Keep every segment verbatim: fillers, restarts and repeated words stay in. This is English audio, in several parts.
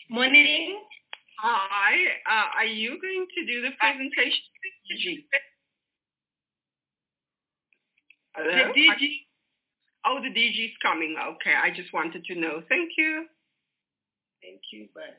Morning. Hi. Uh, are you going to do the presentation? D G? Hello? The D G. Oh, the D G is coming. Okay, I just wanted to know. Thank you. Thank you. Bye.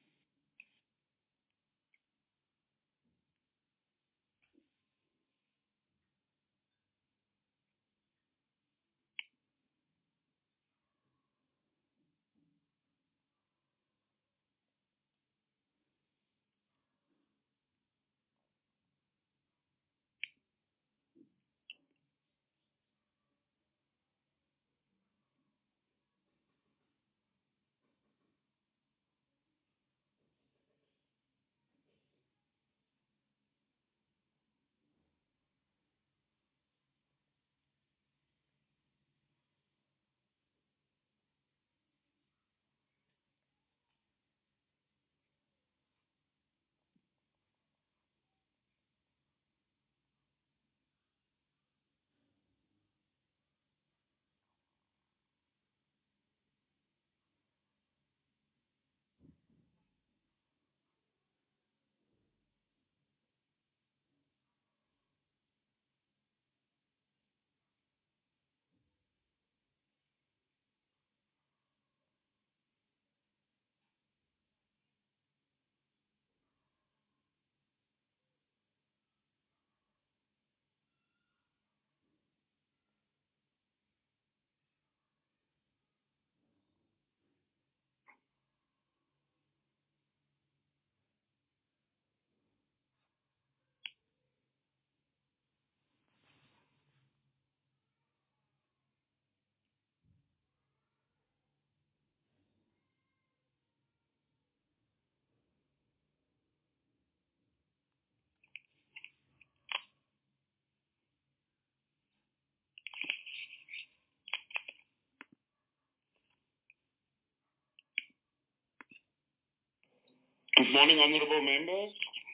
Good morning, honorable members.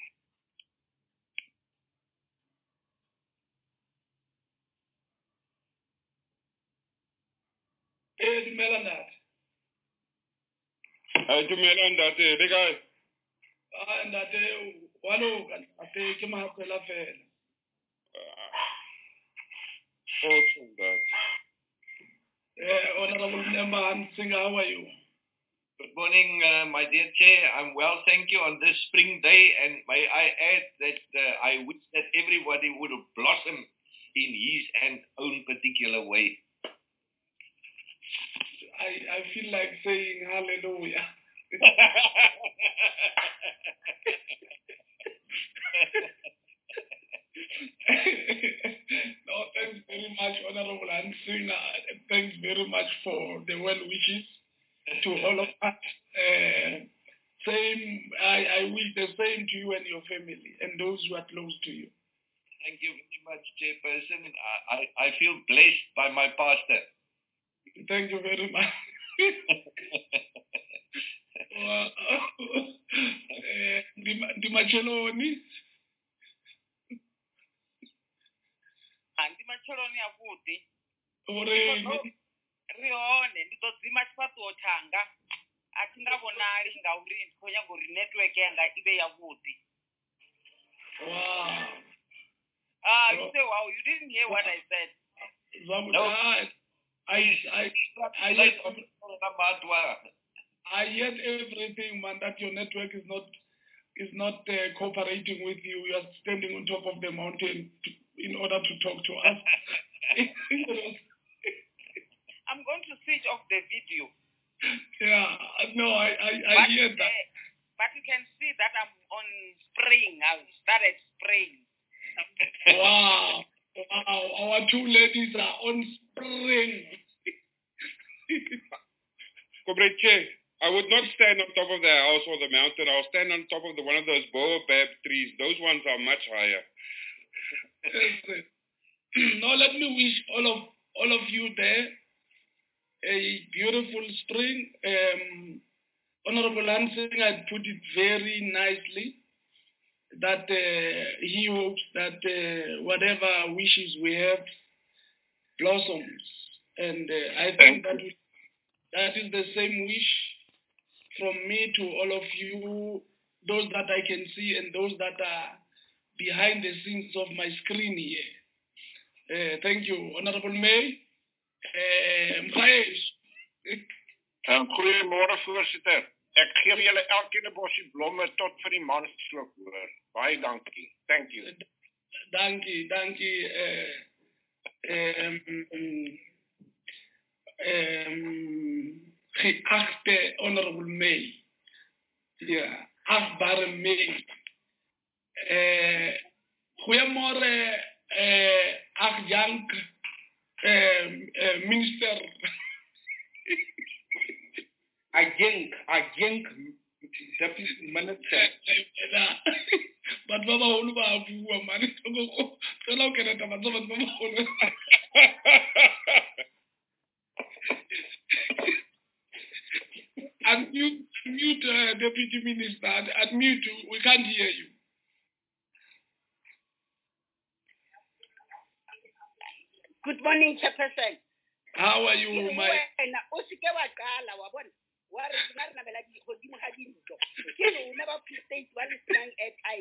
Eh, dumela ntate. Uh, dumela ntate, le kae? Ah, ntate, wa loka ntate, ke mahapela fela. Awesome, ntate. Eh, honorable member Hansing, how are you? Good morning, uh, my dear Chair. I'm well, thank you, on this spring day. And may I add that uh, I wish that everybody would blossom in his and own particular way. I, I feel like saying hallelujah. No, thanks very much, Honorable Hansing. Thanks very much for the well wishes to all of us. Uh, same, I, I wish the same to you and your family and those who are close to you. Thank you very much, Chairperson. I, I, I feel blessed by my pastor. Thank you very much. Ndi macheloni. Handi macheloni akuti. Ore. Rione ndizodzima chipatuwo changa. Atingavonali ngauri ndikonya ngori network yanga ibe yakuti. Wow. Ah, you say wow, you didn't hear what I said. No. I I I I heard I heard everything, man, that your network is not is not uh, cooperating with you. You are standing on top of the mountain to, in order to talk to us. I'm going to switch off the video. Yeah, no, I I, I but, hear that. Uh, but you can see that I'm on spraying. I've started spraying. Wow. Wow, our two ladies are on spring. Comrade Chair, I would not stand on top of the house or the mountain. I'll stand on top of the, one of those baobab trees. Those ones are much higher. Now let me wish all of all of you there a beautiful spring. Um, Honorable Hansing had put it very nicely that uh, he hopes that uh, whatever wishes we have blossoms. And uh, I think that, we, that is the same wish from me to all of you, those that I can see and those that are behind the scenes of my screen here. Uh, thank you, Honorable May. Uh, Goeiemôre voorsitter. Ek gee julle elkeen 'n bossie blomme tot vir die manslok hoor. Baie dankie. Thank you. Dankie, dankie. Uh, um, um, geachte Honorable May. Ja, achtbare May. Uh, goeiemôre, uh, adjunct uh, uh, minister. Adjunct, adjunct deputy minister. But Baba Hulu ba bua man. Solo kena ta batso bat Baba Hulu. Unmute, mute, uh, deputy minister. Unmute. We can't hear you. Good morning, Chairperson. How are you, my? What is not na bela di godimo ga dintlo ke no never state what is lang at I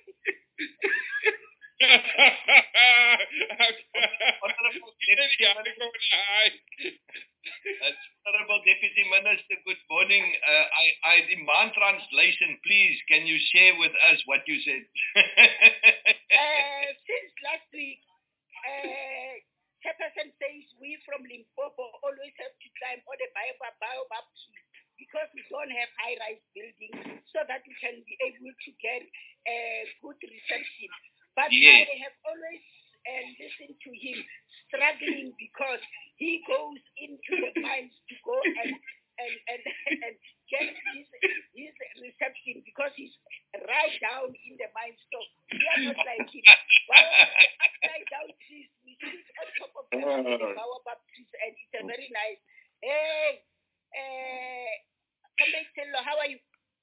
Honorable Deputy Minister, good morning. Uh, I, I demand translation, please. Can you share with us what you said? uh, since last week, uh, Chairperson says we from Limpopo always have to climb all the baobab baobab trees because we don't have high-rise buildings so that we can be able to get a good reception. But yes. I have always uh, listened to him struggling because he goes into the mines to go and and, and, and get his, his reception because he's right down in the mine. So we are not like him. But the upside down trees, we sit on top of them, the baobab trees, and it's a very nice. Hey, uh, how are you?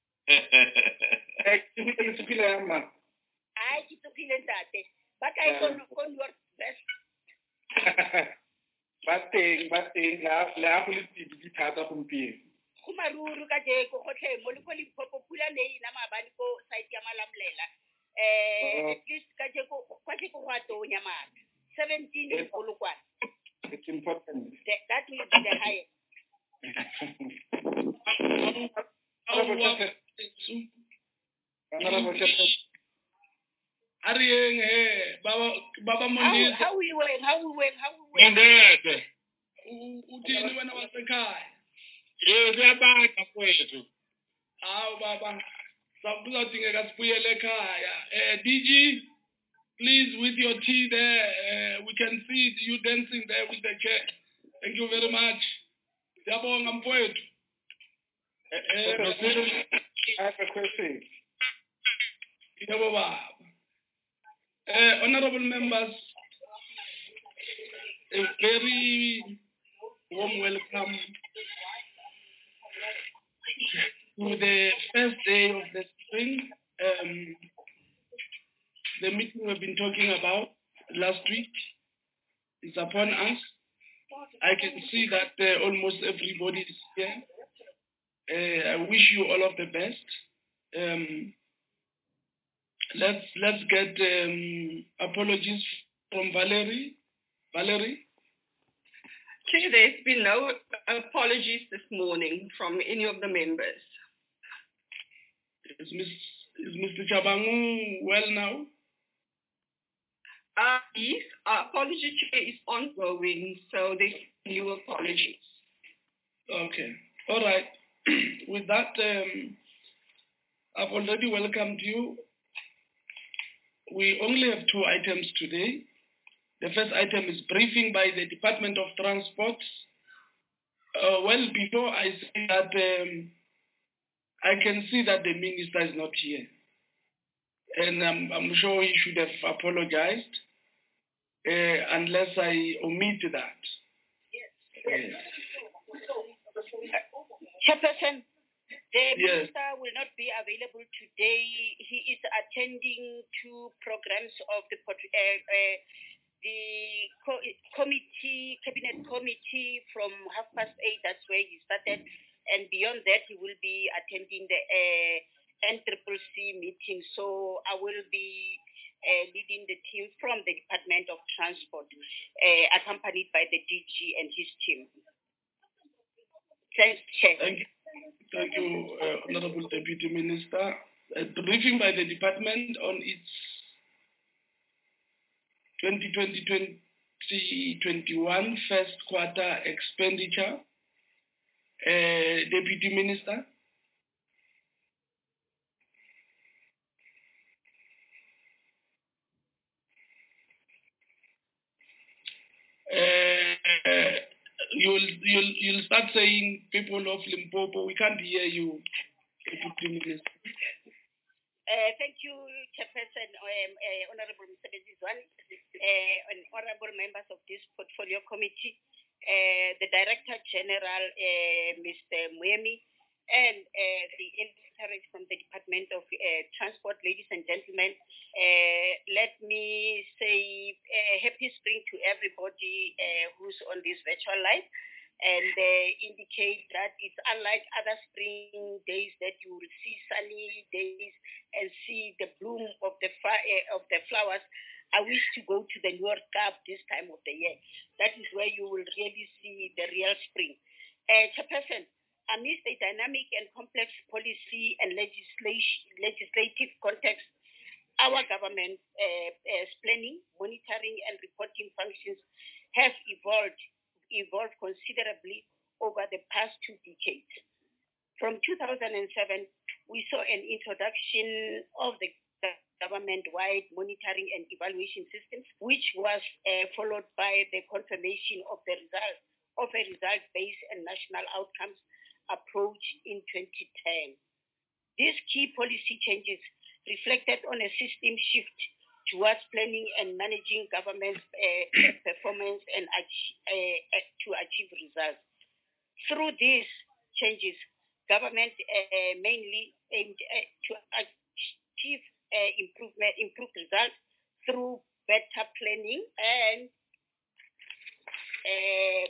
I keep feeling that, but I don't know your best. But thing, but thing, la police di thata gompieno. Kumaruru ka je go gotlhe mo le go Limpopo pula ne ina mabani ko site ya Malamlela. Eh, at least ka je go kwa je go wa tonya mara. seventeen in Polokwane. It's important. That will be the highest. Arieng eh baba baba Mondisi. How we went, how we went, how we went. Ndede. Uthini wena wasekhaya? Eh uyabaka kwethu. Hawu baba. Sakuzodingeka sibuyele ekhaya. Eh D G, please with your tea there, uh, we can see you dancing there with the chair. Thank you very much. Siyabonga mfowethu. Eh, I have a question. Yebo baba. Uh, honorable members, a very warm welcome to the first day of the spring. Um, the meeting we've been talking about last week is upon us. I can see that uh, almost everybody is here. Uh, I wish you all of the best. Um, let's let's get um, apologies from Valerie. Valerie? Okay, there's been no apologies this morning from any of the members. Is Miss is Mister Chabangu well now? Uh, yes, our apology chair is ongoing, so there's new apologies. Okay, all right. With that, um, I've already welcomed you. We only have two items today. The first item is briefing by the Department of Transport. Uh, well, before I say that, um, I can see that the minister is not here. And um, I'm sure he should have apologized, uh, unless I omit that. Yes. Yes. Chairperson, the yes. minister will not be available today. He is attending two programs of the uh, uh, the co- committee, cabinet committee from half past eight. That's where he started. And beyond that, he will be attending the uh, N C C C meeting. So I will be uh, leading the team from the Department of Transport, uh, accompanied by the D G and his team. Thanks, Chair. Thank you, Thank you uh, Honorable Deputy Minister. A briefing by the department on its twenty twenty to twenty twenty-one first quarter expenditure. Uh, Deputy Minister. Uh, you'll, you'll, you'll start saying, people of Limpopo, we can't hear you, Deputy Minister. Uh, thank you, Chairperson, um, uh, Honorable Mister Bezizwan, uh, and honorable members of this portfolio committee, uh, the Director General, uh, Mister Muemi, and uh, the electorate from the Department of uh, Transport, ladies and gentlemen. Uh, let me say uh, happy spring to everybody uh, who's on this virtual live, and uh, indicate that it's unlike other spring days that you will see sunny days and see the bloom of the uh, of the flowers. I wish to go to the New York Cup this time of the year. That is where you will really see the real spring. Uh, Chairperson, amidst a dynamic and complex policy and legislation, legislative context, our government uh, uh, planning, monitoring, and reporting functions have evolved, evolved considerably over the past two decades. From two thousand seven, we saw an introduction of the government-wide monitoring and evaluation systems, which was uh, followed by the confirmation of the result of a result-based and national outcomes approach in twenty ten. These key policy changes reflected on a system shift towards planning and managing government uh, performance and ach- uh, uh, to achieve results. Through these changes, government uh, mainly aimed uh, to achieve uh, improvement, improved results through better planning and uh,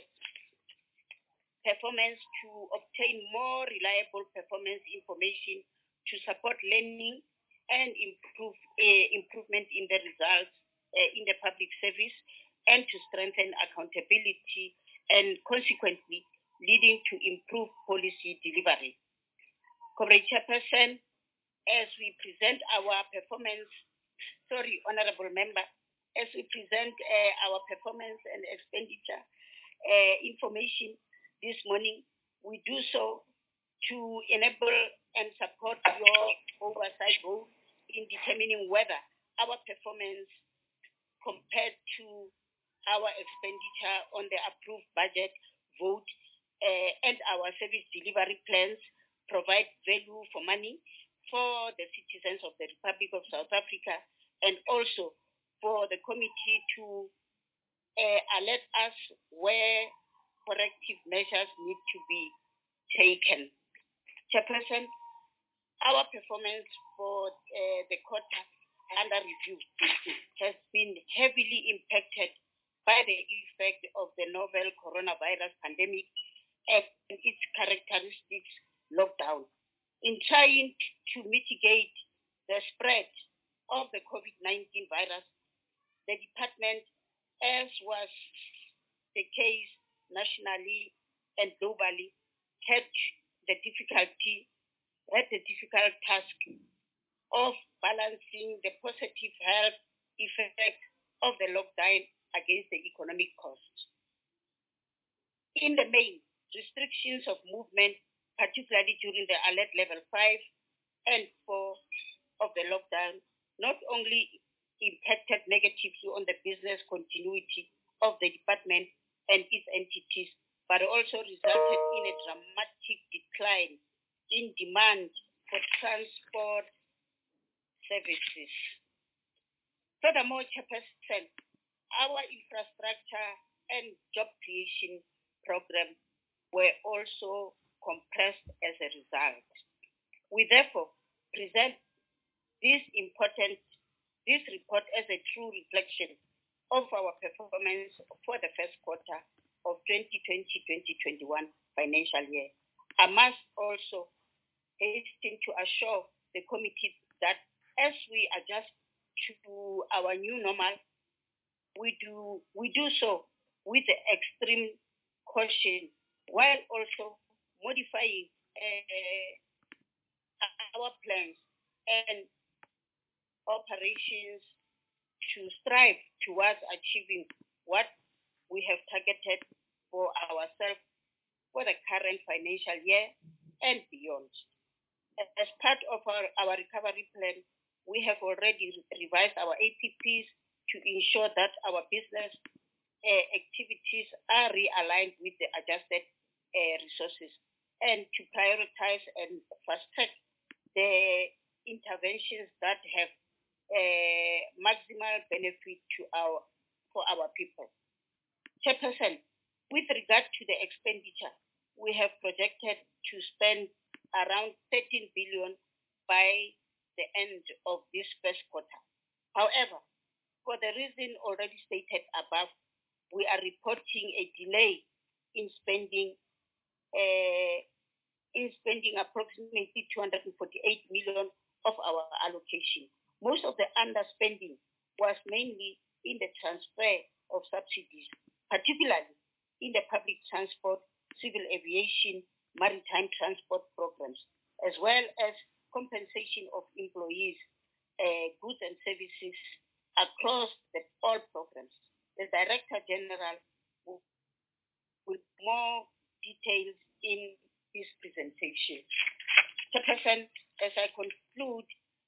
performance to obtain more reliable performance information to support learning and improve uh, improvement in the results uh, in the public service, and to strengthen accountability and consequently leading to improved policy delivery. Comrade Chairperson, as we present our performance, sorry, Honorable Member, as we present uh, our performance and expenditure uh, information this morning, we do so to enable and support your oversight role in determining whether our performance compared to our expenditure on the approved budget vote uh, and our service delivery plans provide value for money for the citizens of the Republic of South Africa, and also for the committee to uh, alert us where corrective measures need to be taken. Chairperson, our performance for uh, the quarter under review has been heavily impacted by the effect of the novel coronavirus pandemic and its characteristics lockdown. In trying to mitigate the spread of the COVID nineteen virus, the department, as was the case nationally and globally, had the difficulty, had the difficult task of balancing the positive health effect of the lockdown against the economic costs. In the main, restrictions of movement, particularly during the alert level five and four of the lockdown, not only impacted negatively on the business continuity of the department and its entities, but also resulted in a dramatic decline in demand for transport services. Furthermore, Chairperson, our infrastructure and job creation program were also compressed as a result. We therefore present this important this report as a true reflection of our performance for the first quarter of twenty twenty to twenty twenty-one financial year. I must also hasten to assure the committee that as we adjust to our new normal, we do we do so with extreme caution while also modifying uh, our plans and operations to strive towards achieving what we have targeted for ourselves for the current financial year and beyond. As part of our, our recovery plan, we have already revised our A P Ps to ensure that our business uh, activities are realigned with the adjusted uh, resources and to prioritize and fast-track the interventions that have uh, maximal benefit to our for our people. Chairperson, with regard to the expenditure, we have projected to spend around thirteen billion by the end of this first quarter. However, for the reason already stated above, we are reporting a delay in spending uh, in spending approximately two hundred forty-eight million of our allocation. Most of the underspending was mainly in the transfer of subsidies, particularly in the public transport, civil aviation, maritime transport programs, as well as compensation of employees, uh, goods and services across the, all programs. The Director General will, with more details in his presentation. Chairperson, as I conclude,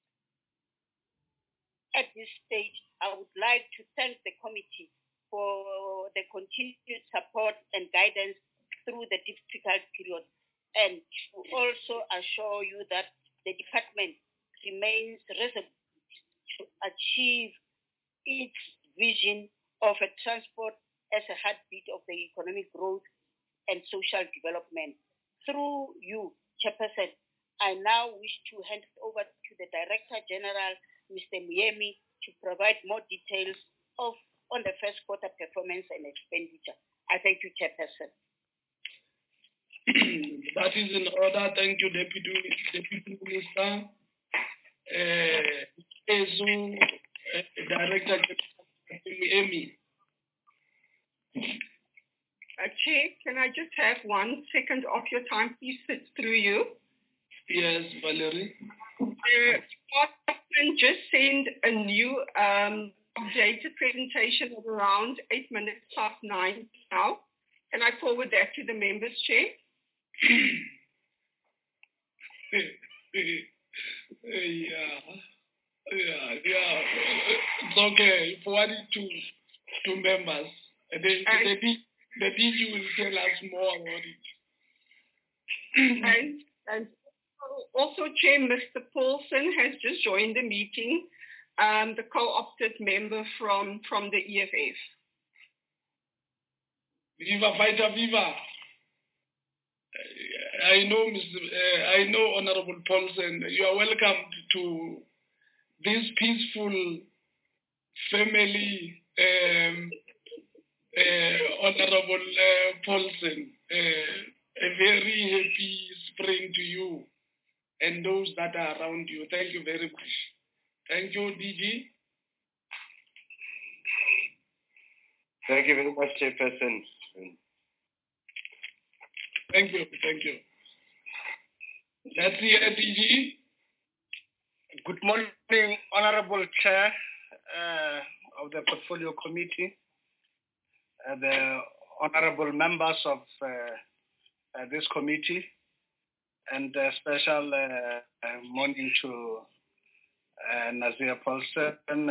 at this stage, I would like to thank the committee for the continued support and guidance through the difficult period, and to also assure you that the department remains resolute to achieve its vision of a transport as a heartbeat of the economic growth and social development. Through you, Chairperson, I now wish to hand over to the Director General, Mister Muyemi, to provide more details of on the first quarter performance and expenditure. I thank you, Chairperson. That is in order. Thank you, Deputy, Deputy Minister. Uh, Ezu, uh, Director Muyemi. Uh, Chair, can I just have one second of your time, please, sit through you? Yes, Valerie. The department just sent a new um, updated presentation at around eight minutes past nine now. Can I forward that to the members, Chair? yeah, yeah, yeah. It's okay. Forward it to to members. The, the, the, the D G will tell us more about it. and, and also, Chair, Mister Paulson has just joined the meeting, um, the co-opted member from, from the E F F. Viva, fighter, viva. I know, Mister Uh, I know, Honorable Paulson, you are welcome to this peaceful family, um, uh, Honorable uh, Paulson. Uh, a very happy spring to you and those that are around you. Thank you very much. Thank you, D G. Thank you very much, Chairperson. Thank you, thank you. Let's see, D G. Good morning, Honorable Chair uh, of the Portfolio Committee, uh, the honorable members of uh, uh, this committee, and a special uh, uh, morning to uh, Nazir Paulson. Uh,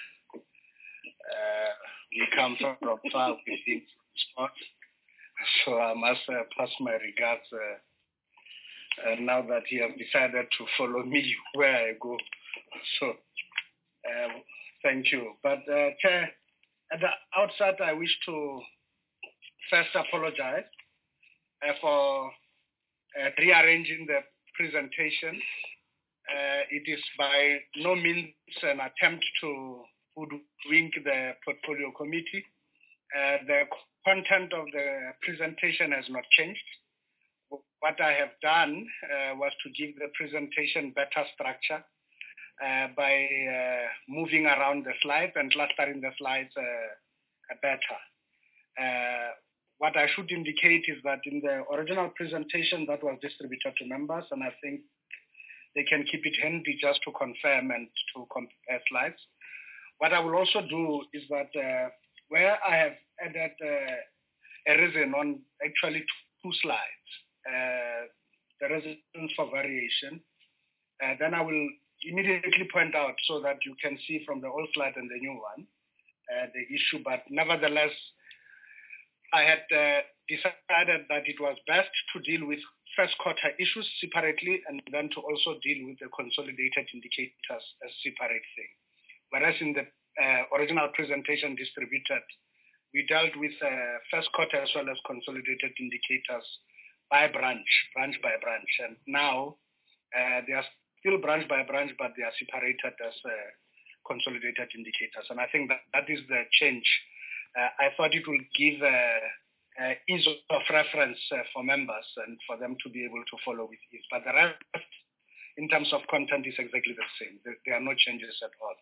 uh, we come from far within spot, so I must uh, pass my regards uh, uh, now that he has decided to follow me where I go. So, uh, thank you. But, uh, Chair, at the outset, I wish to first apologize uh, for uh, rearranging the presentation. Uh, it is by no means an attempt to hoodwink the Portfolio Committee. Uh, the content of the presentation has not changed. What what I have done uh, was to give the presentation better structure uh, by uh, moving around the slides and clustering the slides uh, better. Uh, what I should indicate is that in the original presentation that was distributed to members, and I think they can keep it handy just to confirm and to compare slides. What I will also do is that uh, where I have added uh, a reason on actually two slides, uh, the reasons for variation, uh, then I will immediately point out so that you can see from the old slide and the new one uh, the issue. But nevertheless, I had uh, decided that it was best to deal with first quarter issues separately and then to also deal with the consolidated indicators as separate thing. Whereas in the uh, original presentation distributed, we dealt with uh, first quarter as well as consolidated indicators by branch, branch by branch. And now uh, they are still branch by branch, but they are separated as uh, consolidated indicators. And I think that that is the change. Uh, I thought it will give uh, uh, ease of reference uh, for members and for them to be able to follow with ease. But the rest, in terms of content, is exactly the same. There, there are no changes at all.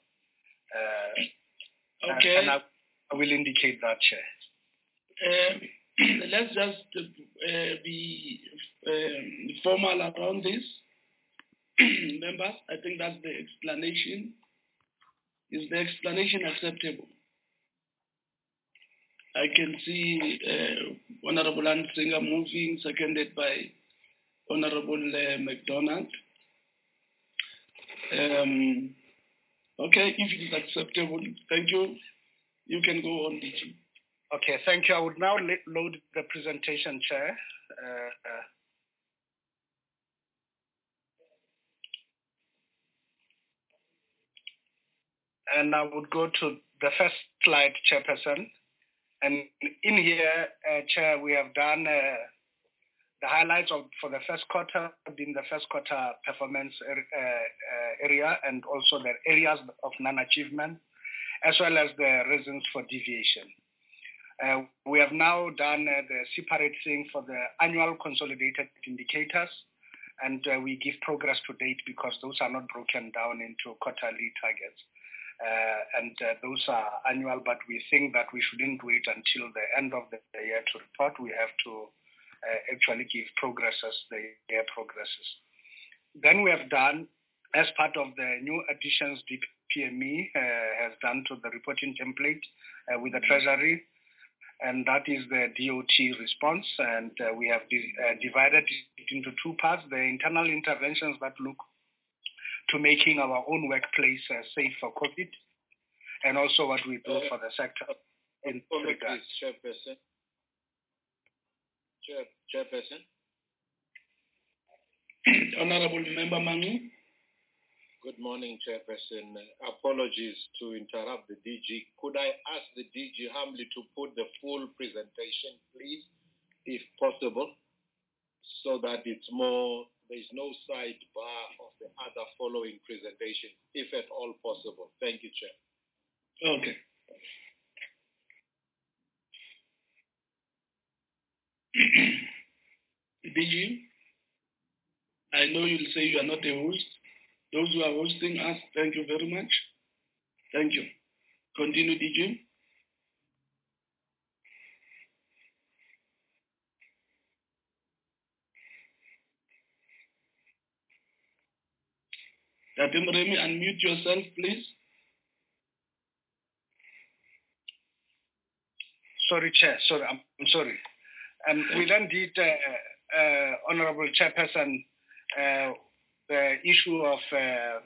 Uh, okay. And I, I will indicate that, Chair. Uh, let's just uh, be um, formal around this. Members, I think that's the explanation. Is the explanation acceptable? I can see uh, Honorable Ansinger moving, seconded by Honorable uh, McDonald. Um, okay, if it is acceptable, thank you. You can go on, D G. Okay, thank you. I would now load the presentation, Chair. Uh, uh, and I would go to the first slide, Chairperson. And in here, uh, Chair, we have done uh, the highlights of for the first quarter, in the first quarter performance uh, uh, area, and also the areas of non-achievement, as well as the reasons for deviation. Uh, we have now done uh, the separate thing for the annual consolidated indicators, and uh, we give progress to date because those are not broken down into quarterly targets. Uh, and uh, those are annual, but we think that we shouldn't wait until the end of the year to report. We have to uh, actually give progress as the year progresses. Then we have done, as part of the new additions D P M E uh, has done to the reporting template uh, with the Treasury, and that is the D O T response. And uh, we have di- uh, divided it into two parts: the internal interventions that look to making our own workplace uh, safe for COVID, and also what we do uh, for the sector. Uh, in please, Chairperson. Chair, Chairperson. Honorable Member Mangu. Good morning, Chairperson. Uh, apologies to interrupt the D G. Could I ask the D G humbly to put the full presentation, please, if possible, so that it's more, there's no sidebar of the other following presentation, if at all possible. Thank you, Chair. Okay. D G, I know you'll say you are not a host. Those who are hosting us, thank you very much. Thank you. Continue, D G. Tatim Remy, unmute yourself, please. Sorry, Chair. Sorry, I'm, I'm sorry. Um, we then did, uh, uh, Honorable Chairperson, uh, the issue of uh,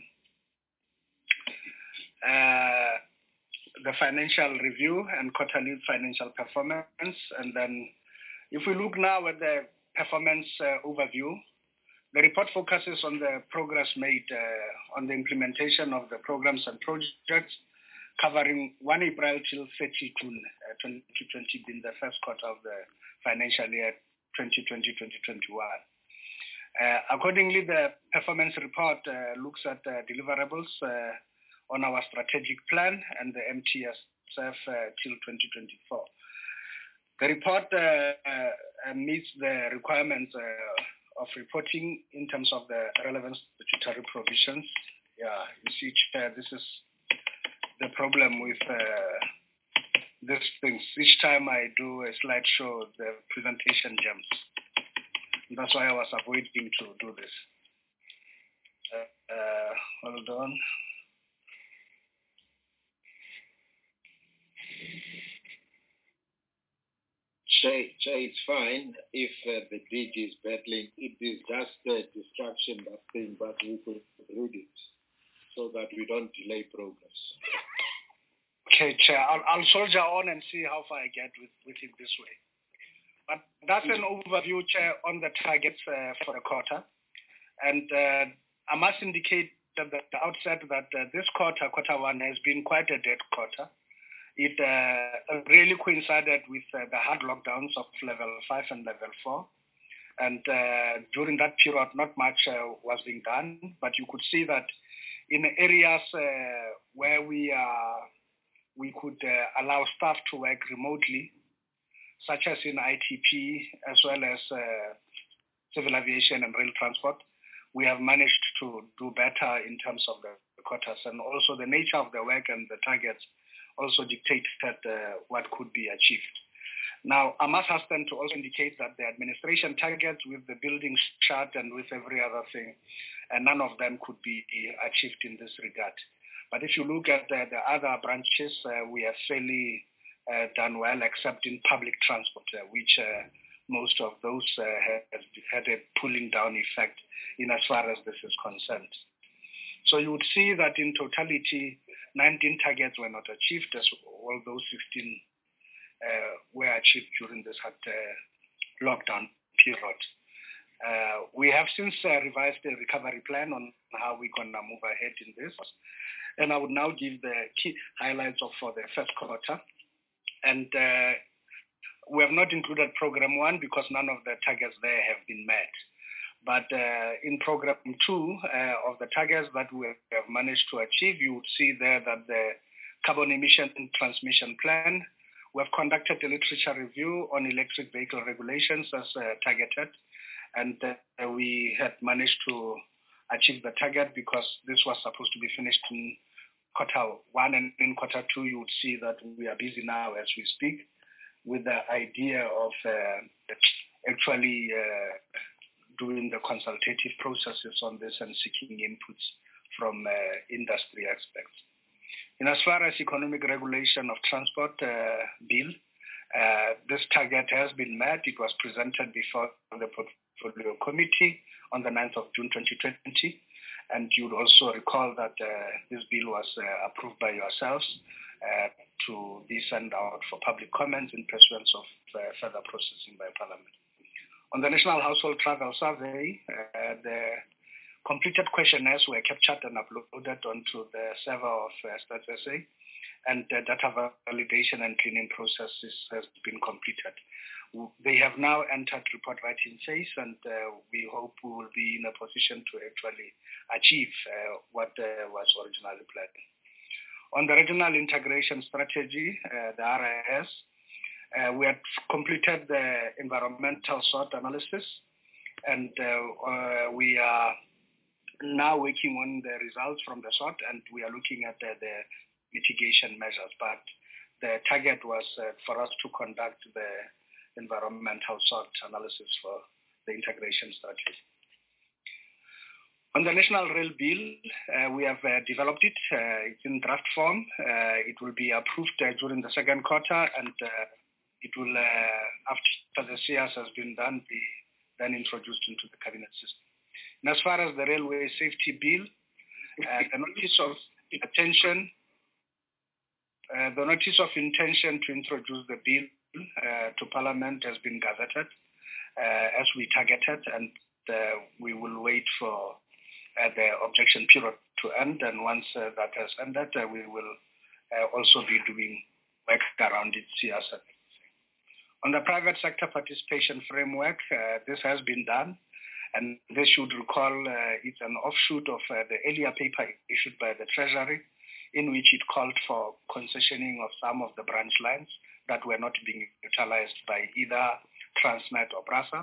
uh, the financial review and quarterly financial performance. And then if we look now at the performance uh, overview, the report focuses on the progress made uh, on the implementation of the programs and projects covering first April till thirtieth June uh, twenty twenty, being the first quarter of the financial year twenty twenty to twenty twenty-one. Uh, accordingly, the performance report uh, looks at uh, deliverables uh, on our strategic plan and the M T S F uh, till twenty twenty-four. The report uh, uh, meets the requirements uh, of reporting in terms of the relevant statutory provisions. Yeah, you see, Chair, this is the problem with uh, these things. Each time I do a slideshow, the presentation jumps. That's why I was avoiding to do this. Uh, uh, hold on. Chair, Chair, it's fine if uh, the D G is battling. It is just a distraction, that thing, but we could read it so that we don't delay progress. Okay, Chair, I'll, I'll soldier on and see how far I get with, with it this way. But that's an overview, Chair, on the targets uh, for the quarter. And uh, I must indicate at the outset that uh, this quarter, quarter one, has been quite a dead quarter. It uh, really coincided with uh, the hard lockdowns of level five and level four. And uh, during that period, not much uh, was being done, but you could see that in areas uh, where we uh, we could uh, allow staff to work remotely, such as in I T P, as well as uh, civil aviation and rail transport, we have managed to do better in terms of the quotas. And also the nature of the work and the targets also dictate that uh, what could be achieved. Now, I must hasten to also indicate that the administration targets with the building shut and with every other thing, and none of them could be achieved in this regard. But if you look at uh, the other branches, uh, we have fairly uh, done well, except in public transport, uh, which uh, most of those uh, has had a pulling down effect in as far as this is concerned. So you would see that in totality, nineteen targets were not achieved, as all those sixteen uh, were achieved during this hard, uh, lockdown period. Uh, we have since uh, revised the recovery plan on how we're going to move ahead in this. And I would now give the key highlights of for the first quarter. And uh, we have not included program one because none of the targets there have been met. But uh, in program two uh, of the targets that we have managed to achieve, you would see there that the carbon emission transmission plan, we have conducted a literature review on electric vehicle regulations as uh, targeted. And uh, we had managed to achieve the target because this was supposed to be finished in quarter one, and in quarter two, you would see that we are busy now as we speak with the idea of uh, actually uh, doing the consultative processes on this and seeking inputs from uh, industry experts. In as far as economic regulation of transport uh, bill, uh, this target has been met. It was presented before the Portfolio Committee on the ninth of June twenty twenty. And you'd also recall that uh, this bill was uh, approved by yourselves uh, to be sent out for public comments in pursuance of uh, further processing by Parliament. On the National Household Travel Survey, uh, the completed questionnaires were captured and uploaded onto the server of uh, Stats S A, and the data validation and cleaning processes has been completed. They have now entered report writing phase, and uh, we hope we will be in a position to actually achieve uh, what uh, was originally planned. On the regional integration strategy, uh, the R I S, uh, we have completed the environmental SWOT analysis, and uh, uh, we are now working on the results from the SWOT, and we are looking at uh, the mitigation measures. But the target was uh, for us to conduct the environmental SWOT analysis for the integration strategy. On the National Rail Bill, uh, we have uh, developed it. Uh, it's in draft form. Uh, it will be approved uh, during the second quarter, and uh, it will, uh, after the C S has been done, be then introduced into the cabinet system. And as far as the Railway Safety Bill, uh, the notice of intention, uh, the notice of intention to introduce the bill uh, to Parliament has been gazetted uh, as we targeted, and uh, we will wait for uh, the objection period to end. And once uh, that has ended, uh, we will uh, also be doing work around it. C S. On the private sector participation framework, uh, this has been done. And they should recall uh, it's an offshoot of uh, the earlier paper issued by the Treasury, in which it called for concessioning of some of the branch lines that were not being utilized by either Transnet or BRASA,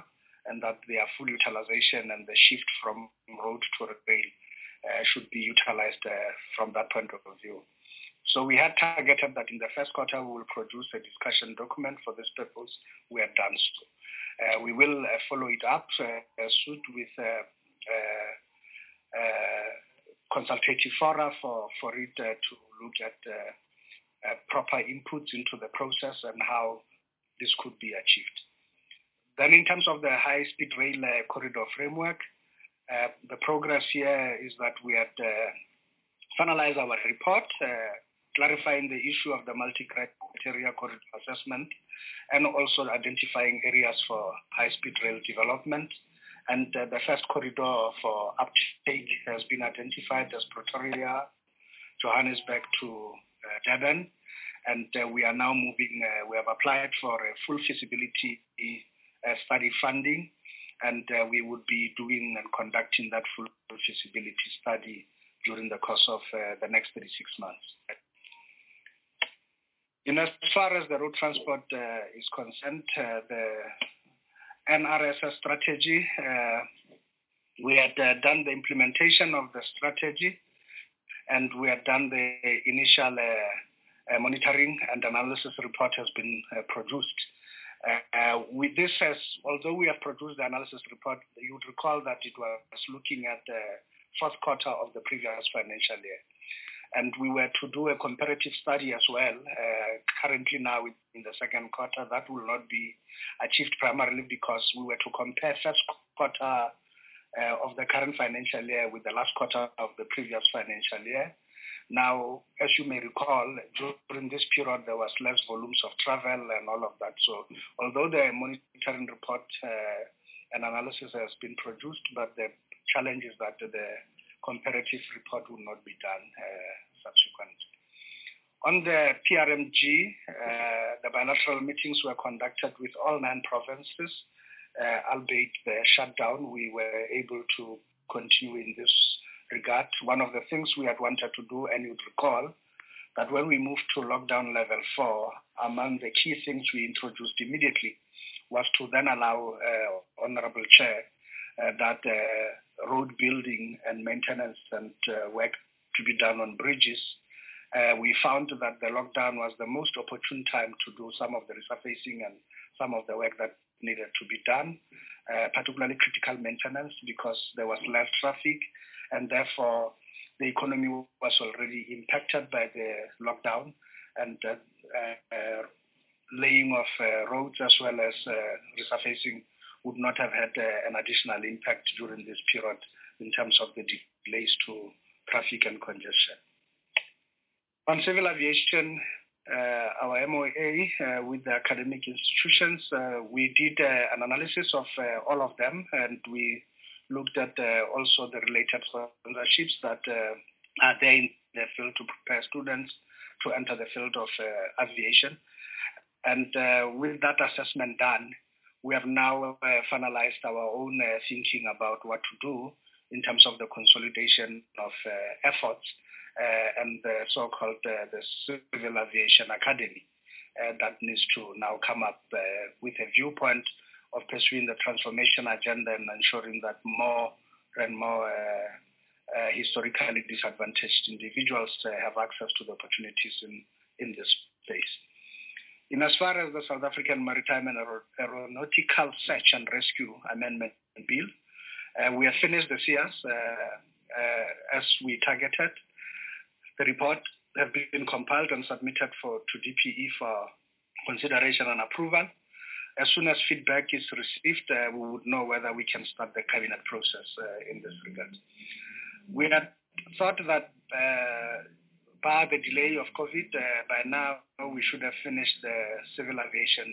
and that their full utilization and the shift from road to rail uh, should be utilized uh, from that point of view. So we had targeted that in the first quarter we will produce a discussion document for this purpose. We have done so. Uh, we will uh, follow it up uh, soon with uh, uh, uh, consultative fora for, for it uh, to look at uh, uh, proper inputs into the process and how this could be achieved. Then in terms of the high-speed rail uh, corridor framework, uh, the progress here is that we had uh, finalized our report, uh, clarifying the issue of the multi-criteria corridor assessment, and also identifying areas for high-speed rail development. And uh, the first corridor for uptake has been identified as Pretoria, Johannesburg to uh, Durban. And uh, we are now moving, uh, we have applied for a full feasibility uh, study funding, and uh, we would be doing and conducting that full feasibility study during the course of uh, the next thirty-six months. In as far as the road transport uh, is concerned, uh, the N R S S strategy, uh, we had uh, done the implementation of the strategy, and we had done the initial uh, Uh, monitoring and analysis report has been uh, produced. Uh, uh, with this, as although we have produced the analysis report, you would recall that it was looking at the fourth quarter of the previous financial year. And we were to do a comparative study as well, uh, currently now in the second quarter. That will not be achieved primarily because we were to compare first quarter uh, of the current financial year with the last quarter of the previous financial year. Now, as you may recall, during this period, there was less volumes of travel and all of that. So although the monitoring report uh, and analysis has been produced, but the challenge is that the comparative report will not be done uh, subsequent. On the P R M G, uh, the bilateral meetings were conducted with all nine provinces. Uh, albeit the shutdown, we were able to continue in this regard. One of the things we had wanted to do, and you'd recall, that when we moved to lockdown level four, among the key things we introduced immediately was to then allow uh, Honorable Chair uh, that uh, road building and maintenance and uh, work to be done on bridges. Uh, we found that the lockdown was the most opportune time to do some of the resurfacing and some of the work that needed to be done, uh, particularly critical maintenance, because there was less traffic, and therefore the economy was already impacted by the lockdown, and uh, uh, laying of uh, roads as well as uh, resurfacing would not have had uh, an additional impact during this period in terms of the delays to traffic and congestion. On civil aviation, uh, our M O A uh, with the academic institutions, uh, we did uh, an analysis of uh, all of them, and we looked at uh, also the related sponsorships that uh, are there in the field to prepare students to enter the field of uh, aviation. And uh, with that assessment done, we have now uh, finalized our own uh, thinking about what to do in terms of the consolidation of uh, efforts uh, and the so-called uh, the Civil Aviation Academy uh, that needs to now come up uh, with a viewpoint of pursuing the transformation agenda and ensuring that more and more uh, uh, historically disadvantaged individuals uh, have access to the opportunities in, in this space. In as far as the South African Maritime and Aer Aeronautical Search and Rescue Amendment Bill, uh, we have finished the C S uh, uh, as we targeted. The report have been compiled and submitted for to D P E for consideration and approval. As soon as feedback is received, uh, we would know whether we can start the cabinet process uh, in this regard. We had thought that uh, by the delay of COVID, uh, by now we should have finished the Civil Aviation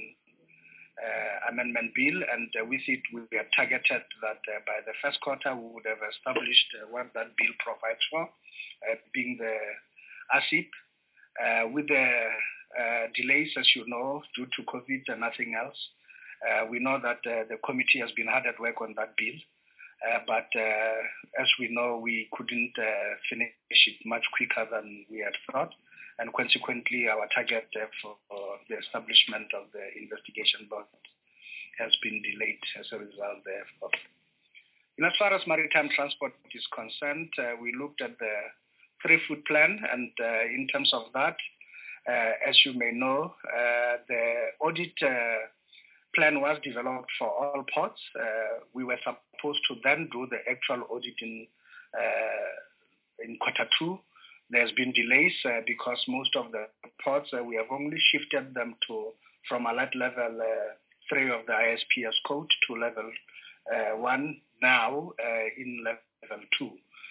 uh, Amendment Bill, and uh, with it we have targeted that uh, by the first quarter we would have established uh, what that bill provides for, uh, being the A S I P. Uh, with the Uh, delays, as you know, due to COVID and nothing else. Uh, we know that uh, the committee has been hard at work on that bill, uh, but uh, as we know, we couldn't uh, finish it much quicker than we had thought, and consequently, our target uh, for, for the establishment of the investigation board has been delayed as a result thereof. And as far as maritime transport is concerned, uh, we looked at the three-foot plan, and uh, in terms of that, uh, as you may know, uh, the audit uh, plan was developed for all ports. Uh, we were supposed to then do the actual audit in uh, in quarter two. There's been delays uh, because most of the ports uh, we have only shifted them to from alert level uh, three of the I S P S code to level uh, one now uh, in level two.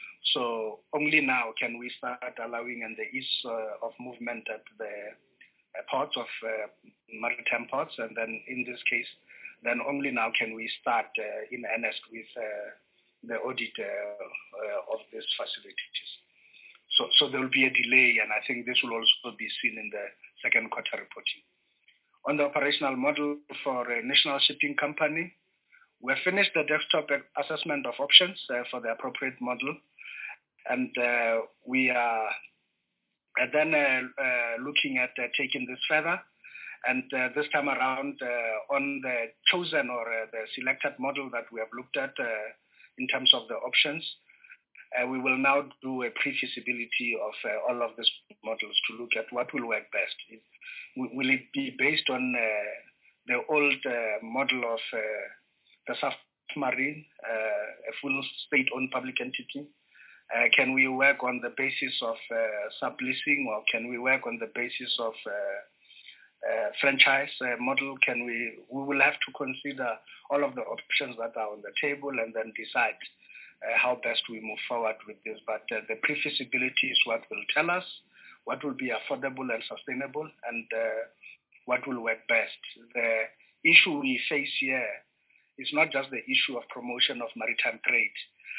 So only now can we start allowing and the ease uh, of movement at the uh, ports of uh, maritime ports, and then in this case, then only now can we start uh, in earnest with uh, the audit uh, uh, of these facilities. So, so there will be a delay, and I think this will also be seen in the second quarter reporting. On the operational model for a national shipping company, we have finished the desktop assessment of options uh, for the appropriate model, and uh, we are uh, then uh, uh, looking at uh, taking this further. And uh, this time around, uh, on the chosen or uh, the selected model that we have looked at uh, in terms of the options, uh, we will now do a pre-feasibility of uh, all of these models to look at what will work best. It, will it be based on uh, the old uh, model of uh, the submarine, uh, a full state-owned public entity? Uh, can we work on the basis of uh, subleasing, or can we work on the basis of uh, uh, franchise uh, model? Can we? We will have to consider all of the options that are on the table and then decide uh, how best we move forward with this. But uh, the pre-feasibility is what will tell us what will be affordable and sustainable, and uh, what will work best. The issue we face here is not just the issue of promotion of maritime trade,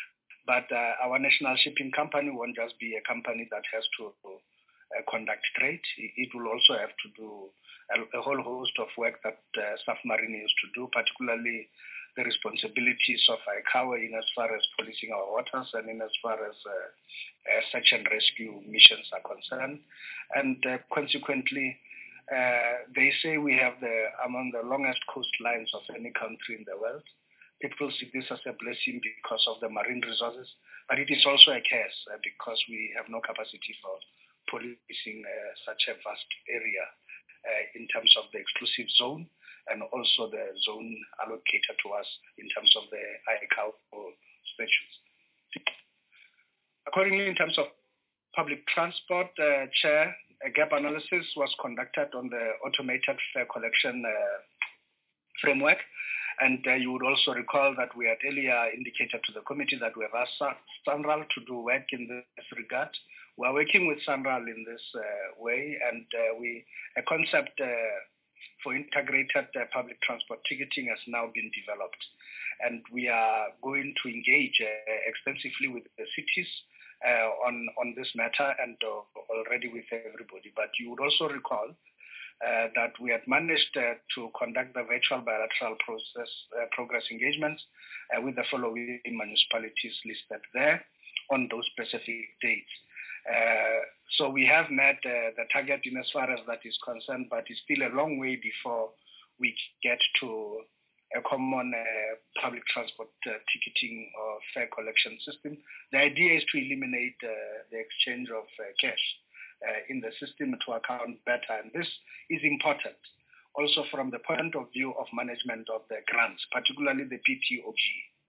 but uh, our national shipping company won't just be a company that has to uh, conduct trade. It will also have to do a, a whole host of work that uh, submarine used to do, particularly the responsibilities of I C A O in as far as policing our waters and in as far as uh, uh, search and rescue missions are concerned. And uh, consequently, uh, they say we have the among the longest coastlines of any country in the world. People see this as a blessing because of the marine resources, but it is also a curse uh, because we have no capacity for policing uh, such a vast area uh, in terms of the exclusive zone and also the zone allocated to us in terms of the I C A O statutes. Accordingly, in terms of public transport, uh, Chair, a gap analysis was conducted on the automated fare collection uh, framework. And uh, you would also recall that we had earlier indicated to the committee that we have asked SANRAL to do work in this regard. We are working with SANRAL in this uh, way, and uh, we a concept uh, for integrated uh, public transport ticketing has now been developed. And we are going to engage uh, extensively with the cities uh, on, on this matter and uh, already with everybody. But you would also recall Uh, that we had managed uh, to conduct the virtual bilateral process uh, progress engagements uh, with the following municipalities listed there on those specific dates. Uh, so we have met uh, the target in as far as that is concerned, but it's still a long way before we get to a common uh, public transport uh, ticketing or fare collection system. The idea is to eliminate uh, the exchange of uh, cash Uh, in the system to account better. And this is important also from the point of view of management of the grants, particularly the P T O G,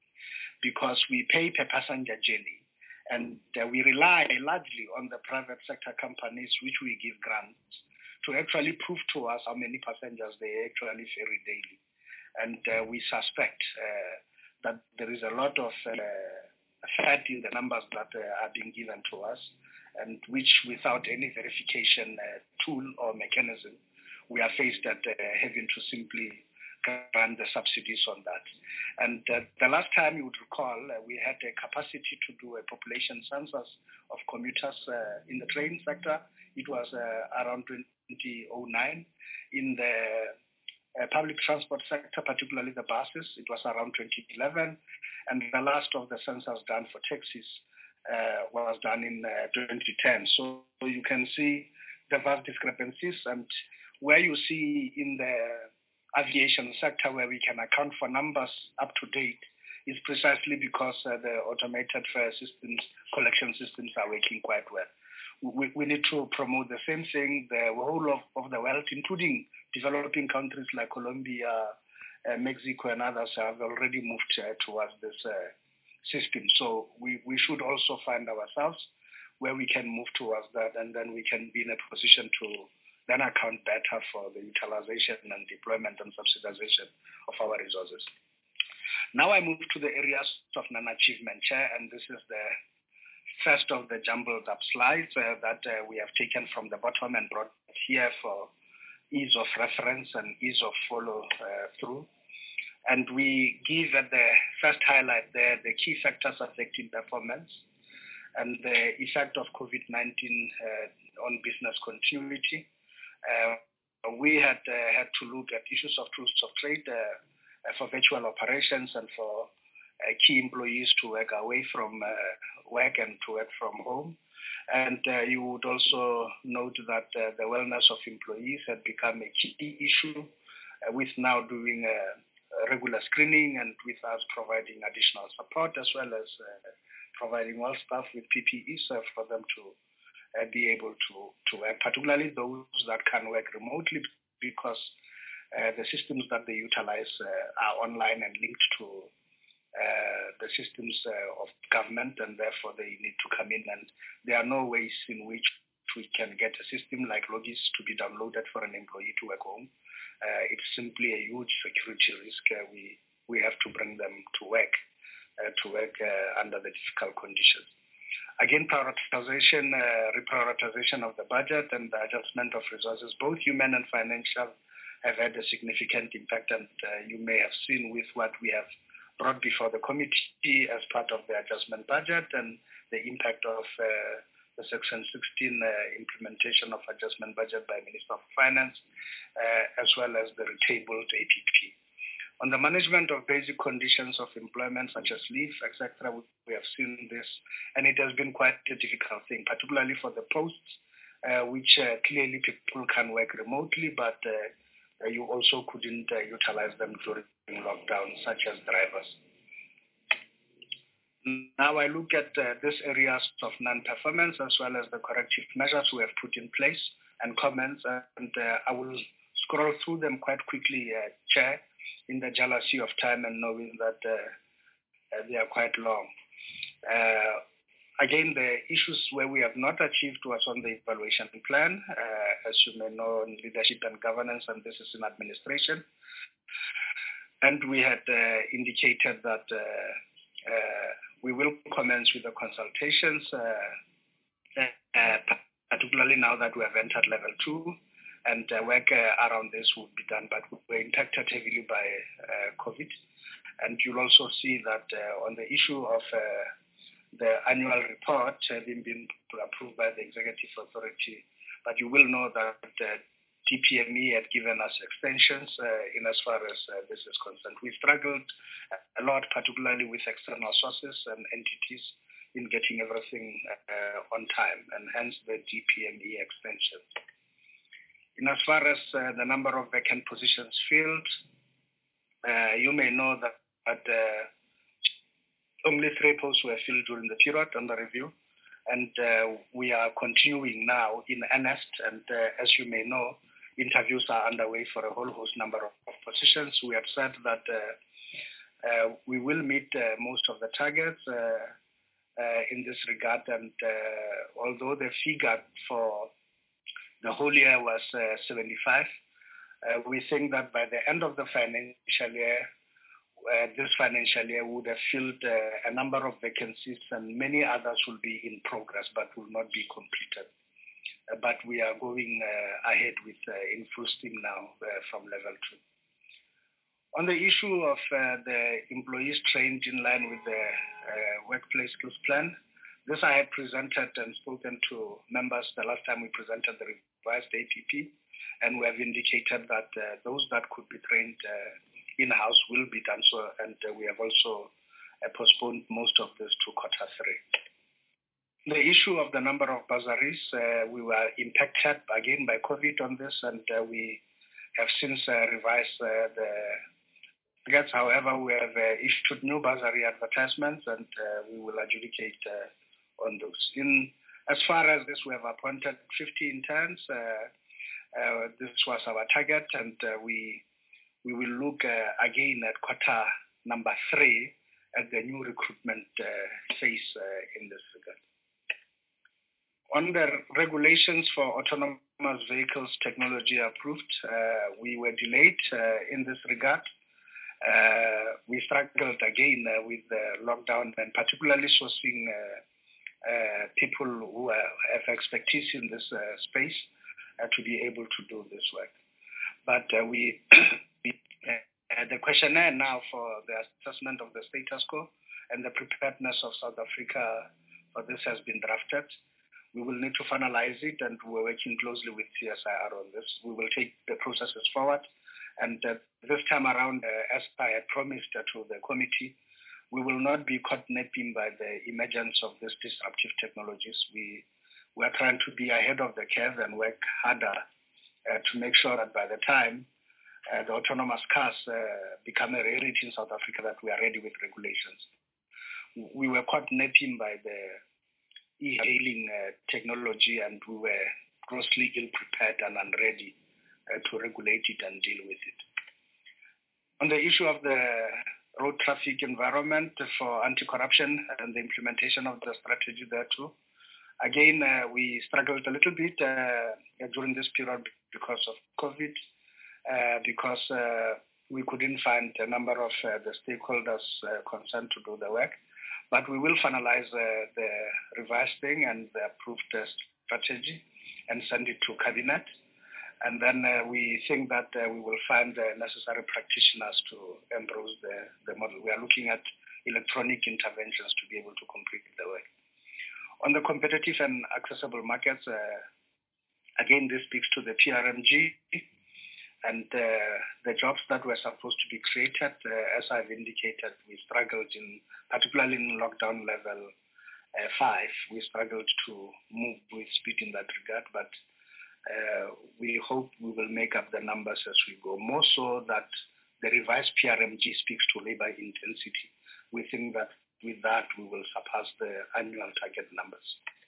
because we pay per passenger journey and uh, we rely largely on the private sector companies which we give grants to actually prove to us how many passengers they actually ferry daily. And uh, we suspect uh, that there is a lot of uh, fat in the numbers that uh, are being given to us, and which without any verification uh, tool or mechanism, we are faced at uh, having to simply grant the subsidies on that. And uh, the last time you would recall, uh, we had a capacity to do a population census of commuters uh, in the train sector. It was uh, around twenty oh nine. In the uh, public transport sector, particularly the buses, it was around twenty eleven. And the last of the census done for taxis Uh, was done in uh, twenty ten. So, so you can see the vast discrepancies, and where you see in the aviation sector, where we can account for numbers up to date, is precisely because uh, the automated fare systems, collection systems are working quite well. We, we need to promote the same thing, the whole of, of the world, including developing countries like Colombia, uh, Mexico, and others have already moved uh, towards this uh, system. So we, we should also find ourselves where we can move towards that, and then we can be in a position to then account better for the utilization and deployment and subsidization of our resources. Now I move to the areas of non-achievement, Chair, and this is the first of the jumbled up slides uh, that uh, we have taken from the bottom and brought here for ease of reference and ease of follow uh, through. And we give at the first highlight there the key factors affecting performance and the effect of COVID nineteen uh, on business continuity. Uh, we had uh, had to look at issues of tools of trade uh, for virtual operations and for uh, key employees to work away from uh, work and to work from home. And uh, you would also note that uh, the wellness of employees had become a key issue, uh, with now doing a, a regular screening and with us providing additional support, as well as uh, providing all staff with P P Es uh, for them to uh, be able to, to work, particularly those that can work remotely, because uh, the systems that they utilize uh, are online and linked to uh, the systems uh, of government, and therefore they need to come in, and there are no ways in which we can get a system like Logis to be downloaded for an employee to work home. Uh, it's simply a huge security risk. Uh, we, we have to bring them to work, uh, to work uh, under the difficult conditions. Again, prioritization, uh, reprioritization of the budget and the adjustment of resources, both human and financial, have had a significant impact, and uh, you may have seen with what we have brought before the committee as part of the adjustment budget and the impact of uh, the Section sixteen uh, implementation of adjustment budget by Minister of Finance, uh, as well as the retabled A P P. On the management of basic conditions of employment, such as leave, et cetera, we have seen this, and it has been quite a difficult thing, particularly for the posts, uh, which uh, clearly people can work remotely, but uh, you also couldn't uh, utilize them during lockdown, such as drivers. Now I look at uh, these areas of non-performance as well as the corrective measures we have put in place and comments, and uh, I will scroll through them quite quickly, uh, Chair, in the jealousy of time and knowing that uh, uh, they are quite long. Uh, again, the issues where we have not achieved was on the evaluation plan, uh, as you may know, in leadership and governance, and this is in administration. And we had uh, indicated that uh, uh, we will commence with the consultations, uh, uh, particularly now that we have entered level two, and uh, work uh, around this would be done, but we were impacted heavily by uh, COVID. And you'll also see that uh, on the issue of uh, the annual report having been approved by the Executive Authority, but you will know that uh, T P M E had given us extensions uh, in as far as uh, this is concerned. We struggled a lot, particularly with external sources and entities, in getting everything uh, on time, and hence the T P M E extension. In as far as uh, the number of vacant positions filled, uh, you may know that, that uh, only three posts were filled during the period under review, and uh, we are continuing now in earnest, and uh, as you may know, interviews are underway for a whole host number of, of positions. We have said that uh, uh, we will meet uh, most of the targets uh, uh, in this regard, and uh, although the figure for the whole year was uh, seventy-five, uh, we think that by the end of the financial year, uh, this financial year would have filled uh, a number of vacancies, and many others will be in progress but will not be completed. Uh, but we are going uh, ahead with uh, in full steam now uh, from level two. On the issue of uh, the employees trained in line with the uh, workplace skills plan, this I had presented and spoken to members the last time we presented the revised A P P, and we have indicated that uh, those that could be trained uh, in-house will be done so, and uh, we have also uh, postponed most of this to quarter three. The issue of the number of bursaries, uh, we were impacted again by COVID on this, and uh, we have since uh, revised uh, the targets. However, we have uh, issued new bursary advertisements, and uh, we will adjudicate uh, on those. In as far as this, we have appointed fifty interns. Uh, uh, this was our target, and uh, we we will look uh, again at quarter number three at the new recruitment uh, phase uh, in this regard. On the regulations for autonomous vehicles technology approved, uh, we were delayed uh, in this regard. Uh, we struggled again uh, with the lockdown, and particularly sourcing uh, uh, people who uh, have expertise in this uh, space uh, to be able to do this work. But uh, we, we uh, the questionnaire now for the assessment of the status quo and the preparedness of South Africa for this has been drafted. We will need to finalize it, and we're working closely with C S I R on this. We will take the processes forward. And uh, this time around, uh, as I had promised uh, to the committee, we will not be caught napping by the emergence of these disruptive technologies. We, we are trying to be ahead of the curve and work harder uh, to make sure that by the time uh, the autonomous cars uh, become a reality in South Africa, that we are ready with regulations. We were caught napping by the e-hailing uh, technology, and we were grossly ill-prepared and unready Uh, to regulate it and deal with it. On the issue of the road traffic environment for anti-corruption and the implementation of the strategy there too, again, uh, we struggled a little bit uh, during this period because of COVID, uh, because uh, we couldn't find a number of uh, the stakeholders uh, concerned to do the work. But we will finalize uh, the revised thing and the approved uh, strategy and send it to Cabinet. And then uh, we think that uh, we will find the necessary practitioners to embrace the, the model. We are looking at electronic interventions to be able to complete the work. On the competitive and accessible markets, uh, again, this speaks to the P R M G and uh, the jobs that were supposed to be created. Uh, as I've indicated, we struggled in, particularly in lockdown level uh, five, we struggled to move with speed in that regard, but Uh, we hope we will make up the numbers as we go. More so that the revised P R M G speaks to labor intensity. We think that with that we will surpass the annual target numbers.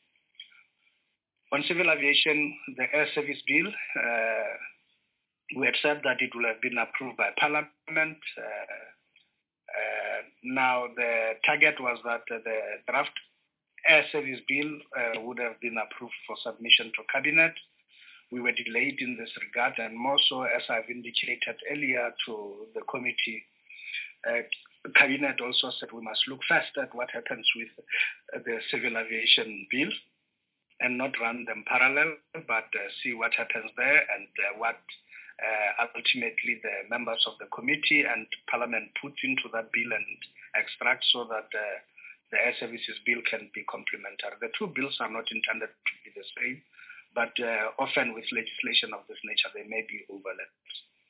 On civil aviation, the air service bill, uh, we had said that it will have been approved by Parliament. Uh, uh, now the target was that uh, the draft air service bill uh, would have been approved for submission to Cabinet. We were delayed in this regard, and more so, as I've indicated earlier to the committee, uh, Cabinet also said we must look first at what happens with uh, the civil aviation bill and not run them parallel, but uh, see what happens there and uh, what uh, ultimately the members of the committee and Parliament put into that bill and extract, so that uh, the air services bill can be complementary. The two bills are not intended to be the same, but uh, often with legislation of this nature, there may be overlaps.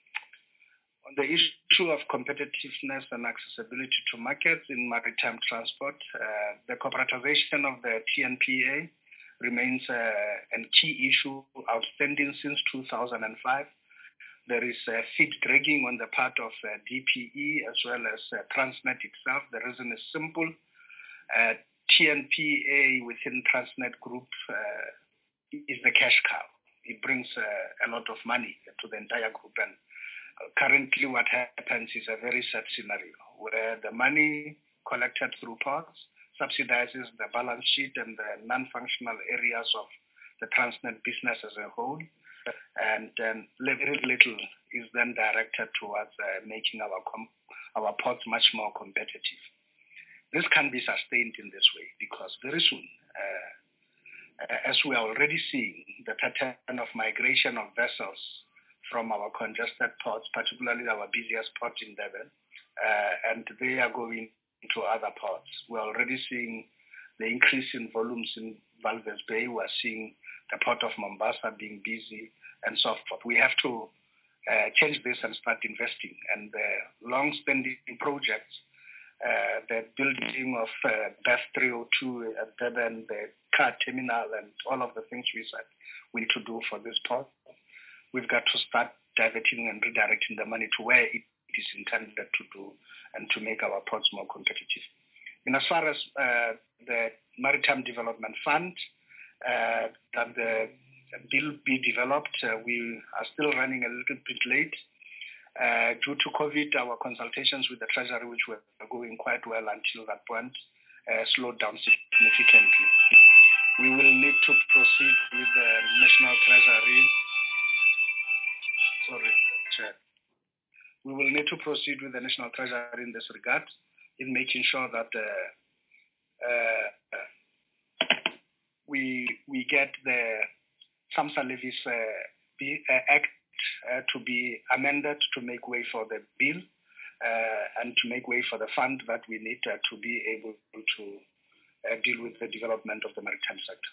On the issue of competitiveness and accessibility to markets in maritime transport, uh, the corporatization of the T N P A remains uh, a key issue outstanding since two thousand five. There is uh, feed dragging on the part of uh, D P E as well as uh, Transnet itself. The reason is simple. Uh, T N P A within Transnet Group uh, is the cash cow. It brings uh, a lot of money to the entire group, and uh, currently what happens is a very sad scenario where the money collected through ports subsidizes the balance sheet and the non-functional areas of the Transnet business as a whole, and um, very little is then directed towards uh, making our com- our ports much more competitive. This can be sustained in this way because very soon, uh, as we are already seeing the pattern of migration of vessels from our congested ports, particularly our busiest port in Durban, uh, and they are going to other ports. We're already seeing the increase in volumes in Walvis Bay. We're seeing the port of Mombasa being busy and so forth. We have to uh, change this and start investing. And the long-standing projects, uh, the building of uh, B E F three oh two at Durban, the car terminal, and all of the things we said we need to do for this port, we've got to start diverting and redirecting the money to where it is intended to do and to make our ports more competitive. And as far as uh, the Maritime Development Fund, uh, that the bill be developed, uh, we are still running a little bit late. Uh, due to COVID, our consultations with the Treasury, which were going quite well until that point, uh, slowed down significantly. We will need to proceed with the National Treasury. Sorry, Chair. We will need to proceed with the National Treasury in this regard, in making sure that uh, uh, we we get the SAMSA levies uh, be, uh, Act uh, to be amended to make way for the bill uh, and to make way for the fund that we need uh, to be able to uh, deal with the development of the maritime sector.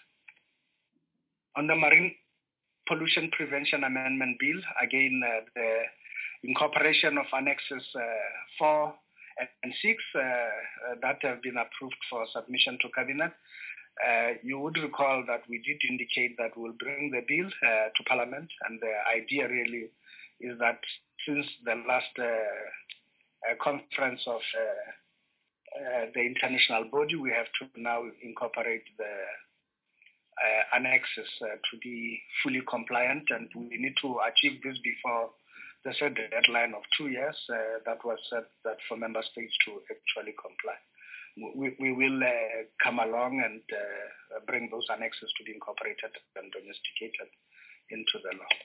On the Marine Pollution Prevention Amendment Bill, again, uh, the incorporation of annexes uh, four and six uh, uh, that have been approved for submission to Cabinet. Uh, you would recall that we did indicate that we'll bring the bill uh, to Parliament, and the idea really is that since the last uh, uh, conference of uh, uh, the international body, we have to now incorporate the uh, annexes uh, to be fully compliant, and we need to achieve this before the set deadline of two years uh, that was set that for member states to actually comply. We, we will uh, come along and uh, bring those annexes to be incorporated and domesticated into the law.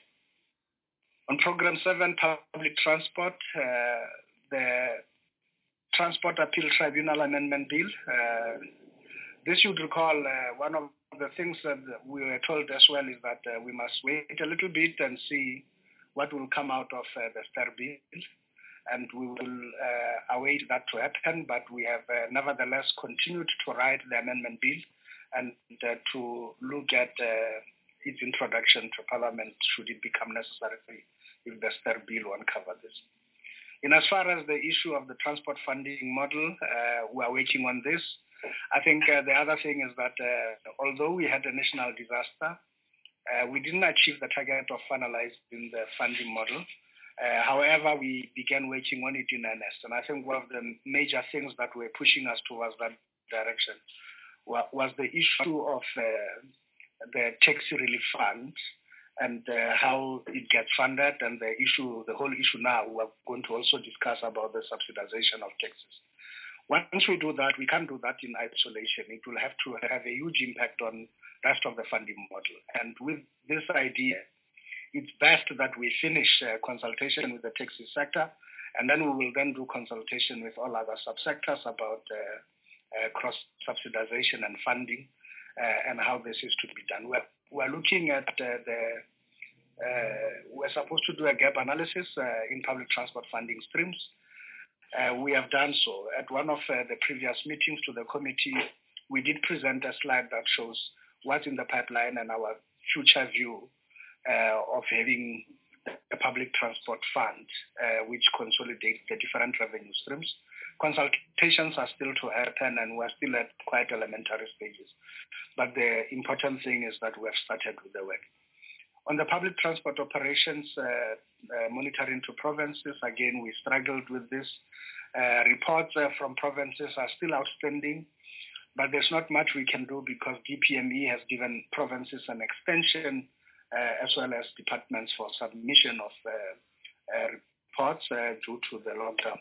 On Program seven, Public Transport, uh, the Transport Appeal Tribunal Amendment Bill, uh, this you'd recall uh, one of the things that we were told as well is that uh, we must wait a little bit and see what will come out of uh, the STAR bill. And we will uh, await that to happen, but we have uh, nevertheless continued to write the amendment bill and uh, to look at uh, its introduction to Parliament should it become necessary if the STAR bill won't cover this. In as far as the issue of the transport funding model, uh, we are working on this. I think uh, the other thing is that uh, although we had a national disaster, uh, we didn't achieve the target of finalizing the funding model. Uh, however, we began working on it in earnest. And I think one of the major things that were pushing us towards that direction was, was the issue of uh, the taxi relief fund and uh, how it gets funded, and the issue, the whole issue now, we're going to also discuss about the subsidization of taxis. Once we do that, we can't do that in isolation. It will have to have a huge impact on the rest of the funding model. And with this idea, it's best that we finish uh, consultation with the taxi sector, and then we will then do consultation with all other subsectors about uh, uh, cross-subsidization and funding uh, and how this is to be done. We're, we're looking at uh, the, uh, we're supposed to do a gap analysis uh, in public transport funding streams. Uh, we have done so. At one of uh, the previous meetings to the committee, we did present a slide that shows what's in the pipeline and our future view Uh, of having a public transport fund, uh, which consolidates the different revenue streams. Consultations are still to happen, and we're still at quite elementary stages. But the important thing is that we have started with the work. On the public transport operations, uh, uh, monitoring to provinces, again, we struggled with this. Uh, reports uh, from provinces are still outstanding, but there's not much we can do because D P M E has given provinces an extension Uh, as well as departments for submission of uh, uh, reports uh, due to the lockdown.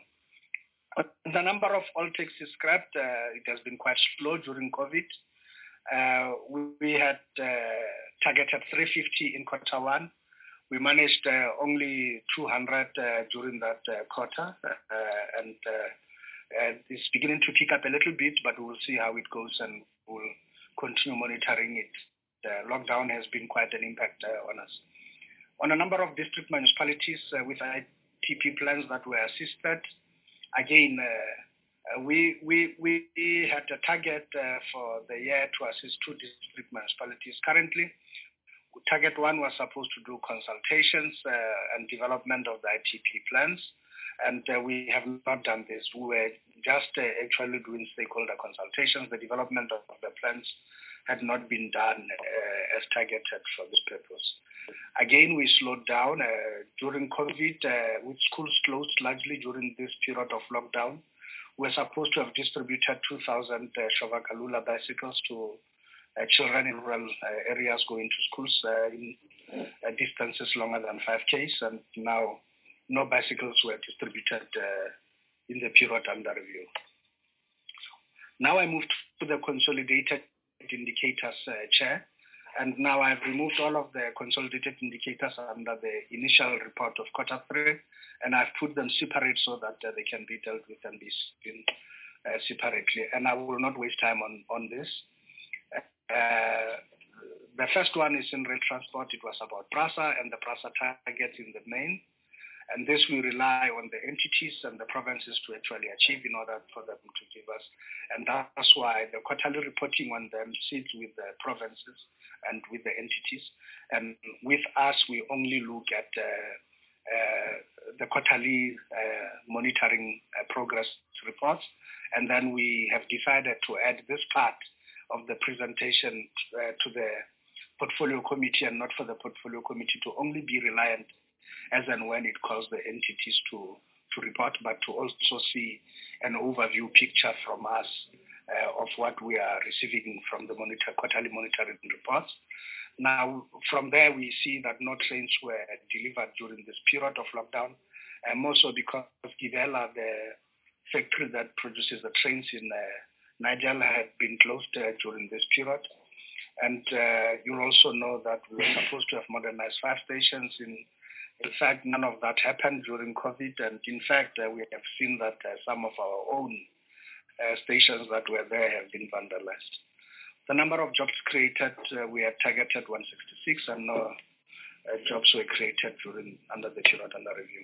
The number of all taxis scrapped, uh, it has been quite slow during COVID. Uh, we, we had uh, targeted three hundred fifty in quarter one. We managed uh, only two hundred uh, during that uh, quarter, uh, and uh, uh, it's beginning to pick up a little bit, but we'll see how it goes, and we'll continue monitoring it. The lockdown has been quite an impact uh, on us. On a number of district municipalities uh, with I T P plans that were assisted, again, uh, uh, we, we, we had a target uh, for the year to assist two district municipalities. Currently, target one was supposed to do consultations uh, and development of the I T P plans. And uh, we have not done this. We were just uh, actually doing stakeholder consultations. The development of the plans had not been done uh, as targeted for this purpose. Again, we slowed down. Uh, during COVID, uh, with schools closed largely during this period of lockdown, we're supposed to have distributed two thousand uh, Shovakalula bicycles to uh, children in rural uh, areas going to schools uh, in uh, distances longer than five Ks, and now no bicycles were distributed uh, in the period under review. Now I moved to the consolidated indicators, uh, Chair, and now I've removed all of the consolidated indicators under the initial report of quarter three, and I've put them separate so that uh, they can be dealt with and be seen uh, separately. And I will not waste time on, on this. Uh, the first one is in rail transport. It was about PRASA and the PRASA targets in the main. And this we rely on the entities and the provinces to actually achieve in order for them to give us. And that's why the quarterly reporting on them sits with the provinces and with the entities. And with us, we only look at uh, uh, the quarterly uh, monitoring uh, progress reports. And then we have decided to add this part of the presentation uh, to the portfolio committee and not for the portfolio committee to only be reliant as and when it calls the entities to, to report, but to also see an overview picture from us uh, of what we are receiving from the monitor, quarterly monitoring reports. Now, from there, we see that no trains were delivered during this period of lockdown, and also because Gibela, the factory that produces the trains in uh, Nigel, had been closed uh, during this period. And uh, you'll also know that we were supposed to have modernized five stations. In, in fact, none of that happened during COVID. And in fact, uh, we have seen that uh, some of our own uh, stations that were there have been vandalized. The number of jobs created, uh, we had targeted one hundred sixty-six, and no uh, jobs were created during under the period under review.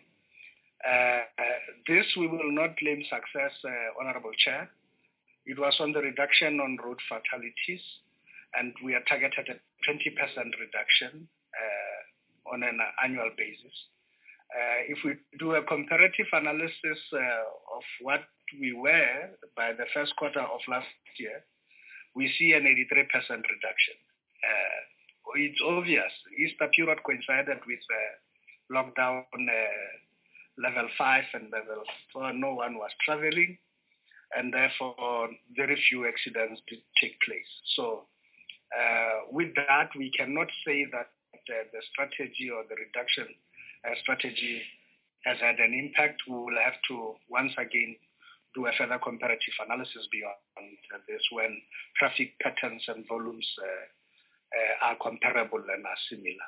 Uh, uh, this we will not claim success, uh, Honorable Chair. It was on the reduction on road fatalities, and we are targeted at twenty percent reduction uh, on an annual basis. Uh, if we do a comparative analysis uh, of what we were by the first quarter of last year, we see an eighty-three percent reduction. Uh, it's obvious. Easter period coincided with uh, lockdown uh, level five and level four. No one was traveling, and therefore very few accidents did take place. So uh, with that, we cannot say that uh, the strategy or the reduction uh, strategy has had an impact. We will have to once again do a further comparative analysis beyond this when traffic patterns and volumes uh, uh, are comparable and are similar.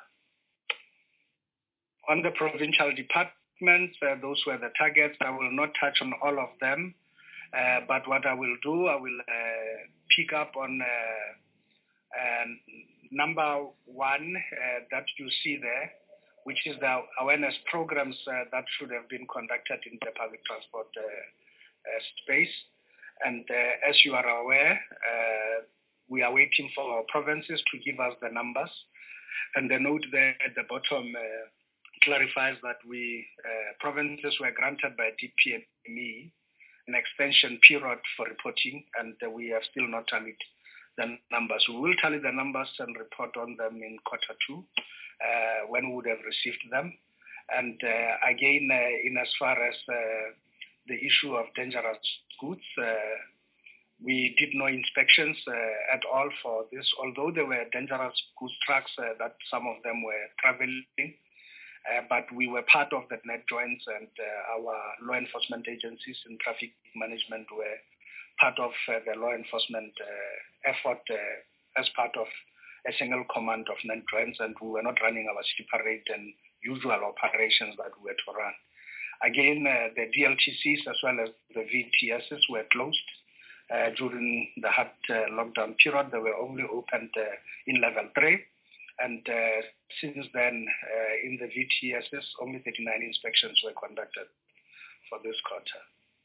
On the provincial departments, uh, those were the targets. I will not touch on all of them, uh, but what I will do, I will uh, pick up on uh, uh, number one uh, that you see there, which is the awareness programs uh, that should have been conducted in the public transport uh, uh, space. And uh, as you are aware, uh, we are waiting for our provinces to give us the numbers. And the note there at the bottom uh, clarifies that we uh, provinces were granted by D P M E an extension period for reporting, and uh, we have still not tallied the numbers. We will tally the numbers and report on them in quarter two uh, when we would have received them. And uh, again, uh, in as far as uh, the issue of dangerous goods, uh, we did no inspections uh, at all for this, although there were dangerous goods trucks uh, that some of them were traveling. Uh, but we were part of the net joints, and uh, our law enforcement agencies in traffic management were part of uh, the law enforcement uh, effort uh, as part of a single command of net joints, and we were not running our separate and usual operations that we were to run. Again, uh, the D L T Cs as well as the V T Ss were closed uh, during the hard uh, lockdown period. They were only opened uh, in level three. And uh, since then, uh, in the V T Ss, only thirty-nine inspections were conducted for this quarter.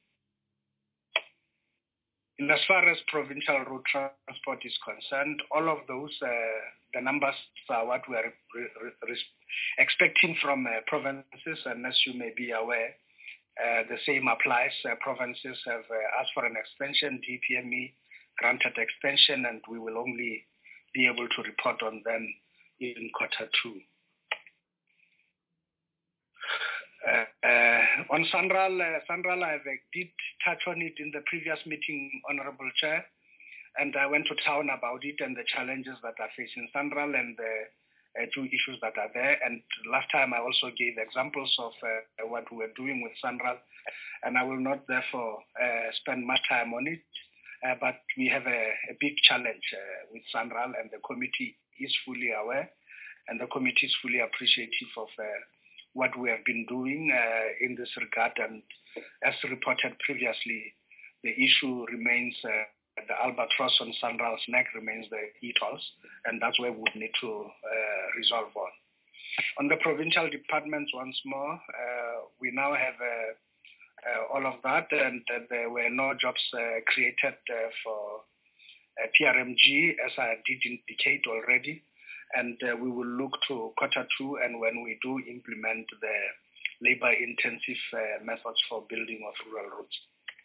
In as far as provincial road transport is concerned, all of those, uh, the numbers are what we are re- re- expecting from uh, provinces. And as you may be aware, uh, the same applies. Uh, provinces have uh, asked for an extension, D P M E granted extension, and we will only be able to report on them in quarter two. Uh, uh, on Sanral, uh, Sanral, I did touch on it in the previous meeting, Honorable Chair, and I went to town about it and the challenges that are facing Sanral and the uh, two issues that are there. And last time I also gave examples of uh, what we were doing with Sanral, and I will not therefore uh, spend much time on it, uh, but we have a, a big challenge uh, with Sanral, and the committee is fully aware, and the committee is fully appreciative of uh, what we have been doing uh, in this regard. And as reported previously, the issue remains, uh, the albatross on Sanral's neck remains the E tolls, and that's where we would need to uh, resolve on. On the provincial departments, once more, uh, we now have uh, uh, all of that, and uh, there were no jobs uh, created uh, for uh, P R M G, as I did indicate already. And uh, we will look to quarter two, and when we do implement the labor-intensive uh, methods for building of rural roads.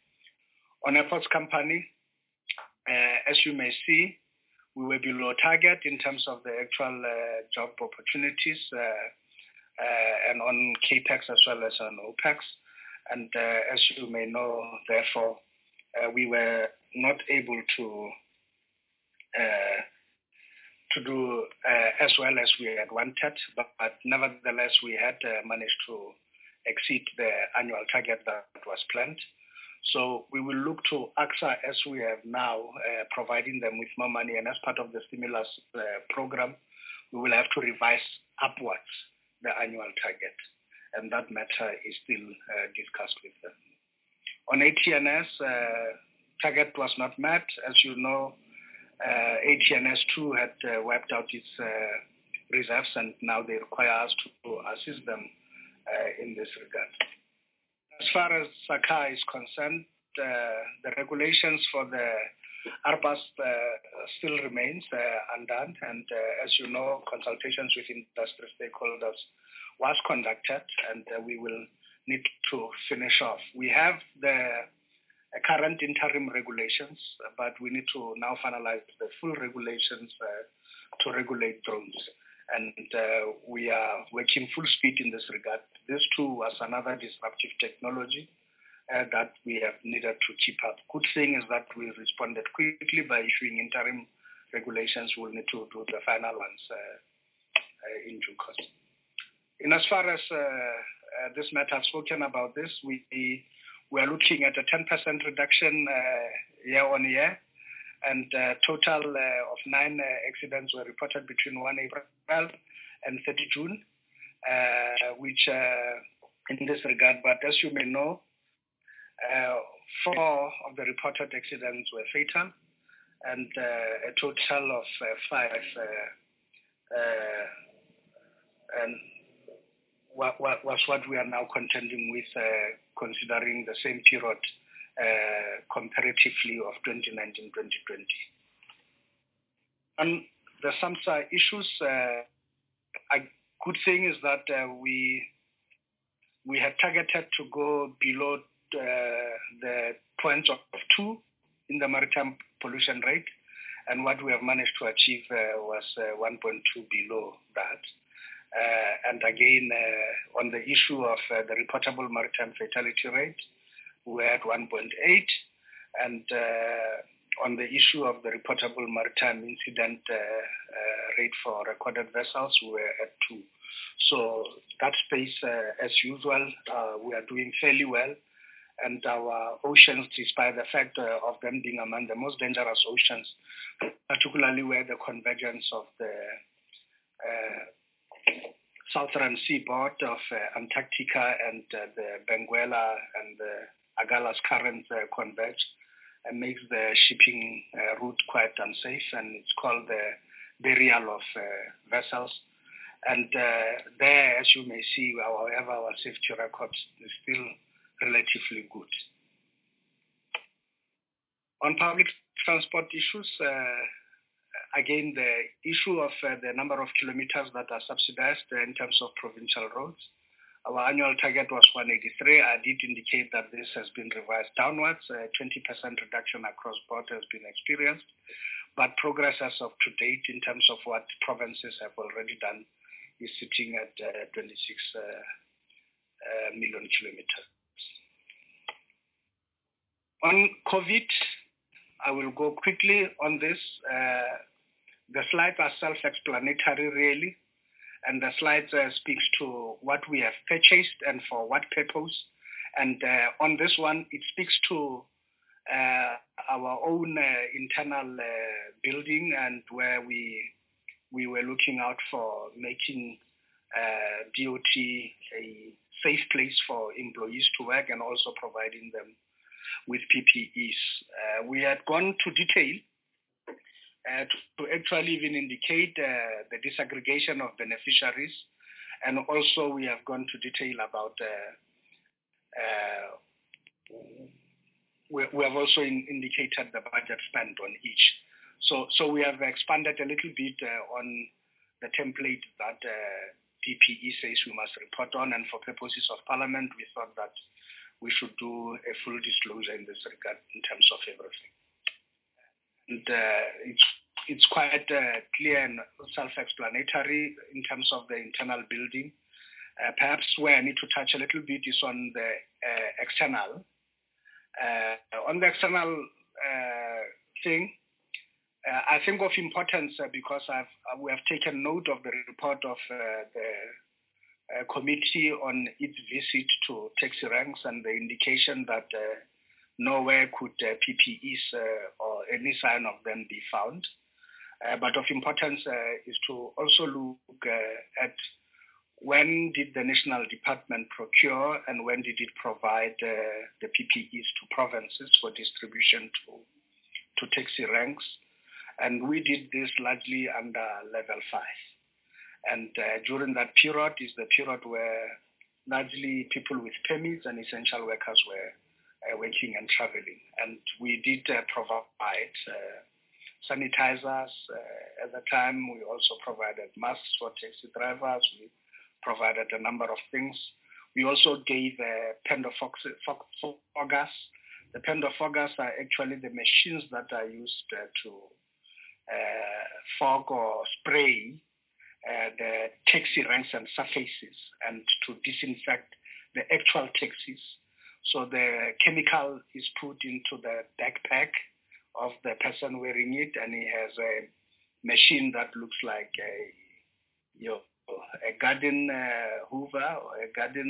On Airports Company, uh, as you may see, we were below target in terms of the actual uh, job opportunities, uh, uh, and on CAPEX as well as on OPEX. And uh, as you may know, therefore, uh, we were not able to uh, to do uh, as well as we had wanted, but, but nevertheless we had uh, managed to exceed the annual target that was planned. So we will look to A C S A as we have now, uh, providing them with more money, and as part of the stimulus uh, program, we will have to revise upwards the annual target, and that matter is still uh, discussed with them. On A T N S, uh, target was not met. As you know, Uh, A T N S two had uh, wiped out its uh, reserves, and now they require us to, to assist them uh, in this regard. As far as SACA is concerned, uh, the regulations for the A R P A S uh, still remains uh, undone, and uh, as you know, consultations with industry stakeholders was conducted, and uh, we will need to finish off. We have the current interim regulations, but we need to now finalize the full regulations uh, to regulate drones. And uh, we are working full speed in this regard. This too was another disruptive technology uh, that we have needed to keep up. Good thing is that we responded quickly by issuing interim regulations. We'll need to do the final ones uh, uh, in due course. In as far as uh, uh, this matter, I've spoken about this, we We are looking at a ten percent reduction uh, year on year, and a uh, total uh, of nine uh, accidents were reported between first April and thirtieth June, uh, which uh, in this regard, but as you may know, uh, four of the reported accidents were fatal, and uh, a total of uh, five uh, uh, and what, what was what we are now contending with, uh, considering the same period uh, comparatively of twenty nineteen twenty twenty. And the SAMHSA issues, uh, a good thing is that uh, we we had targeted to go below uh, the point of two in the maritime pollution rate, and what we have managed to achieve uh, was uh, one point two below that. Uh, and again, uh, on the issue of uh, the reportable maritime fatality rate, we're at one point eight. And uh, on the issue of the reportable maritime incident uh, uh, rate for recorded vessels, we're at two. So that space, uh, as usual, uh, we are doing fairly well. And our oceans, despite the fact uh, of them being among the most dangerous oceans, particularly where the convergence of the uh, southern seaboard of uh, Antarctica and uh, the Benguela and the Agalas currents uh, converge, and makes the shipping uh, route quite unsafe, and it's called the burial of uh, vessels. And uh, there, as you may see, however, our safety record is still relatively good. On public transport issues, uh, again, the issue of uh, the number of kilometers that are subsidized uh, in terms of provincial roads, Our annual target was one eighty-three. I did indicate that this has been revised downwards. A twenty percent reduction across board has been experienced, but progress as of to date in terms of what provinces have already done is sitting at uh, twenty-six uh, uh, million kilometers. On COVID, I will go quickly on this. Uh, the slides are self-explanatory, really. And the slides uh, speaks to what we have purchased and for what purpose. And uh, on this one, it speaks to uh, our own uh, internal uh, building, and where we we were looking out for making uh, D O T a safe place for employees to work, and also providing them with P P Es. Uh, we had gone to detail Uh, to, to actually even indicate uh, the disaggregation of beneficiaries. And also we have gone to detail about, uh, uh, we, we have also in, indicated the budget spent on each. So, so we have expanded a little bit uh, on the template that uh, P P E says we must report on, and for purposes of Parliament, we thought that we should do a full disclosure in this regard in terms of everything. And uh, it's it's quite uh, clear and self-explanatory in terms of the internal building. Uh, perhaps where I need to touch a little bit is on the uh, external. Uh, on the external uh, thing, uh, I think of importance uh, because I've, uh, we have taken note of the report of uh, the uh, committee on its visit to taxi ranks, and the indication that uh, nowhere could uh, P P Es uh, or any sign of them be found. Uh, but of importance uh, is to also look uh, at when did the national department procure and when did it provide uh, the P P Es to provinces for distribution to, to taxi ranks. And we did this largely under level five. And uh, during that period is the period where largely people with permits and essential workers were uh, working and traveling. And we did uh, provide uh, sanitizers. Uh, at the time, we also provided masks for taxi drivers. We provided a number of things. We also gave uh, pendofoggers. The pendofoggers are actually the machines that are used uh, to uh, fog or spray uh, the taxi ranks and surfaces, and to disinfect the actual taxis. So the chemical is put into the backpack of the person wearing it, and he has a machine that looks like a, you know, a garden uh, hoover or a garden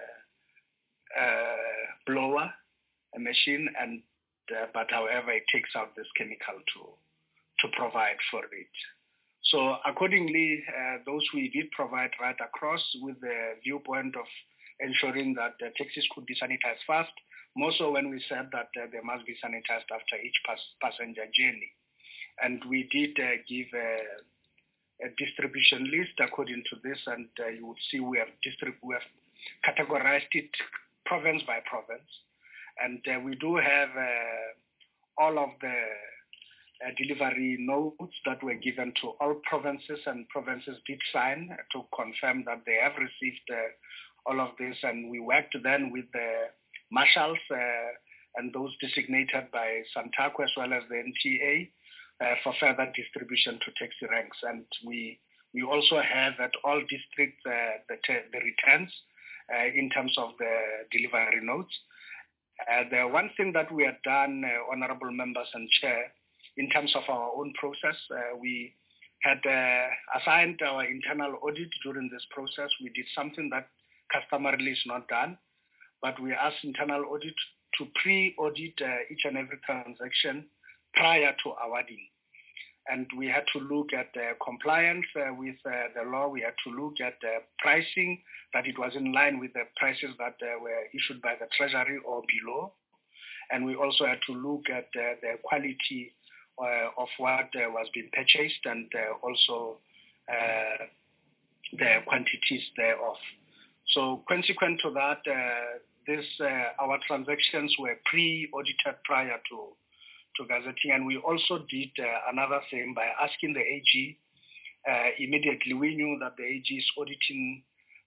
uh, uh, blower, a machine, and uh, but however it takes out this chemical to to provide for it. So accordingly, uh, those we did provide right across, with the viewpoint of ensuring that the taxis could be sanitized fast, more so when we said that uh, they must be sanitized after each pas- passenger journey. And we did uh, give a, a distribution list according to this, and uh, you would see we have, distrib- we have categorized it province by province. And uh, we do have uh, all of the uh, delivery notes that were given to all provinces, and provinces did sign to confirm that they have received uh, all of this. And we worked then with the marshals uh, and those designated by Santaco as well as the N T A uh, for further distribution to taxi ranks. And we we also have at all districts uh, the, t- the returns uh, in terms of the delivery notes. Uh, the one thing that we have done, uh, honorable members and chair, in terms of our own process, uh, we had uh, assigned our internal audit during this process. We did something that customarily is not done, but we asked internal audit to pre-audit uh, each and every transaction prior to awarding. And we had to look at uh, compliance uh, with uh, the law. We had to look at uh, pricing, that it was in line with the prices that uh, were issued by the Treasury or below. And we also had to look at uh, the quality uh, of what uh, was being purchased, and uh, also uh, the quantities thereof. So consequent to that, uh, this uh, our transactions were pre-audited prior to, to gazetting. And we also did uh, another thing by asking the A G. Uh, immediately we knew that the A G is auditing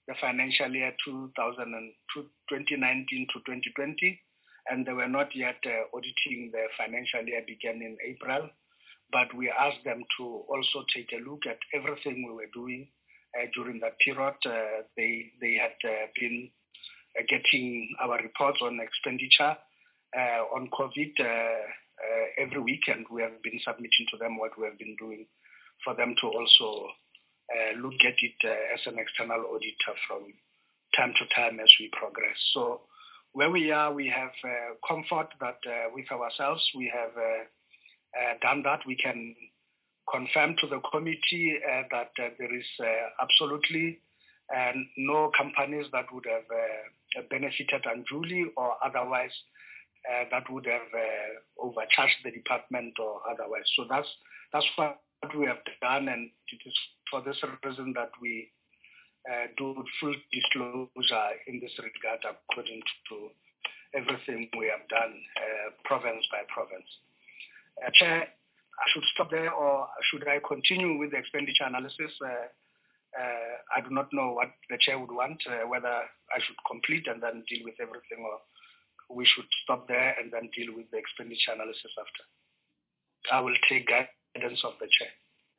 the financial year two thousand twenty nineteen to twenty twenty, and they were not yet uh, auditing the financial year began in April. But we asked them to also take a look at everything we were doing uh, during that period. Uh, they they had uh, been uh, getting our reports on expenditure uh, on COVID uh, uh, every week, and we have been submitting to them what we have been doing for them to also uh, look at it uh, as an external auditor from time to time as we progress. So where we are, we have uh, comfort that uh, with ourselves, we have uh, Uh, done that. We can confirm to the committee uh, that uh, there is uh, absolutely uh, no companies that would have uh, benefited unduly or otherwise uh, that would have uh, overcharged the department or otherwise. So that's that's what we have done, and it is for this reason that we uh, do full disclosure in this regard according to everything we have done uh, province by province. Uh, Chair, I should stop there, or should I continue with the expenditure analysis? Uh, uh, I do not know what the Chair would want, uh, whether I should complete and then deal with everything, or we should stop there and then deal with the expenditure analysis after. I will take guidance of the Chair.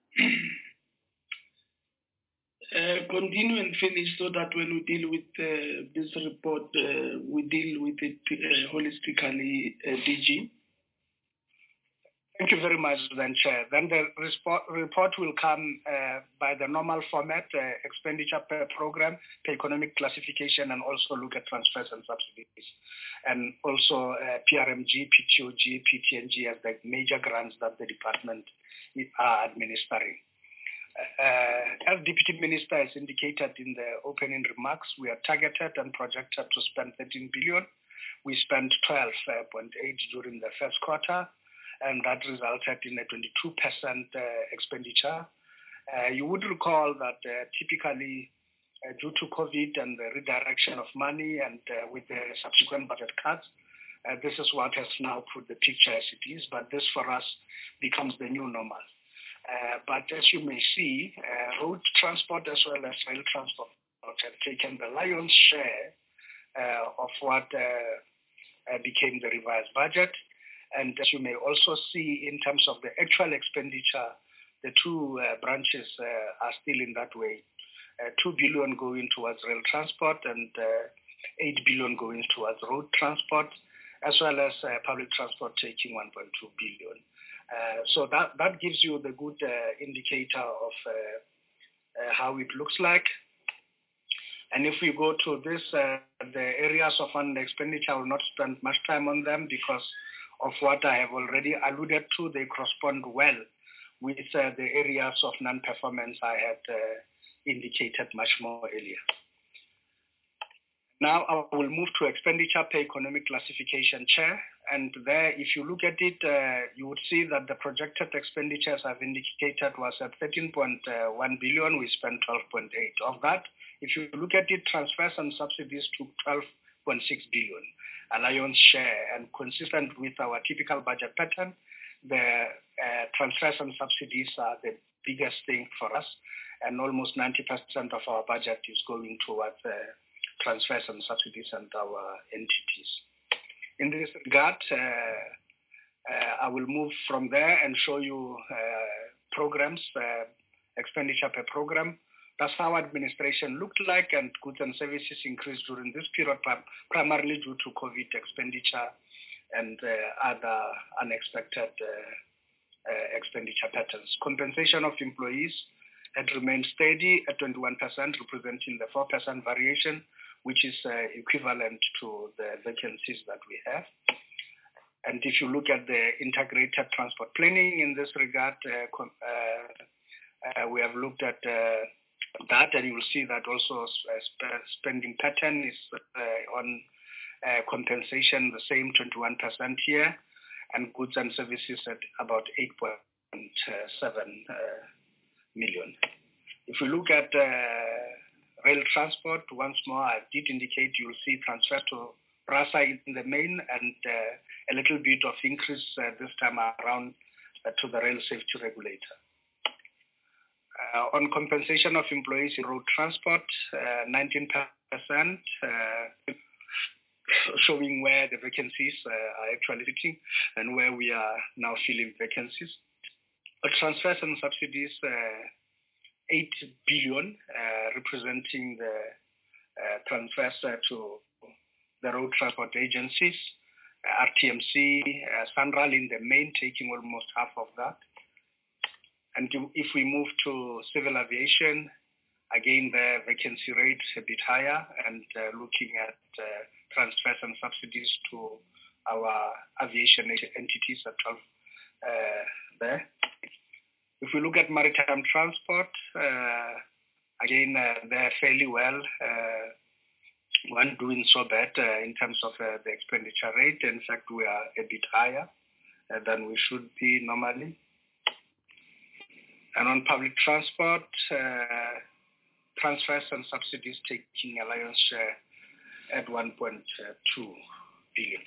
Uh, continue and finish so that when we deal with uh, this report, uh, we deal with it uh, holistically, uh, D G. Thank you very much, then, Chair. Then the report will come uh, by the normal format, uh, expenditure per program, per economic classification, and also look at transfers and subsidies. And also uh, P R M G, P T O G, P T N G as the major grants that the department are administering. Uh, as Deputy Minister has indicated in the opening remarks, we are targeted and projected to spend thirteen billion. We spent twelve point eight during the first quarter, and that resulted in a twenty-two percent uh, expenditure. Uh, you would recall that uh, typically, uh, due to COVID and the redirection of money and uh, with the subsequent budget cuts, uh, this is what has now put the picture as it is, but this for us becomes the new normal. Uh, but as you may see, uh, road transport as well as rail transport have taken the lion's share uh, of what uh, uh, became the revised budget. And as you may also see in terms of the actual expenditure, the two uh, branches uh, are still in that way. Uh, two billion going towards rail transport and uh, eight billion going towards road transport, as well as uh, public transport taking one point two billion. Uh, so that, that gives you the good uh, indicator of uh, uh, how it looks like. And if we go to this, uh, the areas of fund expenditure, I will not spend much time on them because of what I have already alluded to. They correspond well with uh, the areas of non-performance I had uh, indicated much more earlier. Now I will move to expenditure per economic classification, Chair. And there, if you look at it, uh, you would see that the projected expenditures I've indicated was at thirteen point one billion. We spent twelve point eight. Of that, if you look at it, transfers and subsidies took twelve point six billion, a lion's share, and consistent with our typical budget pattern, the uh, transfers and subsidies are the biggest thing for us, and almost ninety percent of our budget is going towards uh, transfers and subsidies and our entities. In this regard, uh, uh, I will move from there and show you uh, programs, uh, expenditure per program. That's how administration looked like, and goods and services increased during this period, primarily due to COVID expenditure and uh, other unexpected uh, uh, expenditure patterns. Compensation of employees had remained steady at twenty-one percent, representing the four percent variation, which is uh, equivalent to the vacancies that we have. And if you look at the integrated transport planning in this regard, uh, uh, uh, we have looked at uh, that, and you will see that also uh, sp spending pattern is uh, on uh, compensation, the same twenty-one percent here, and goods and services at about eight point seven uh, million. If we look at uh, rail transport, once more, I did indicate you'll see transfer to RASA in the main, and uh, a little bit of increase uh, this time around uh, to the rail safety regulator. Uh, on compensation of employees in road transport, uh, nineteen percent, uh, showing where the vacancies uh, are actually sitting and where we are now filling vacancies. Uh, transfers and subsidies, uh, eight billion, uh, representing the uh, transfers uh, to the road transport agencies, uh, R T M C, uh, Sanral in the main taking almost half of that. And if we move to civil aviation, again, the vacancy rate is a bit higher, and uh, looking at uh, transfers and subsidies to our aviation entities at twelve uh, there. If we look at maritime transport, uh, again, uh, they're fairly well. Uh, one doing so bad uh, in terms of uh, the expenditure rate. In fact, we are a bit higher uh, than we should be normally. And on public transport, uh, transfers and subsidies taking a lion's share at one point two billion.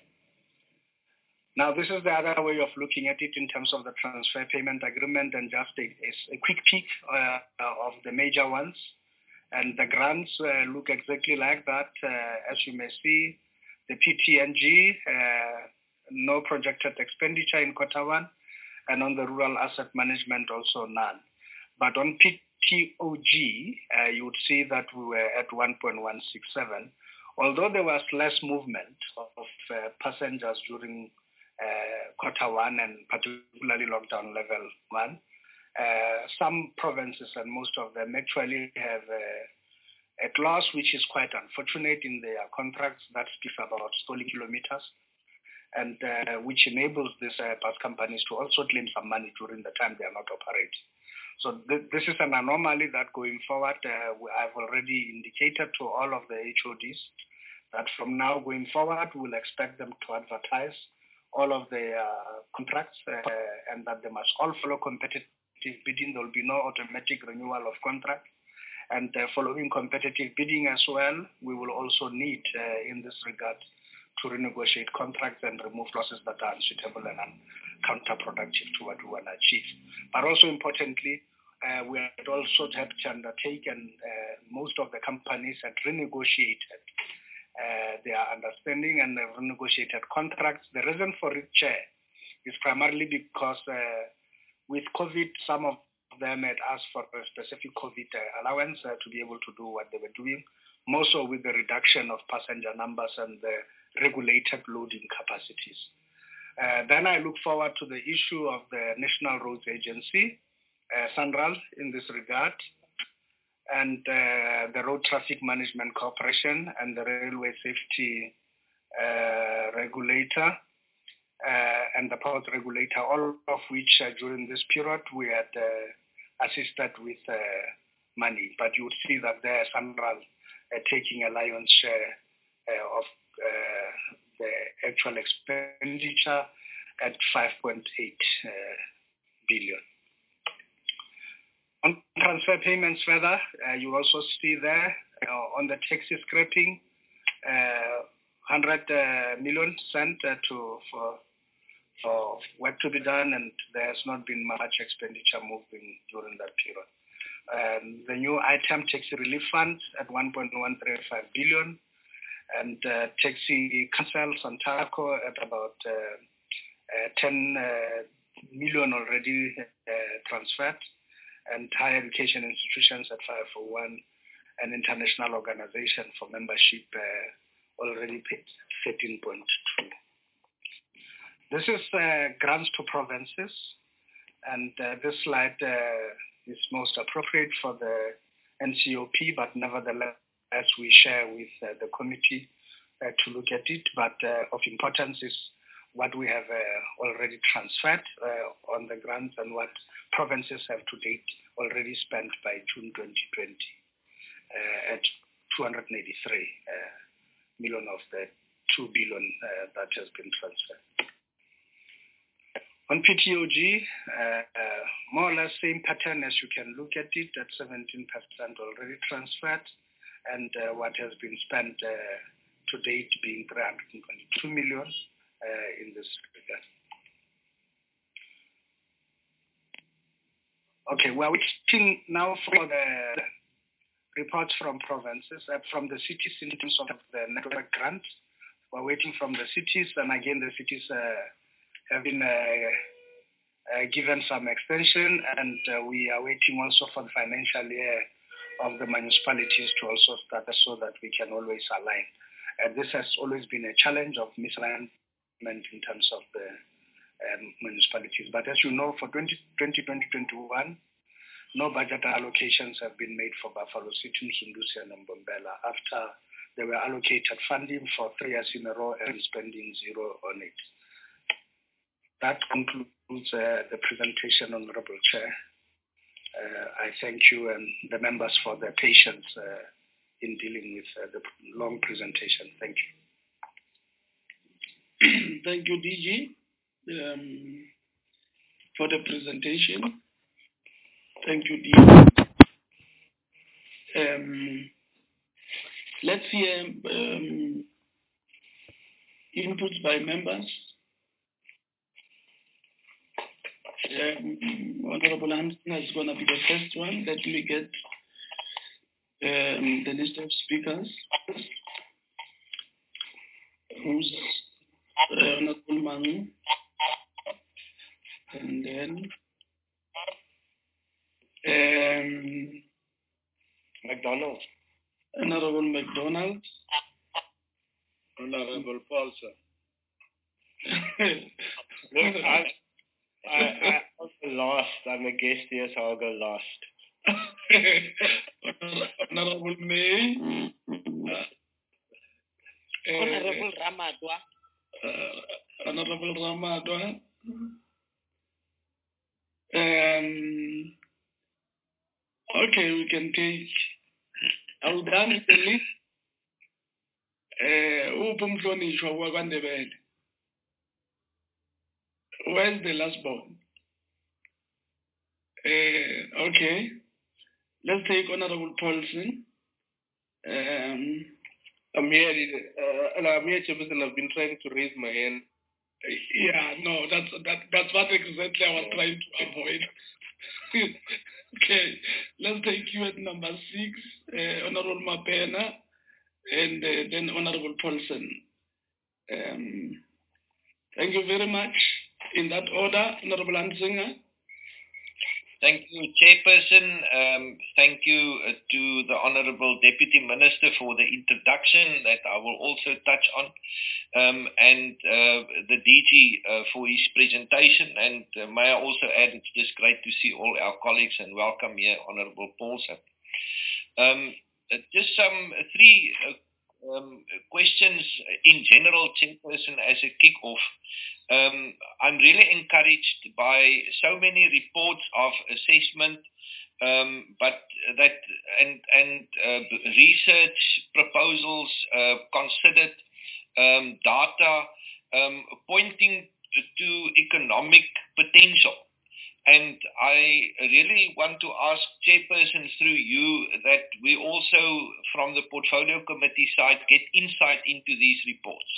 Now, this is the other way of looking at it in terms of the transfer payment agreement, and just a, a quick peek uh, of the major ones. And the grants uh, look exactly like that. Uh, as you may see, the P T N G, uh, no projected expenditure in quarter one, and on the rural asset management also none. But on P T O G, uh, you would see that we were at one point one six seven, although there was less movement of uh, passengers during uh, quarter one and particularly lockdown level one. Uh, some provinces and most of them actually have uh, a clause which is quite unfortunate in their contracts that speaks about stolen kilometers, and uh, which enables these uh, bus companies to also claim some money during the time they are not operating. So th this is an anomaly that going forward, uh, I've already indicated to all of the H O Ds that from now going forward, we'll expect them to advertise all of the uh, contracts uh, and that they must all follow competitive bidding. There will be no automatic renewal of contract. And uh, following competitive bidding as well, we will also need uh, in this regard to renegotiate contracts and remove clauses that are unsuitable and counterproductive to what we want to achieve. But also importantly, uh, we had also had to undertake, and uh, most of the companies had renegotiated uh, their understanding and renegotiated contracts. The reason for it, Chair, is primarily because uh, with COVID, some of them had asked for a specific COVID uh, allowance uh, to be able to do what they were doing, more so with the reduction of passenger numbers and the regulated loading capacities. Uh, then I look forward to the issue of the National Roads Agency, uh, Sanral, in this regard, and uh, the Road Traffic Management Corporation and the Railway Safety uh, Regulator uh, and the Port Regulator, all of which uh, during this period we had uh, assisted with uh, money. But you would see that there Sanral uh, taking a lion's share uh, of uh, the actual expenditure at five point eight uh, billion. On transfer payments further, uh, you also see there uh, on the taxi scrapping, uh, one hundred uh, million sent uh, to for, for work to be done, and there has not been much expenditure moving during that period. Um, the new item taxi relief fund at one point one three five billion, and uh, taxi cancels and TACO at about uh, uh, ten uh, million already uh, transferred, and higher education institutions at five oh one, and international organization for membership uh, already paid thirteen point two. This is uh, grants to provinces, and uh, this slide uh, is most appropriate for the N C O P, but nevertheless, as we share with uh, the committee uh, to look at it, but uh, of importance is what we have uh, already transferred uh, on the grants and what provinces have to date already spent by June twenty twenty uh, at two hundred eighty-three uh, million of the two billion uh, that has been transferred. On P T O G, uh, uh, more or less same pattern as you can look at it, at seventeen percent already transferred, and uh, what has been spent uh, to date being three hundred twenty-two million uh, in this regard. Okay, we're waiting now for the reports from provinces, uh, from the cities in terms of the network grant. We're waiting from the cities, and again, the cities uh, have been uh, uh, given some extension, and uh, we are waiting also for the financial year of the municipalities to also start so that we can always align. And this has always been a challenge of misalignment in terms of the um, municipalities. But as you know, for twenty twenty, twenty twenty-one, no budget allocations have been made for Buffalo City, Hindusia, and Mbombela after they were allocated funding for three years in a row and spending zero on it. That concludes uh, the presentation, Honorable Chair. Uh, I thank you and the members for their patience uh, in dealing with uh, the long presentation. Thank you. Thank you, D G, um, for the presentation. Thank you, D G. Um, let's hear um, inputs by members. Um, Honorable Hansen is going to be the first one. Let me get um, the list of speakers. Who's uh, Honorable Mangu? And then um, McDonald. Honorable McDonald. Honorable Paulson. Look, I, I, I'll go last. I'm a guest here, so I'll go last. Honorable May. Uh, Honorable Ramadwa. Uh, Honorable Ramadwa. Um, okay, we can take. I will dance the list. Where's the last born? Uh, okay. Let's take Honorable Paulson. Um, I'm here, uh, and I'm here, Chairperson. I've been trying to raise my hand. Yeah, no, that's that, that's what exactly I was yeah. trying to avoid. Okay, let's take you at number six, uh, Honorable Mapena, and uh, then Honorable Paulson. Um, thank you very much. In that order, Honorable Hansinger. Thank you, Chairperson. Um, thank you uh, to the Honorable Deputy Minister for the introduction that I will also touch on, um, and uh, the D G uh, for his presentation. And uh, may I also add, it's just great to see all our colleagues, and welcome here, Honorable Paulson. Um, uh, just some uh, three uh, um, questions in general, Chairperson, as a kick-off. Um, I'm really encouraged by so many reports of assessment, um, but that and and uh, research proposals uh, considered, um, data um, pointing to economic potential. And I really want to ask, Chairperson, through you, that we also, from the Portfolio Committee side, get insight into these reports.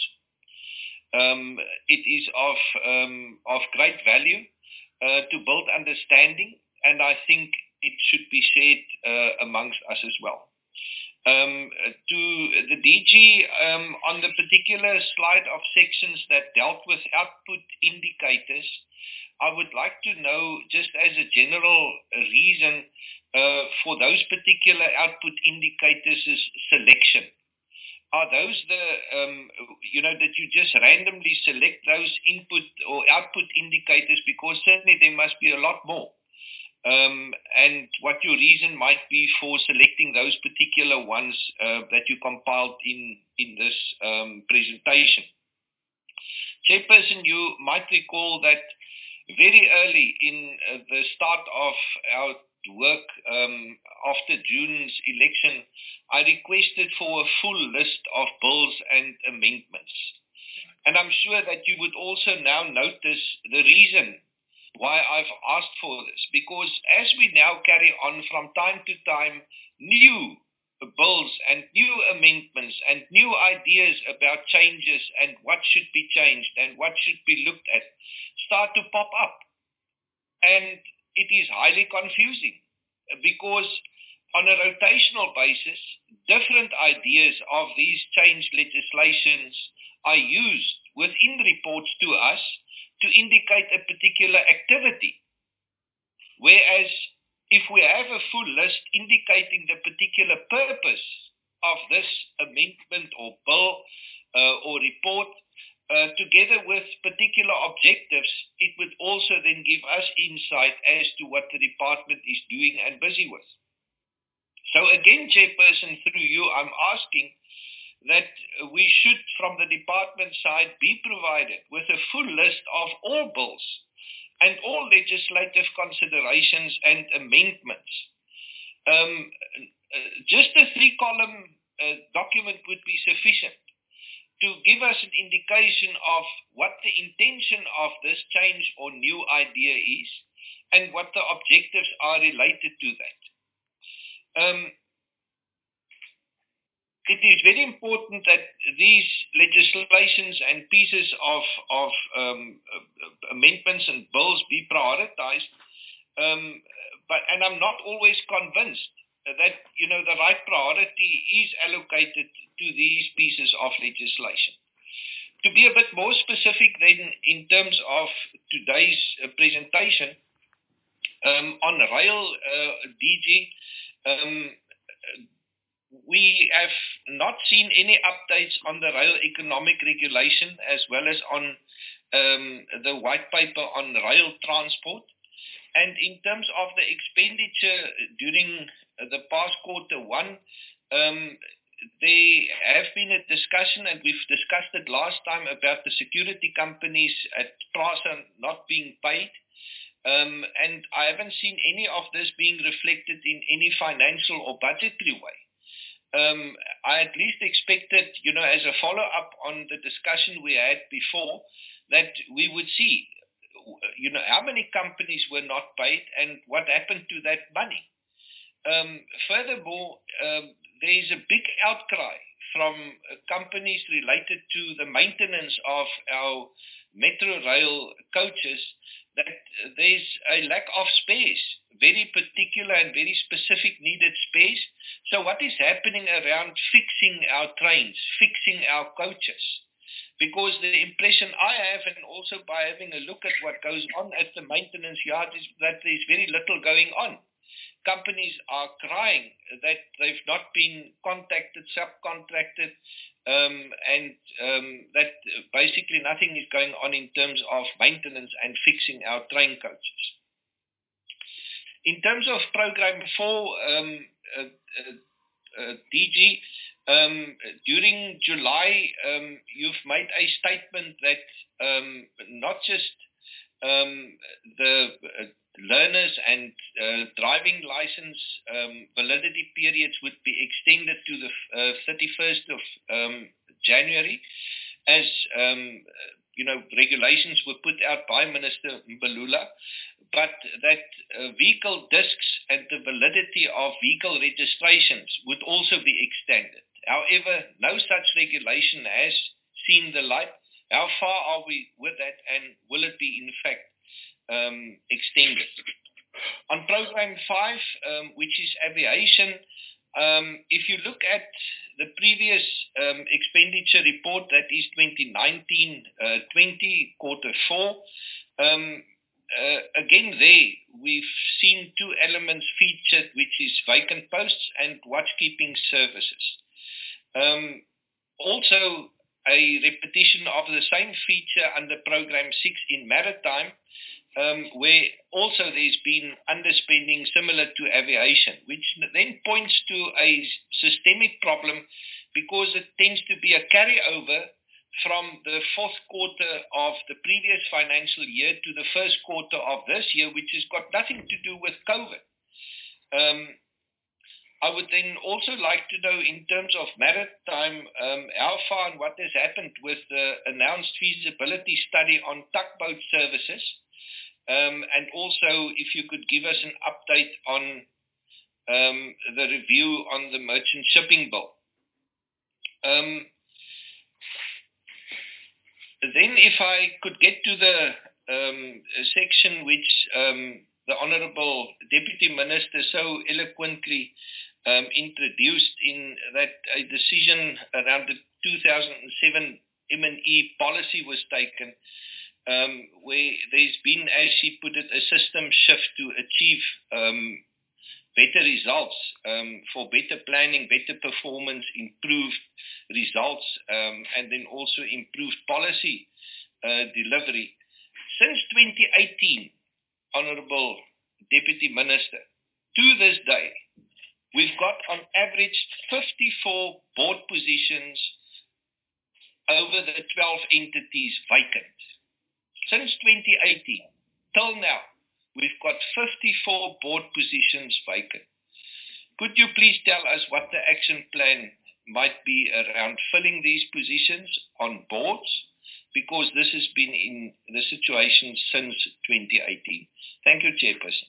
Um, it is of um, of great value uh, to build understanding, and I think it should be shared uh, amongst us as well. Um, to the D G, um, on the particular slide of sections that dealt with output indicators, I would like to know, just as a general reason uh, for those particular output indicators, is selection. Are those the, um, you know, that you just randomly select those input or output indicators? Because certainly there must be a lot more. Um, and what your reason might be for selecting those particular ones uh, that you compiled in, in this um, presentation. Chairperson, you might recall that very early in uh, the start of our work um, after June's election, I requested for a full list of bills and amendments. And I'm sure that you would also now notice the reason why I've asked for this, because as we now carry on from time to time, new bills and new amendments and new ideas about changes and what should be changed and what should be looked at start to pop up. And it is highly confusing because on a rotational basis, different ideas of these change legislations are used within reports to us to indicate a particular activity. Whereas if we have a full list indicating the particular purpose of this amendment or bill uh, or report, uh, together with particular objectives, it would also then give us insight as to what the department is doing and busy with. So again, Chairperson, through you, I'm asking that we should, from the department side, be provided with a full list of all bills and all legislative considerations and amendments. Um, just a three-column uh, document would be sufficient to give us an indication of what the intention of this change or new idea is and what the objectives are related to that. Um, it is very important that these legislations and pieces of, of um, amendments and bills be prioritized, um, but and I'm not always convinced that, you know, the right priority is allocated to these pieces of legislation. To be a bit more specific then in terms of today's uh, presentation, um, on rail, uh, D G, um, we have not seen any updates on the rail economic regulation as well as on um, the white paper on rail transport. And in terms of the expenditure during the past quarter one, um, there have been a discussion, and we've discussed it last time, about the security companies at PRASA not being paid. Um, and I haven't seen any of this being reflected in any financial or budgetary way. Um, I at least expected, you know, as a follow-up on the discussion we had before, that we would see, you know, how many companies were not paid and what happened to that money. Um, furthermore, um, there is a big outcry from uh, companies related to the maintenance of our metro rail coaches that uh, there's a lack of space, very particular and very specific needed space. So what is happening around fixing our trains, fixing our coaches? Because the impression I have, and also by having a look at what goes on at the maintenance yard, is that there's very little going on. Companies are crying that they've not been contacted, subcontracted, um, and um, that basically nothing is going on in terms of maintenance and fixing our train coaches. In terms of program four, um, uh, uh, uh, D G, um, during July, um, you've made a statement that um, not just um, the uh, learners and uh, driving license um, validity periods would be extended to the uh, thirty-first of um, January, as um, you know, regulations were put out by Minister Mbalula, but that uh, vehicle discs and the validity of vehicle registrations would also be extended. However, no such regulation has seen the light. How far are we with that, and will it be in fact um, extended? On program five, um, which is aviation, um, if you look at the previous um, expenditure report, that is twenty nineteen twenty, quarter four, um, uh, again there we've seen two elements featured, which is vacant posts and watchkeeping services. Um, also, a repetition of the same feature under program six in maritime, um, where also there's been underspending similar to aviation, which then points to a systemic problem because it tends to be a carryover from the fourth quarter of the previous financial year to the first quarter of this year, which has got nothing to do with COVID. Um, I would then also like to know, in terms of maritime, um, how far and what has happened with the announced feasibility study on tugboat services, um, and also if you could give us an update on um, the review on the merchant shipping bill. Um, then if I could get to the um, section which um, the Honourable Deputy Minister so eloquently um, introduced in that a decision around the two thousand seven M and E policy was taken, um, where there's been, as she put it, a system shift to achieve um, better results, um, for better planning, better performance, improved results, um, and then also improved policy uh, delivery. Since twenty eighteen, Honourable Deputy Minister, to this day, we've got on average fifty-four board positions over the twelve entities vacant. Since twenty eighteen till now, we've got fifty-four board positions vacant. Could you please tell us what the action plan might be around filling these positions on boards? Because this has been in the situation since twenty eighteen. Thank you, Chairperson.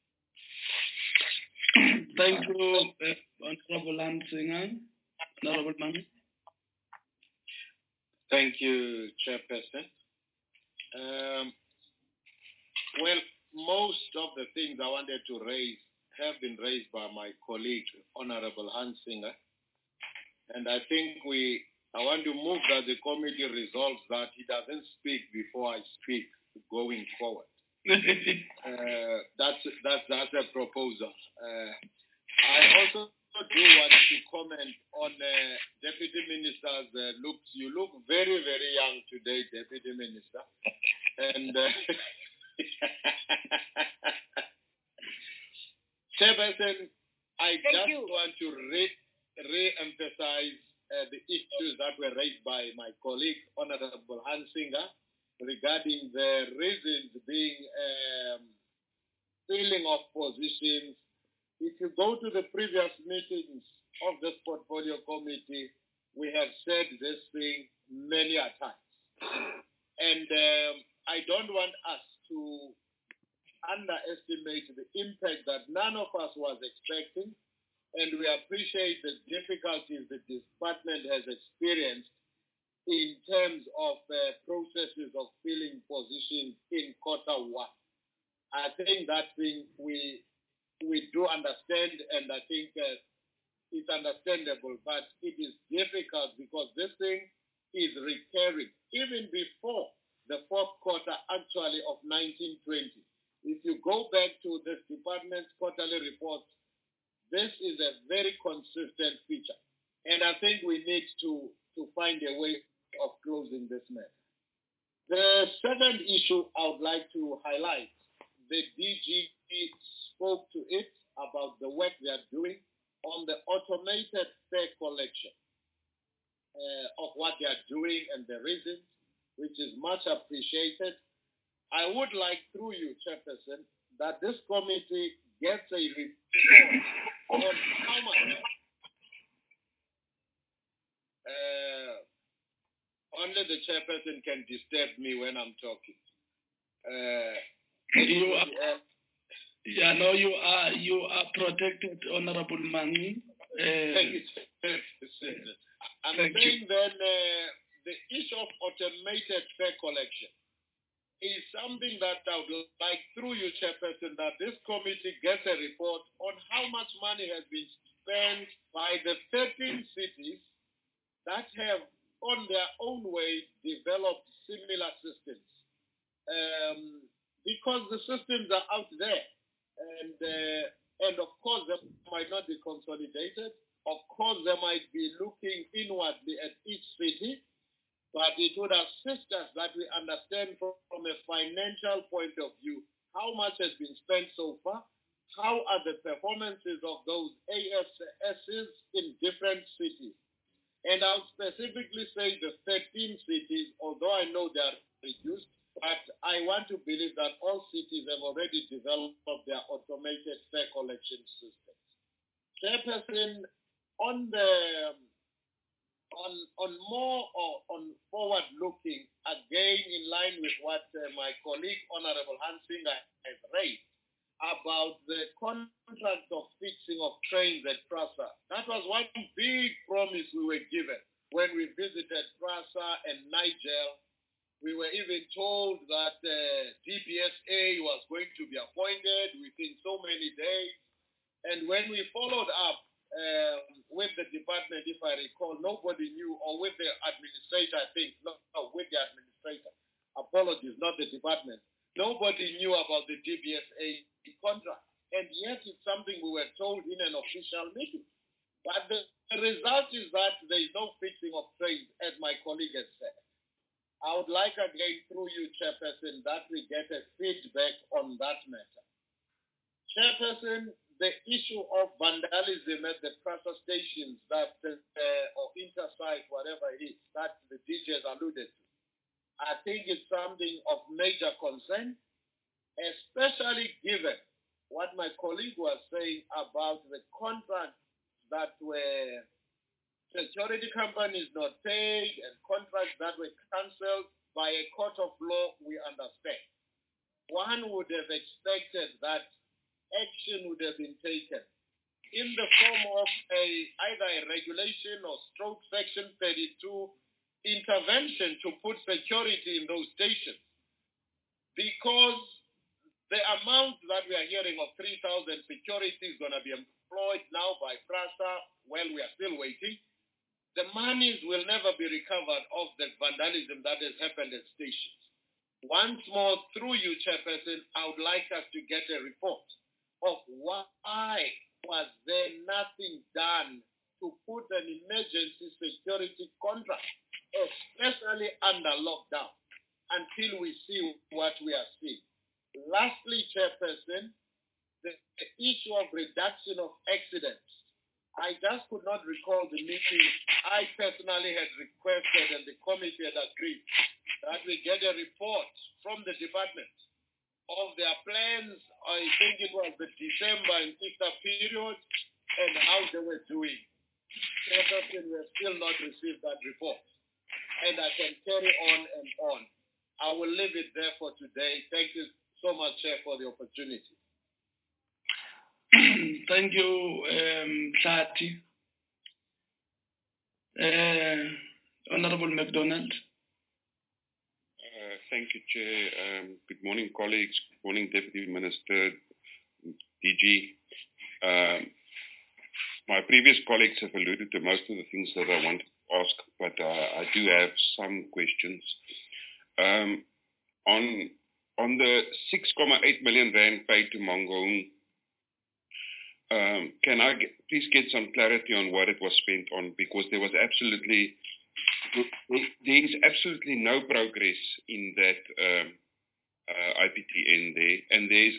Thank you, uh, Honorable Lansinger. Honorable Manu. Thank you, Chairperson. Um, well, most of the things I wanted to raise have been raised by my colleague, Honorable Hansinger. And I think we, I want to move that the committee resolves that he doesn't speak before I speak going forward. uh, that's, that's, that's a proposal. Uh, I also do want to comment on uh, Deputy Minister's uh, looks. You look very, very young today, Deputy Minister. And uh, Chairperson, I Thank just you. want to re- re-emphasize uh, the issues that were raised by my colleague, Honorable Hansinger, regarding the reasons being um, filling of positions. If you go to the previous meetings of this portfolio committee, we have said this thing many a times. And um, I don't want us to underestimate the impact that none of us was expecting, and we appreciate the difficulties the department has experienced in terms of uh, processes of filling positions in quarter one. I think that thing we we do understand, and I think uh, it's understandable, but it is difficult because this thing is recurring even before the fourth quarter actually of nineteen twenty. If you go back to this department's quarterly report, this is a very consistent feature. And I think we need to, to find a way of closing this matter. The second issue I would like to highlight, the D G spoke to it about the work they are doing on the automated fare collection uh, of what they are doing and the reasons, which is much appreciated. I would like, through you, Chairperson, that this committee gets a report on how much uh, only the Chairperson can disturb me when I'm talking. Uh, you are, uh, yeah, no, you are you are protected, Honorable Mangi. Uh, Thank you, Chairperson. I'm saying you. then uh, the issue of automated fare collection is something that I would like, through you, Chairperson, that this committee gets a report on how much money has been spent by the thirteen cities that have, on their own way, developed similar systems. Um, because the systems are out there, and uh, and of course they might not be consolidated. Of course, they might be looking inwardly at each city. But it would assist us that we understand from, from a financial point of view how much has been spent so far, how are the performances of those A S Ss in different cities. And I'll specifically say the thirteen cities, although I know they are reduced, but I want to believe that all cities have already developed their automated fare collection systems. Chairperson, on the On, on more or on forward-looking, again in line with what uh, my colleague, Honorable Hansinger, has raised about the contract of fixing of trains at PRASA. That was one big promise we were given when we visited PRASA and Nigel We were even told that uh, D P S A was going to be appointed within so many days. And when we followed up um, with the department, if I recall, nobody knew, or with the administrator, I think, no, no, with the administrator. Apologies, not the department. Nobody knew about the D P S A contract. And yet it's something we were told in an official meeting. But the, the result is that there is no fixing of trains, as my colleague has said. I would like again, through you, Chairperson, that we get a feedback on that matter. Chairperson, the issue of vandalism at the Prasa stations that, uh, or intersite, whatever it is, that the D J has alluded to, I think it's something of major concern, especially given what my colleague was saying about the contracts that were security companies not paid and contracts that were cancelled by a court of law, we understand. One would have expected that action would have been taken in the form of a either a regulation or stroke section thirty-two intervention to put security in those stations. Because the amount that we are hearing of three thousand security is going to be employed now by Prasa, well, we are still waiting. The monies will never be recovered of the vandalism that has happened at stations. Once more, through you, Chairperson, I would like us to get a report of why was there nothing done to put an emergency security contract, especially under lockdown, until we see what we are seeing. Lastly, Chairperson, the, the issue of reduction of accidents. I just could not recall the meeting I personally had requested and the committee had agreed that we get a report from the department of their plans. I think it was the December and Easter period and how they were doing. Chairperson, we have still not received that report. And I can carry on and on. I will leave it there for today. Thank you so much, Chair, for the opportunity. Thank you, um, Tlati. Uh, Honorable McDonald. Uh, thank you, Chair. Um, good morning, colleagues. Good morning, Deputy Minister, D G. Um, my previous colleagues have alluded to most of the things that I want to ask, but uh, I do have some questions. Um, on on the six point eight million rand paid to Mangaung, Um, can I get, please get some clarity on what it was spent on? Because there was absolutely, there is absolutely no progress in that um, uh, I P T N there. And there's,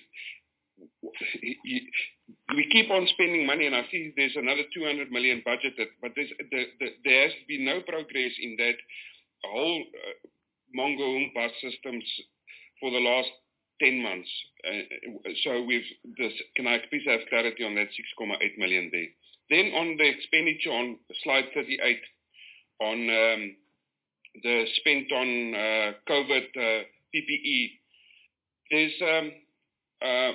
we keep on spending money, and I see there's another two hundred million budgeted, but there's, the, the, there has been no progress in that whole uh, Mangaung bus systems for the last ten months. Uh, so we've, this, can I please have clarity on that six point eight million there? Then on the expenditure on slide thirty-eight, on um, the spent on uh, COVID uh, P P E, there's um, uh,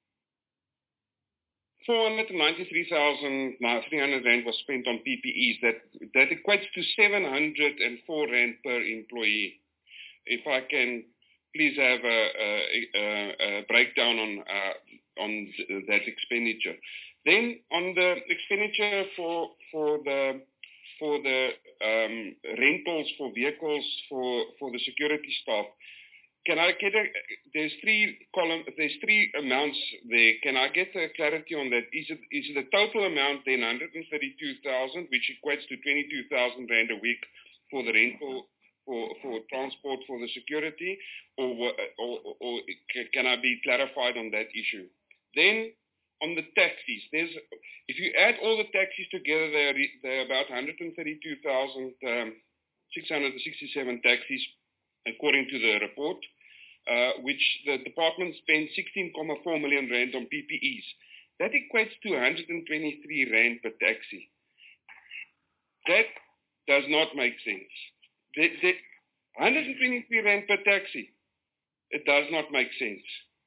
four hundred ninety-three thousand three hundred rand was spent on P P Es. That, that equates to seven hundred four rand per employee. If I can please have a, a, a, a breakdown on uh, on th that expenditure. Then on the expenditure for for the for the um, rentals for vehicles for for the security staff, can I get a? There's three column. There's three amounts there. Can I get a clarity on that? Is it is the total amount then one hundred thirty-two thousand, which equates to twenty-two thousand rand a week for the rental? For, for transport for the security, or, or, or can I be clarified on that issue? Then on the taxis, there's, if you add all the taxis together, they're, they're about one hundred thirty-two thousand six hundred sixty-seven taxis, according to the report, uh, which the department spent sixteen point four million rand on P P Es. That equates to one hundred twenty-three rand per taxi. That does not make sense. The, the one hundred twenty-three rand per taxi, it does not make sense.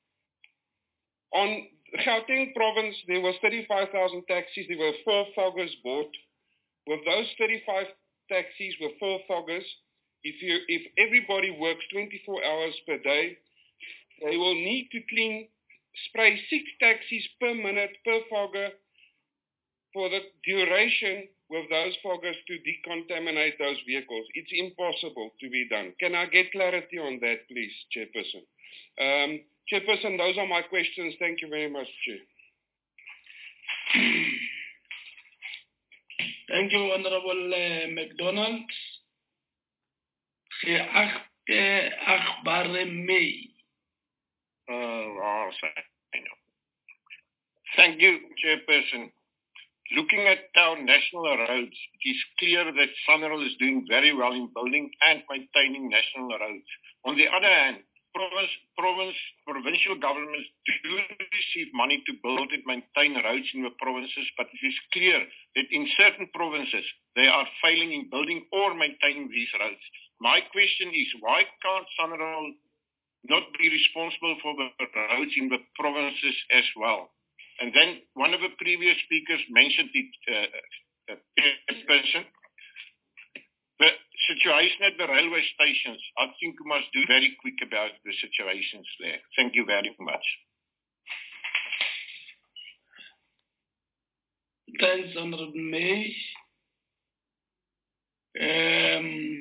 On Gauteng province, there was thirty-five thousand taxis. There were four foggers bought. With those thirty-five taxis with four foggers, If you, if everybody works twenty-four hours per day, they will need to clean, spray six taxis per minute per fogger for the duration with those foggers to decontaminate those vehicles. It's impossible to be done. Can I get clarity on that, please, Chairperson? Um, Chairperson, those are my questions. Thank you very much, Chair. Thank you, Honorable uh, McDonald. Geachte achtbare May. Uh, Thank you, Chairperson. Looking at our national roads, it is clear that SANRAL is doing very well in building and maintaining national roads. On the other hand, province, province, provincial governments do receive money to build and maintain roads in the provinces, but it is clear that in certain provinces, they are failing in building or maintaining these roads. My question is, why can't SANRAL not be responsible for the roads in the provinces as well? And then one of the previous speakers mentioned it, uh, uh, person. The situation at the railway stations, I think we must do very quick about the situations there. Thank you very much. Thanks, Honorable May. Um,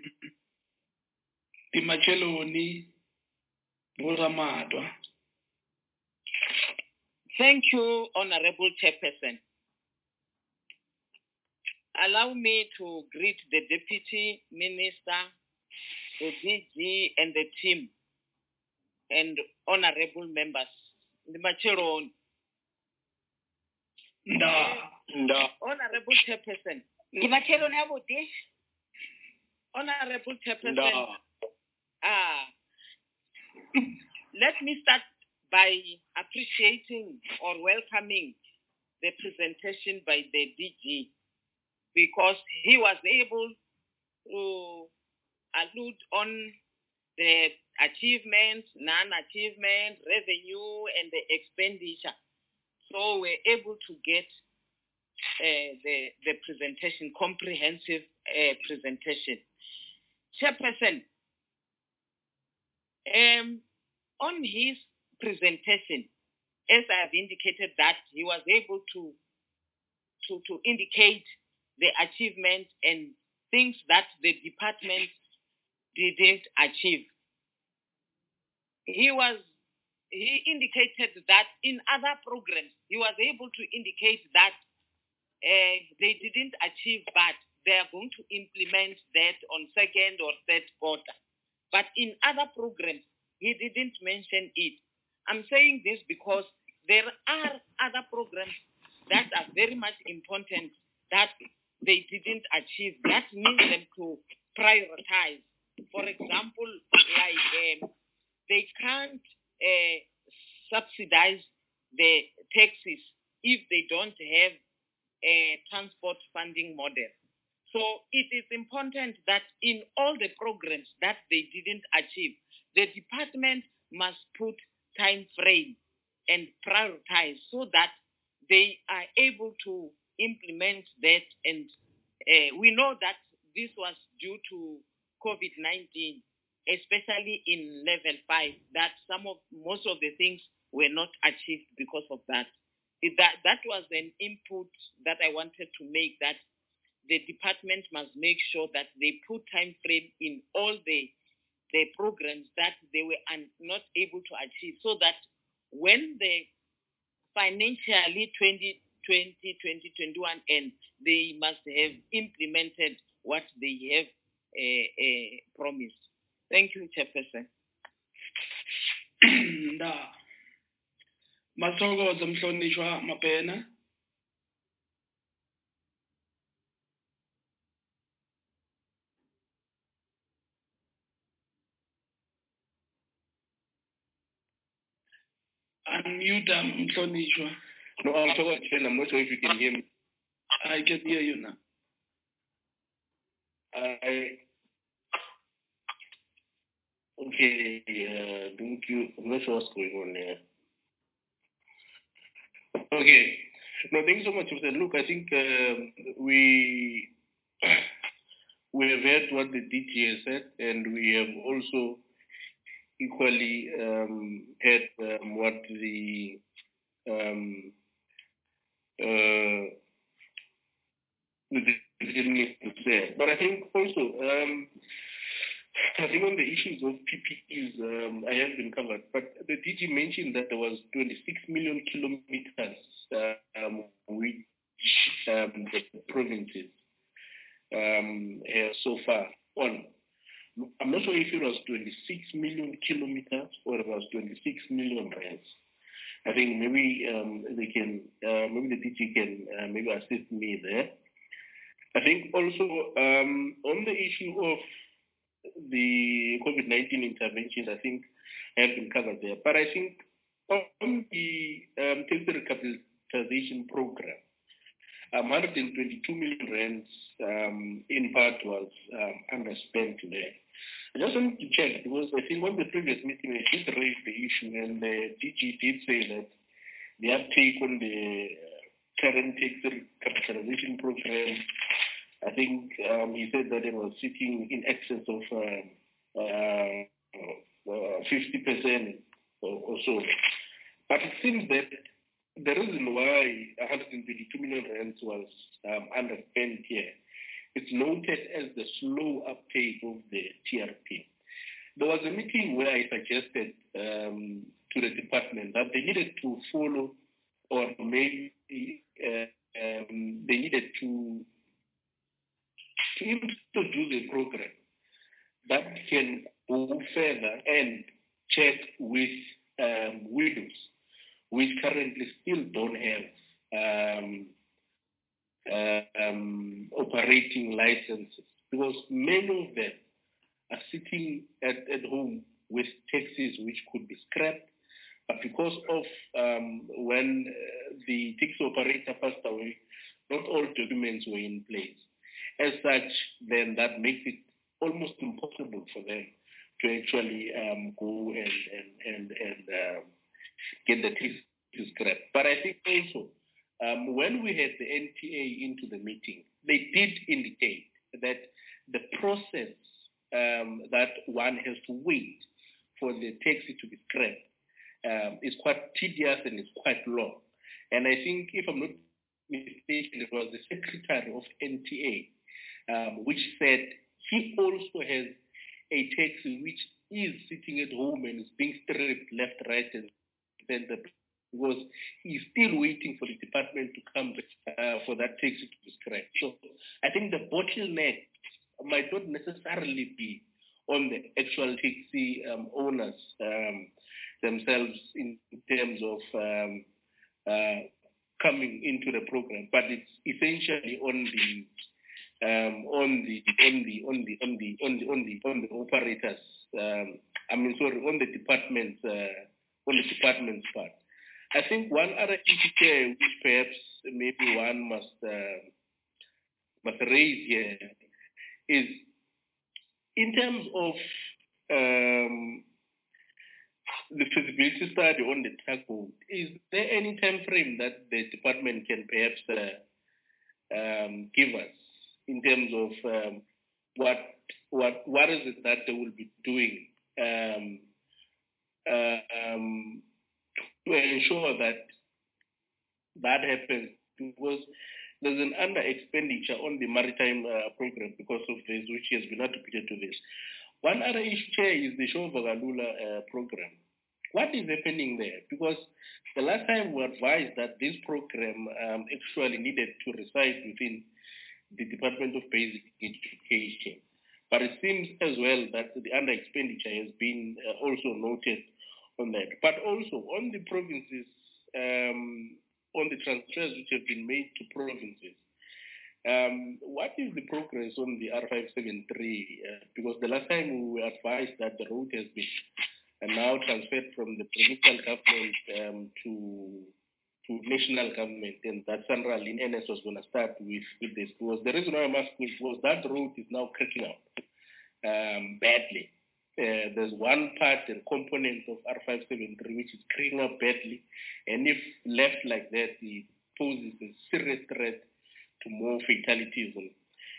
Timacheloni Buramadwa. Thank you, Honorable Chairperson. Allow me to greet the Deputy Minister, the D G, and the team, and honorable members. The Macheron. No. No. Honorable Chairperson. The Macheron Abuti. Honorable Chairperson. No. Ah, let me start by appreciating or welcoming the presentation by the D G, because he was able to allude on the achievements, non-achievement, revenue, and the expenditure. So we're able to get uh, the, the presentation, comprehensive uh, presentation. Chairperson, um, on his presentation, as I have indicated, that he was able to, to, to indicate the achievements and things that the department didn't achieve. He was he indicated that in other programs, he was able to indicate that uh, they didn't achieve, but they are going to implement that on second or third quarter. But in other programs, he didn't mention it. I'm saying this because there are other programs that are very much important that they didn't achieve. That needs them to prioritize. For example, like um, they can't uh, subsidize the taxis if they don't have a transport funding model. So it is important that in all the programs that they didn't achieve, the department must put time frame and prioritize so that they are able to implement that. And uh, we know that this was due to COVID nineteen, especially in level five, that some of most of the things were not achieved because of that. It, that that was an input that I wanted to make, that the department must make sure that they put time frame in all the the programs that they were un, not able to achieve, so that when the financially twenty twenty, twenty twenty-one ends, they must have implemented what they have uh, uh, promised. Thank you, Chairperson. Da. Mathokoza mhlonishwa Mapena. Unmute mhlonishwa. No, I'm talking to you. I'm not sure if you can hear me. I can hear you now. I okay. Uh, thank you. I'm not sure what's going on there. Okay. No, thank you so much, Mister Look, I think uh, we we have heard what the D G has said, and we have also equally um, heard um, what the um, uh, the decision needs to say. But I think also, um, I think on the issues of P P Es, um, I have been covered. But the D G mentioned that there was twenty-six million kilometers uh, um, which um, the provinces um, have so far on. I'm not sure if it was twenty-six million kilometers or it was twenty-six million rands. I think maybe um, they can, uh, maybe the D G can uh, maybe assist me there. I think also um, on the issue of the COVID nineteen interventions, I think have been covered there. But I think on the um, tax recapitalization program, um, one hundred twenty-two million rands um, in part was um, underspent there. I just wanted to check because I think on the previous meeting I did raise the issue and the D G did say that the uptake on the current tax capitalization program, I think um, he said that it was sitting in excess of uh, uh, uh, fifty percent or, or so. But it seems that the reason why one hundred twenty-two million rands was um, underspent here, it's noted as the slow uptake of the T R P. There was a meeting where I suggested um, to the department that they needed to follow or maybe uh, um, they needed to, to introduce a program that can go further and check with um, widows, which currently still don't have um, uh, um, operating licenses, because many of them are sitting at, at home with taxis which could be scrapped, but because of um, when uh, the taxi operator passed away, not all documents were in place. As such, then that makes it almost impossible for them to actually um, go and and and, and um, get the taxi scrapped. But I think also um, when we had the N T A into the meeting, they did indicate that the process um, that one has to wait for the taxi to be scrapped um, is quite tedious and it's quite long. And I think, if I'm not mistaken, it was the secretary of N T A um, which said he also has a taxi which is sitting at home and is being stripped left, right, and center, because he's still waiting for the department to come uh, for that taxi to be scrapped. So I think the bottleneck might not necessarily be on the actual taxi um, owners um, themselves in terms of um, uh, coming into the program, but it's essentially on the um, on the on the on the on the on the on the on the operators. Um, I mean, sorry, on the department's uh, on the department's part. I think one other issue here, which perhaps maybe one must uh, must raise here, is in terms of um, the feasibility study on the tugboat. Is there any time frame that the department can perhaps uh, um, give us in terms of um, what what what is it that they will be doing um, uh, um, to ensure that that happens? Because there's an under expenditure on the maritime uh, program because of this, which has been attributed to this. One other issue here is the Show Vagalula uh, program. What is happening there? Because the last time we advised that this program um, actually needed to reside within the Department of Basic Education. But it seems as well that the under expenditure has been uh, also noted on that. But also on the provinces, um, on the transfers which have been made to provinces, um, what is the progress on the R five seventy-three? Uh, because the last time we were advised that the road has been uh, now transferred from the provincial government um, to to national government, and that Sandra Lynn N S was going to start with, with this. Because the reason why I'm asking was that road is now cracking up um, badly. Uh, there's one part and component of R five seventy-three which is cracking up badly, and if left like that, it poses a serious threat to more fatalities. And,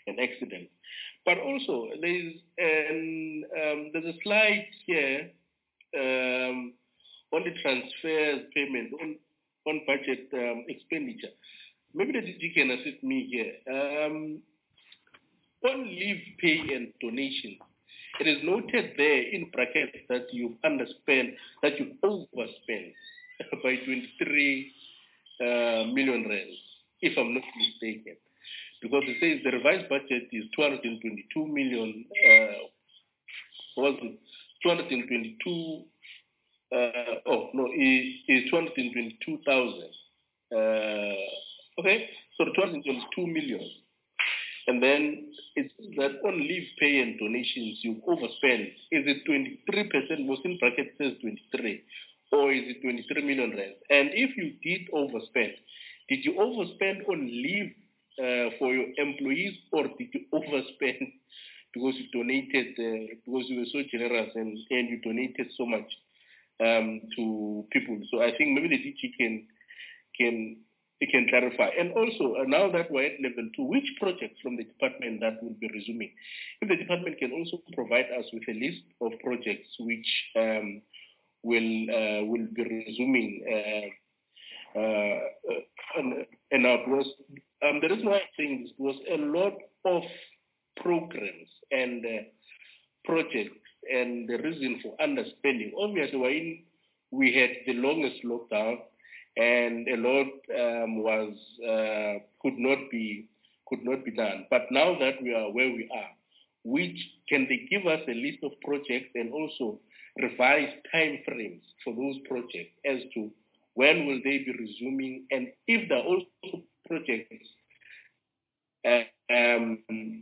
and accidents. But also, there's, an, um, there's a slide here um, on the transfers payment, on, on budget um, expenditure. Maybe the D G can assist me here. Um, on leave pay and donations, it is noted there in brackets that you've underspent, that you overspent by twenty-three uh, million rands, if I'm not mistaken. Because it says the revised budget is two hundred twenty-two million, uh, was it two hundred twenty-two, uh, oh no, it is two hundred twenty-two thousand. Uh, okay, so two hundred twenty-two million. And then it's that on leave pay and donations you've overspent. Is it twenty-three percent, was in bracket says twenty-three, or is it twenty-three million rand? And if you did overspend, did you overspend on leave uh, for your employees, or did you overspend because you donated, uh, because you were so generous and, and you donated so much um, to people? So I think maybe the D G can, can It can clarify. And also, uh, now that we're at level two, which projects from the department that will be resuming? If the department can also provide us with a list of projects which um, will uh, will be resuming, uh, uh, and, and uh, because, um, the reason why I'm saying this was a lot of programs and uh, projects, and the reason for underspending. Obviously, when we had the longest lockdown, and a lot um, was uh, could not be could not be done. But now that we are where we are, which can they give us a list of projects and also revise time frames for those projects as to when will they be resuming, and if there are also projects uh, um,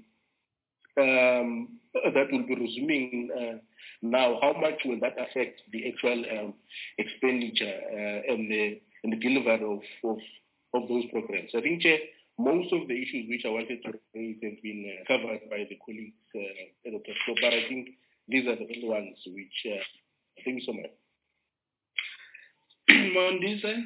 um, that will be resuming uh, now, how much will that affect the actual um, expenditure uh, and the and the delivery of, of, of those programs? I think, Chair, most of the issues which I wanted to raise have been uh, covered by the colleagues uh, at the so, but I think these are the only ones which, uh, thank you so much. Mondisa?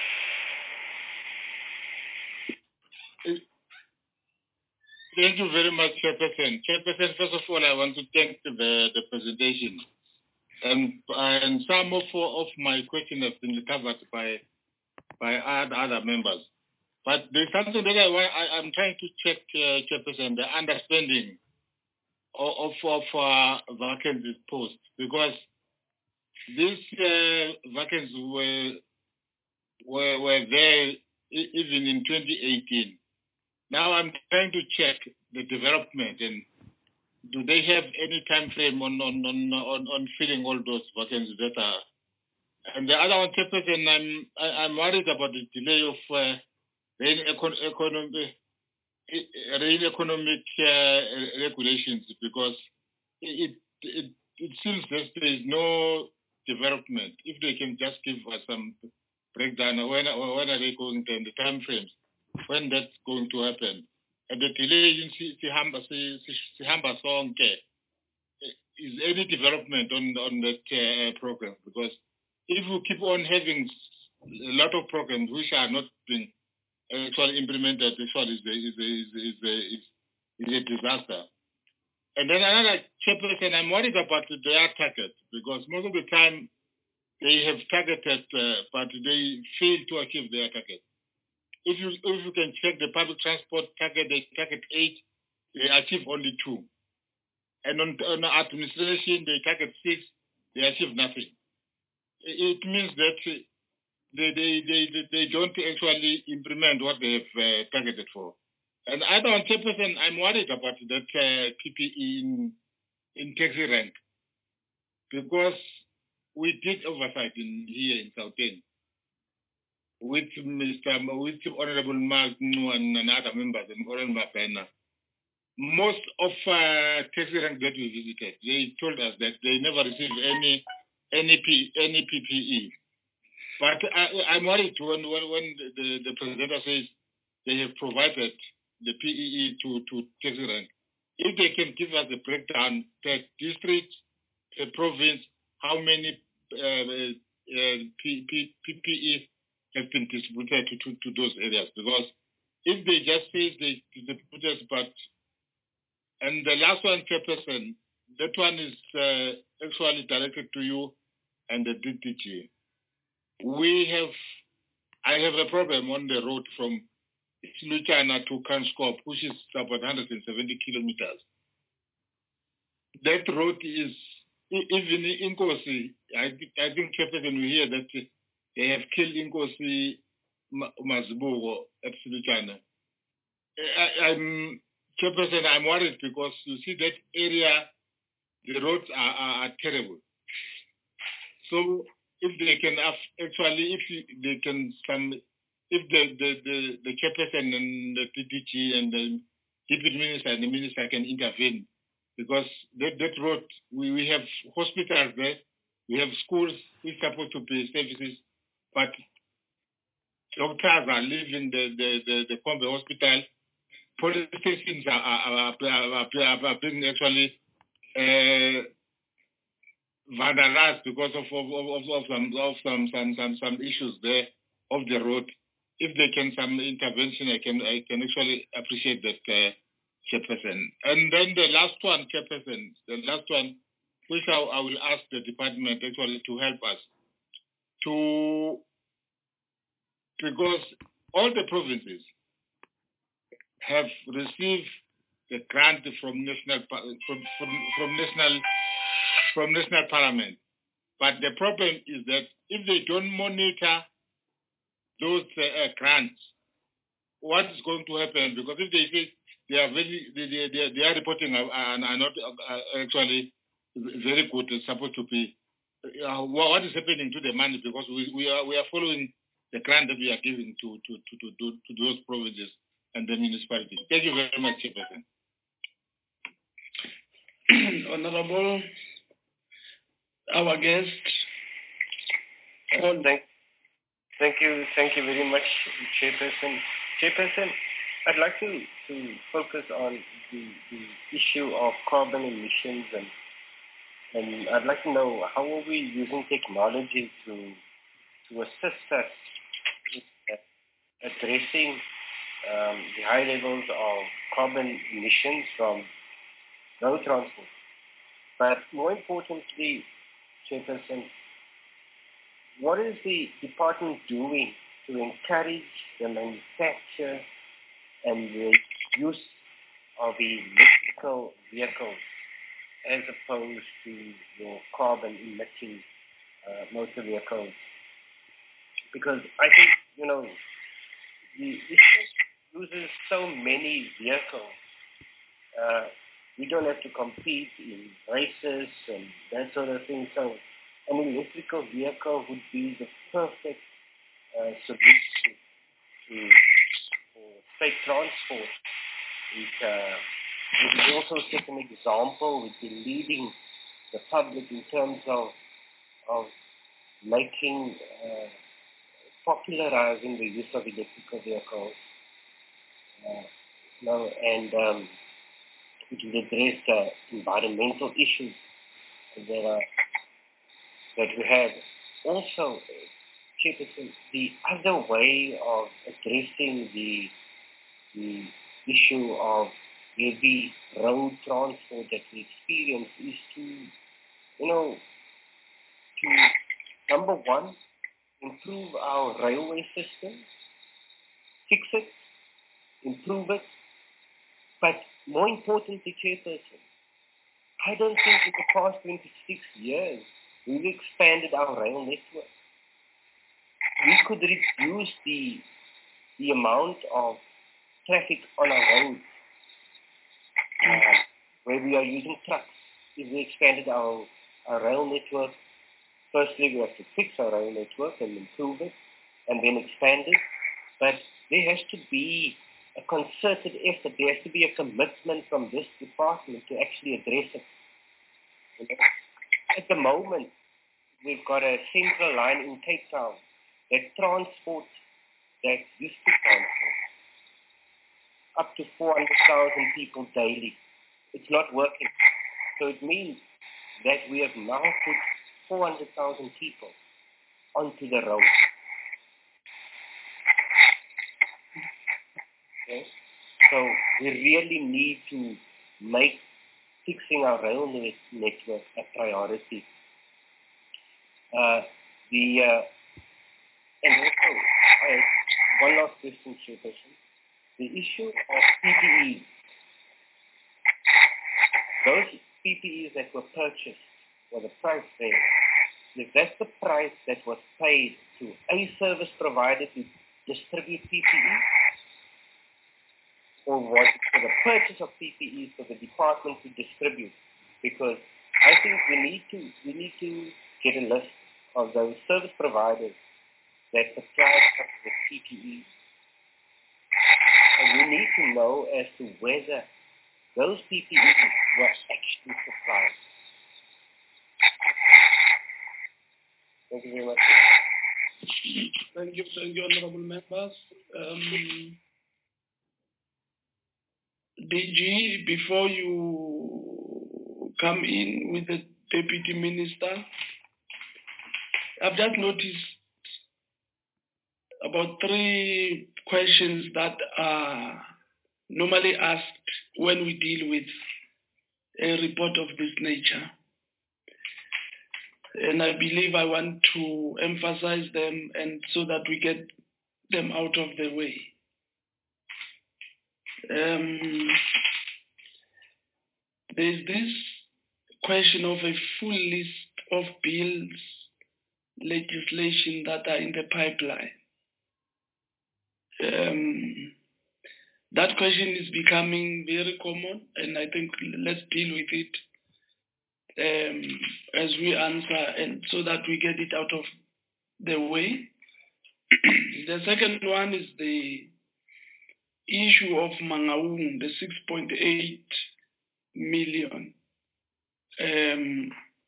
Thank you very much, Chairperson. Chairperson, first of all, I want to thank the, the presentation. And, and some of, of my questions have been covered by by other, other members. But there's something that I want, I, I'm trying to check, uh, Chairperson, the understanding of, of, of uh, vacancies post, because these uh, vacancies were, were, were there even in twenty eighteen. Now I'm trying to check the development, and do they have any time frame on, on, on, on, on filling all those vacancies that are. And the other one, Chairperson, I'm I'm worried about the delay of uh, rail econ- economic rail economic uh, regulations, because it, it it seems that there is no development. If they can just give us some breakdown, when when are they going to, and the time frames, when that's going to happen, and the delay in Sihamba Sihamba Sonke, is any development on on that uh, program? Because if we keep on having a lot of programs which are not being actually implemented, actually is a, is a, is a, is a, is a disaster. And then another Chairperson, I'm worried about their target, because most of the time they have targeted, uh, but they fail to achieve their target. If you if you can check the public transport target, they target eight, they achieve only two. And on, on administration, they target six, they achieve nothing. It means that they, they, they, they don't actually implement what they have uh, targeted for. And I don't, Chairperson, I'm worried about that uh, P P E in, in taxi rank, because we did oversight in here in Gauteng with Mister with Honorable Mark and, and other members and Honorable Mapena. Most of uh, taxi rank that we visited, they told us that they never received any any P, any P P E. But I, I'm worried when when, when the, the presenter says they have provided the P E E to to taxi rank. If they can give us a breakdown per district, per province, how many uh, uh, P, P, P P E have been distributed to, to, to those areas? Because if they just say they distributed, but And the last one, Chairperson, that one is uh, actually directed to you and the D T G. We have, I have a problem on the road from Luchana to Kanskop, which is about one hundred seventy kilometers. That road is, even in Inkosi, I, I think Chairperson will hear that they have killed Inkosi Mazibugo at Luchana. I, I'm, Chairperson, I'm worried because you see that area, the roads are, are, are terrible. So if they can actually, if they can, some, if the, the, the, the Chairperson and the T D G and the Deputy Minister and the Minister can intervene, because that, that road, we, we have hospitals there, we have schools, we're supposed to pay services, but doctors are leaving the, the, the, the Kombe hospital. Police stations are, are, are, are, are being actually uh, vandalized because of, of, of, of, some, of some, some, some, some issues there of the road. If they can some intervention, I can I can actually appreciate that, uh, Chairperson. And then the last one, Chairperson, the last one, which I, I will ask the department actually to help us to, because all the provinces have received the grant from national from, from, from national from national parliament, but the problem is that if they don't monitor those uh, grants, what is going to happen? Because if they say they are very they they, they, they are reporting and are, are not uh, actually very good, it's supposed to be. Uh, what is happening to the money? Because we, we are we are following the grant that we are giving to to to to, to, to those provinces and the municipalities. Thank you very much, Chairperson. Honorable, our guest. Oh, thank, thank you, thank you very much, Chairperson. Chairperson, I'd like to, to focus on the, the issue of carbon emissions, and and I'd like to know how are we using technology to to assist us in addressing um, the high levels of carbon emissions from road transport. But more importantly, Chairperson, what is the department doing to encourage the manufacture and the use of electrical vehicles as opposed to your carbon-emitting uh, motor vehicles? Because I think, you know, the issue uses so many vehicles. Uh, we don't have to compete in races and that sort of thing. So an electrical vehicle would be the perfect uh, solution to for state transport. It, uh, it would also set an example with the leading the public in terms of of making uh, popularizing the use of electrical vehicles. Uh, no, and um, it will address uh, environmental issues that are that we have. Also, Chairperson, the other way of addressing the the issue of heavy road transport that we experience is to, you know, to number one, improve our railway system, fix it, improve it, but more importantly, Chairperson, I don't think in the past twenty-six years we've expanded our rail network. We could reduce the the amount of traffic on our roads uh, where we are using trucks. If we expanded our, our rail network, firstly we have to fix our rail network and improve it and then expand it. But there has to be a concerted effort. There has to be a commitment from this department to actually address it. You know, at the moment, we've got a central line in Cape Town that transports, that used to transport up to four hundred thousand people daily. It's not working. So it means that we have now put four hundred thousand people onto the road. Okay? So we really need to make fixing our rail network a priority. Uh, the uh, and also, uh, one last question, Chairperson. The issue of P P Es. Those P P Es that were purchased, or the price there, is that the price that was paid to a service provider to distribute P P Es? Or was it for the purchase of P P Es for the department to distribute? Because I think we need to we need to get a list of those service providers that supply us with P P Es. And we need to know as to whether those P P Es were actually supplied. Thank you very much. Thank you, thank you, honorable members. Um, D G, before you come in with the Deputy Minister, I've just noticed about three questions that are normally asked when we deal with a report of this nature. And I believe I want to emphasize them and so that we get them out of the way. Um, there's this question of a full list of bills, legislation that are in the pipeline. Um, that question is becoming very common, and I think let's deal with it um, as we answer, and so that we get it out of the way. The second one is the issue of Mangaung, the six point eight million. Um,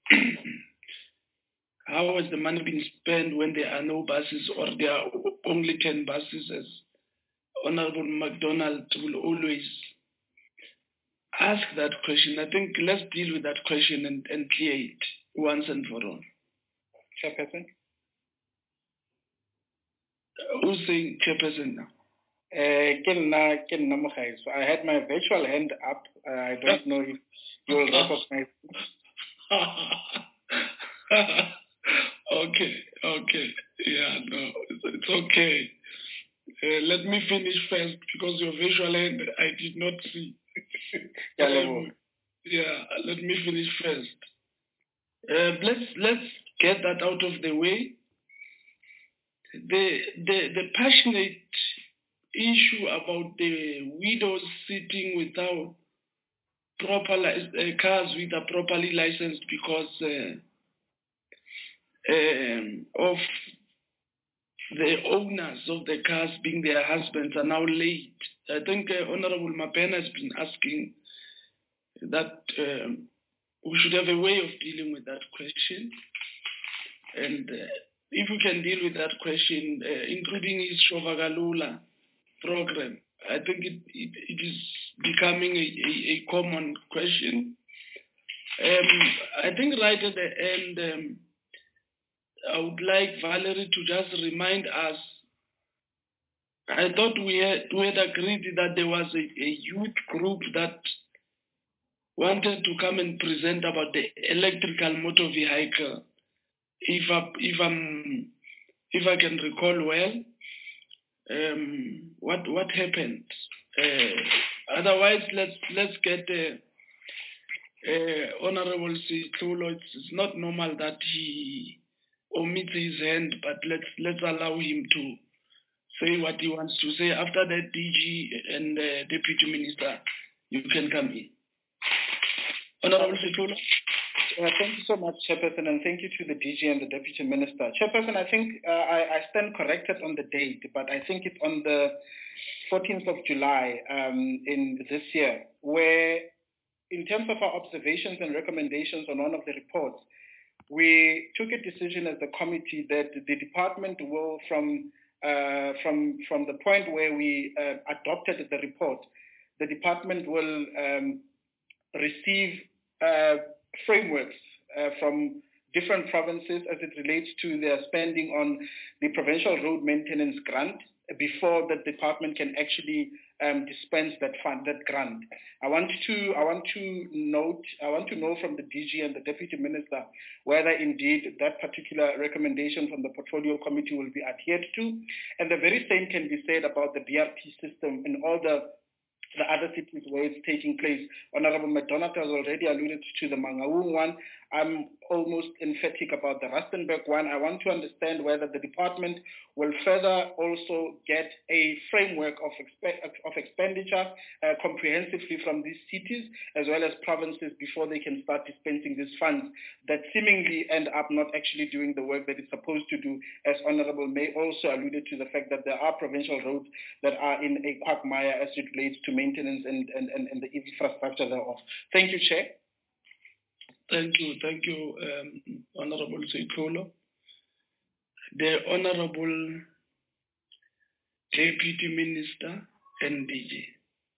how has the money been spent when there are no buses or there are only ten buses, as Honorable MacDonald will always ask that question. I think let's deal with that question and, and clear it once and for all. Chairperson? Who's saying Chairperson now? Uh, so I had my virtual hand up. Uh, I don't know if you will recognize Okay, okay. Yeah, no, it's, it's okay. Uh, let me finish first because your visual hand I did not see. um, yeah, let me finish first. Uh, let's let's get that out of the way. The the the passionate issue about the widows sitting without proper li- uh, cars with a properly licensed because uh, um, of the owners of the cars being their husbands are now late. I think uh, Honorable Mapena has been asking that um, we should have a way of dealing with that question. And uh, if we can deal with that question, uh, including his Shovagalula program, I think it, it, it is becoming a, a, a common question. Um, I think right at the end, um, I would like Valerie to just remind us. I thought we had, we had agreed that there was a, a youth group that wanted to come and present about the electrical motor vehicle. If I, if I'm, if I can recall well, um, what what happened? Uh, otherwise, let's let's get uh, uh, Honorable Sitlulo. It's, it's not normal that he omits his hand, but let's let's allow him to say what he wants to say. After that, D G and uh, Deputy Minister, you can come in. Honorable Sitlulo. Uh, thank you so much, Chairperson, and thank you to the D G and the Deputy Minister. Chairperson, I think uh, I, I stand corrected on the date, but I think it's on the fourteenth of July um, in this year, where in terms of our observations and recommendations on one of the reports, we took a decision as a committee that the department will, from uh, from from the point where we uh, adopted the report, the department will um, receive uh, frameworks uh, from different provinces as it relates to their spending on the provincial road maintenance grant before the department can actually um, dispense that fund, that grant. I want to I want to note I want to know from the D G and the Deputy Minister whether indeed that particular recommendation from the Portfolio Committee will be adhered to, and the very same can be said about the B R P system in all the the other cities where it's taking place. Honorable McDonald has already alluded to the Mangaung one. I'm almost emphatic about the Rustenburg one. I want to understand whether the department will further also get a framework of, expe- of expenditure uh, comprehensively from these cities as well as provinces before they can start dispensing these funds that seemingly end up not actually doing the work that it's supposed to do, as Honorable May also alluded to the fact that there are provincial roads that are in a quagmire as it relates to maintenance and, and, and, and the infrastructure thereof. Thank you, Chair. Thank you, thank you, um, Honorable Seitolo. The Honorable Deputy Minister, N D G.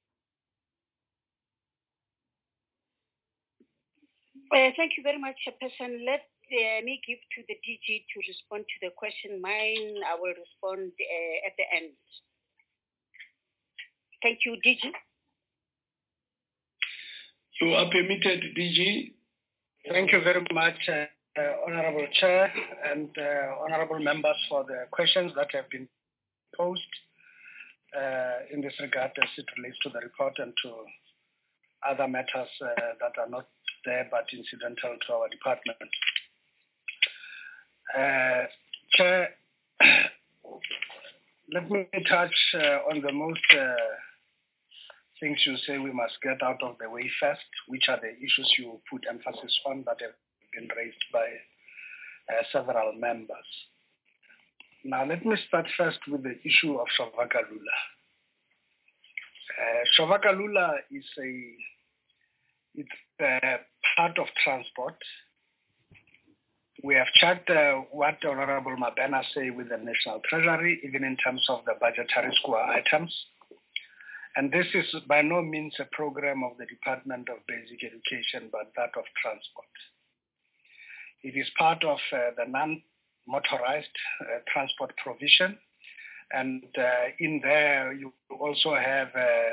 Uh, thank you very much, Chairperson. Let uh, me give to the D G to respond to the question. Mine, I will respond uh, at the end. Thank you, D G. You are permitted, D G. Thank you very much, uh, uh, Honorable Chair and uh, Honorable members for the questions that have been posed uh, in this regard as it relates to the report and to other matters uh, that are not there but incidental to our department. Uh, Chair, let me touch uh, on the most uh, things you say we must get out of the way first, which are the issues you put emphasis on that have been raised by uh, several members. Now, let me start first with the issue of Shovakalula. Uh, Shovakalula is a it's a part of transport. We have checked uh, what Honorable Mabena say with the National Treasury, even in terms of the budgetary score items. And this is by no means a program of the Department of Basic Education, but that of transport. It is part of uh, the non-motorized uh, transport provision. And uh, in there, you also have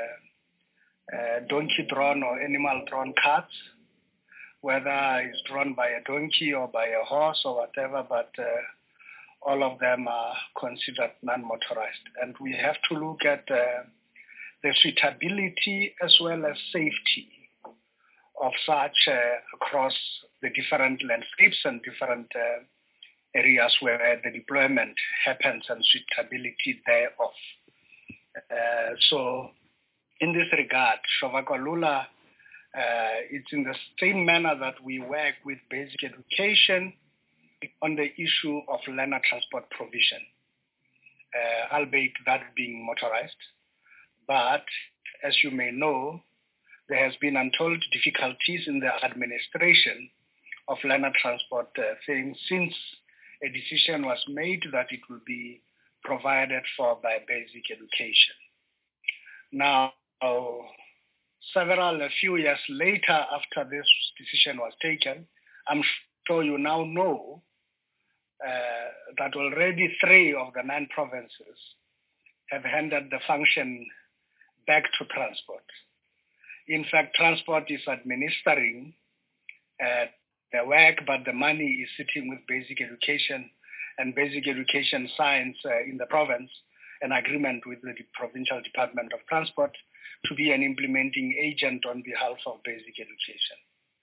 uh, uh, donkey-drawn or animal-drawn carts, whether it's drawn by a donkey or by a horse or whatever, but uh, all of them are considered non-motorized. And we have to look at uh, the suitability as well as safety of such uh, across the different landscapes and different uh, areas where the deployment happens and suitability thereof. Uh, so in this regard, Shovakalula, uh, it's in the same manner that we work with basic education on the issue of learner transport provision, uh, albeit that being motorized. But as you may know, there has been untold difficulties in the administration of learner transport uh, things since a decision was made that it will be provided for by basic education. Now, uh, several, a few years later after this decision was taken, I'm sure you now know uh, that already three of the nine provinces have handed the function back to transport. In fact, transport is administering uh, the work, but the money is sitting with basic education, and basic education signs uh, in the province an agreement with the Provincial Department of Transport to be an implementing agent on behalf of basic education.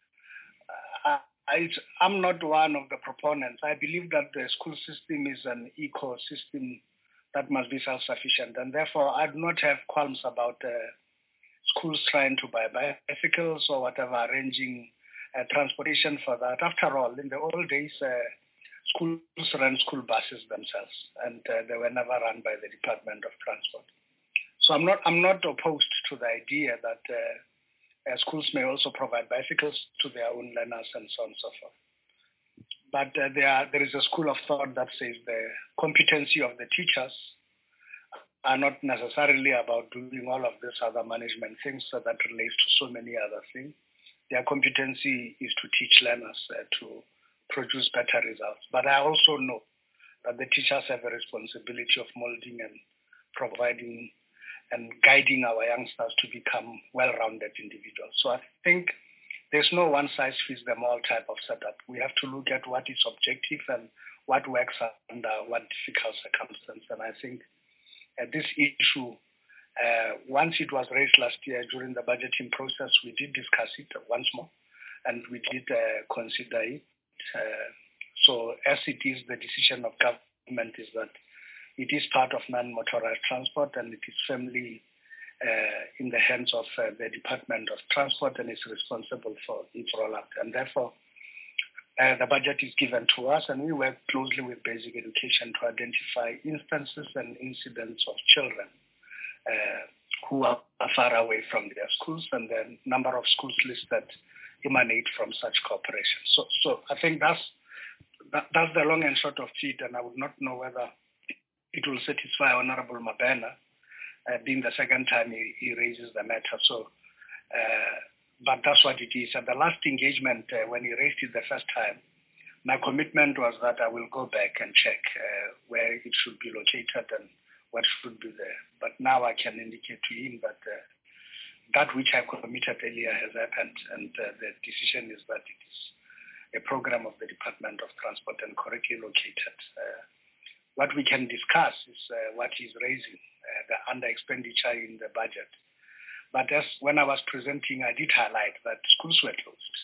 Uh, I, I'm not one of the proponents. I believe that the school system is an ecosystem that must be self-sufficient, and therefore I do not have qualms about uh, schools trying to buy bicycles or whatever, arranging uh, transportation for that. After all, in the old days, uh, schools ran school buses themselves, and uh, they were never run by the Department of Transport. So I'm not I'm not opposed to the idea that uh, uh, schools may also provide bicycles to their own learners and so on and so forth. But uh, there, are, there is a school of thought that says the competency of the teachers are not necessarily about doing all of these other management things so that relates to so many other things. Their competency is to teach learners uh, to produce better results. But I also know that the teachers have a responsibility of molding and providing and guiding our youngsters to become well-rounded individuals. So I think there's no one-size-fits-them-all type of setup. We have to look at what is objective and what works under what difficult circumstances. And I think uh, this issue, uh, once it was raised last year during the budgeting process, we did discuss it once more, and we did uh, consider it. Uh, so as it is, the decision of government is that it is part of non-motorized transport, and it is firmly uh, in the hands of uh, the Department of Transport, and is responsible for its rollout. And therefore, uh, the budget is given to us, and we work closely with basic education to identify instances and incidents of children uh, who are far away from their schools, and the number of schools listed emanate from such cooperation. So, so I think that's that, that's the long and short of it, and I would not know whether it will satisfy Honorable Mabena, uh, being the second time he, he raises the matter. So, uh, but that's what it is. At the last engagement, uh, when he raised it the first time, my commitment was that I will go back and check uh, where it should be located and what should be there. But now I can indicate to him that uh, that which I committed earlier has happened, and uh, the decision is that it is a program of the Department of Transport and correctly located. Uh, What we can discuss is uh, what is raising uh, the under expenditure in the budget. But as when I was presenting, I did highlight that schools were closed.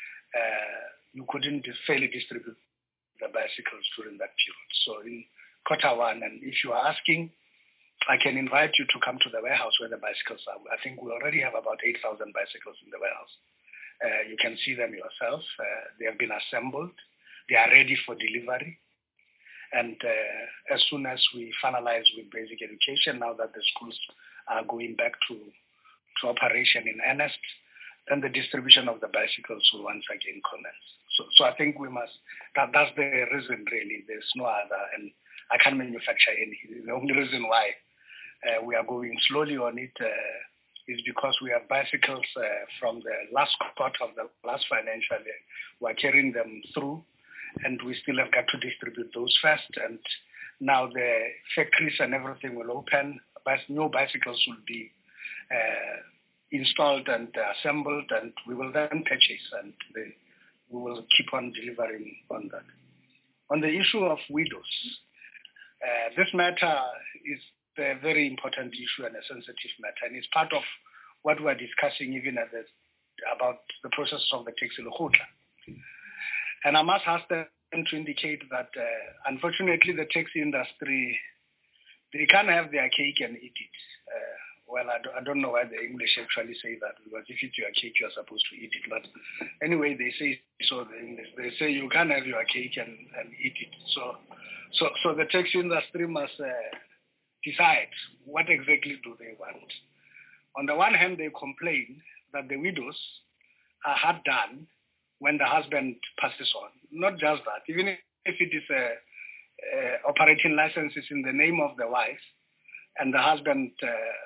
Uh, you couldn't fairly distribute the bicycles during that period. So in quarter one, and if you are asking, I can invite you to come to the warehouse where the bicycles are. I think we already have about eight thousand bicycles in the warehouse. Uh, you can see them yourself. Uh, they have been assembled. They are ready for delivery. And uh, as soon as we finalize with basic education, now that the schools are going back to, to operation in earnest, then the distribution of the bicycles will once again commence. So, so I think we must, that, that's the reason really, there's no other, and I can't manufacture any. The only reason why uh, we are going slowly on it uh, is because we have bicycles uh, from the last quarter of the last financial year. We're carrying them through, and we still have got to distribute those first. And now the factories and everything will open. New bicycles will be uh, installed and assembled, and we will then purchase, and they, we will keep on delivering on that. On the issue of widows, uh, this matter is a very important issue and a sensitive matter, and it's part of what we're discussing even at the, about the process of the taxi Lekgotla. And I must ask them to indicate that, uh, unfortunately, the taxi industry, they can't have their cake and eat it. Uh, well, I, do, I don't know why the English actually say that, because if it's your cake, you're supposed to eat it. But anyway, they say so. The English, they say you can't have your cake and, and eat it. So, so, so the taxi industry must uh, decide what exactly do they want. On the one hand, they complain that the widows are hard done when the husband passes on. Not just that, even if it is a, a operating license is in the name of the wife, and the husband, uh,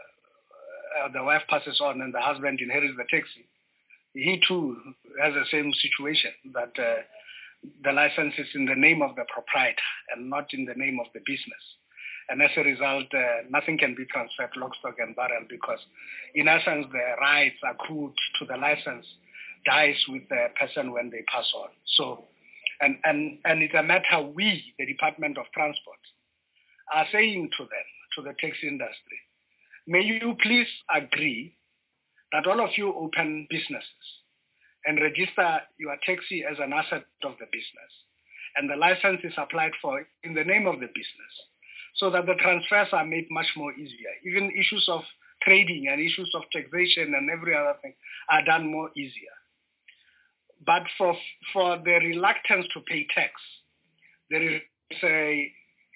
uh, the wife passes on and the husband inherits the taxi, he too has the same situation, that uh, the license is in the name of the proprietor and not in the name of the business. And as a result, uh, nothing can be transferred lock, stock, and barrel, because in essence, the rights accrued to the license dies with the person when they pass on. So, and, and, and it's a matter we, the Department of Transport, are saying to them, to the taxi industry, may you please agree that all of you open businesses and register your taxi as an asset of the business, and the license is applied for in the name of the business, so that the transfers are made much more easier. Even issues of trading and issues of taxation and every other thing are done more easier. But for for the reluctance to pay tax, there is a,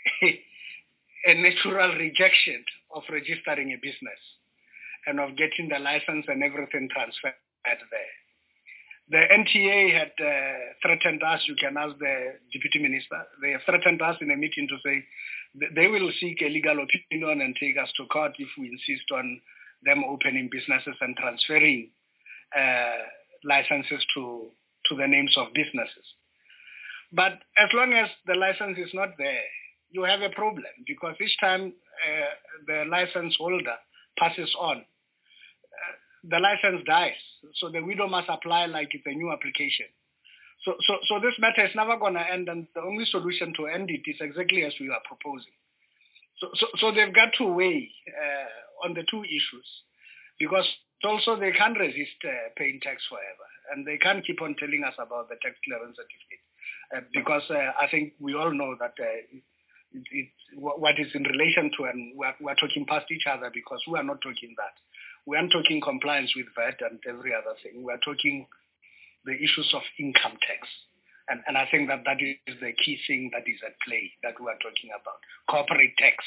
a natural rejection of registering a business and of getting the license and everything transferred there. The N T A had uh, threatened us, you can ask the Deputy Minister, they have threatened us in a meeting to say they will seek a legal opinion and take us to court if we insist on them opening businesses and transferring uh, licenses to, to the names of businesses. But as long as the license is not there, you have a problem, because each time uh, the license holder passes on, uh, the license dies. So the widow must apply like it's a new application. So, so, so this matter is never going to end, and the only solution to end it is exactly as we are proposing. So, so, so they've got to weigh uh, on the two issues, because also they can't resist uh, paying tax forever, and they can't keep on telling us about the tax clearance certificate, uh, because uh, I think we all know that uh, it, it, what is in relation to, and we're, we're talking past each other because we are not talking that. We aren't talking compliance with V A T and every other thing. We're talking the issues of income tax. And, and I think that that is the key thing that is at play that we are talking about. Corporate tax,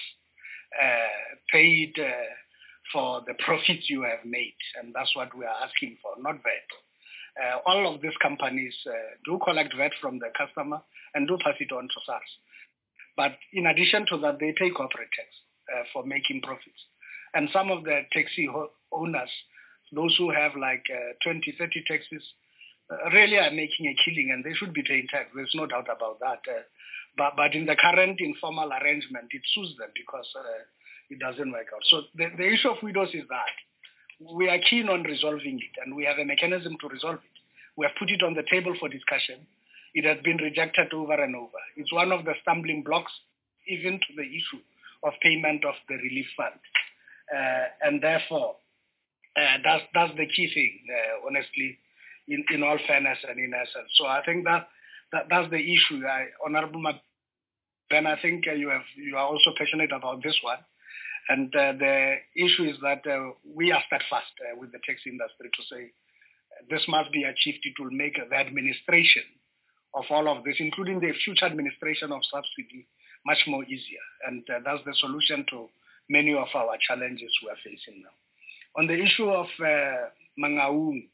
uh, paid uh, for the profits you have made. And that's what we are asking for, not V A T. Uh, all of these companies uh, do collect V A T from the customer and do pass it on to SARS. But in addition to that, they pay corporate tax uh, for making profits. And some of the taxi owners, those who have like uh, twenty, thirty taxis, uh, really are making a killing, and they should be paying tax. There's no doubt about that. Uh, but, but in the current informal arrangement, it suits them because uh, it doesn't work out. So the, the issue of widows is that we are keen on resolving it, and we have a mechanism to resolve it. We have put it on the table for discussion. It has been rejected over and over. It's one of the stumbling blocks even to the issue of payment of the relief fund. Uh, and therefore, uh, that's that's the key thing, uh, honestly, in, in all fairness and in essence. So I think that, that that's the issue. I, Honorable Ben, I think uh, you have you are also passionate about this one. And uh, the issue is that uh, we are steadfast uh, with the taxi industry to say uh, this must be achieved. It will make the administration of all of this, including the future administration of subsidy, much more easier. And uh, that's the solution to many of our challenges we are facing now. On the issue of uh, Mangaung,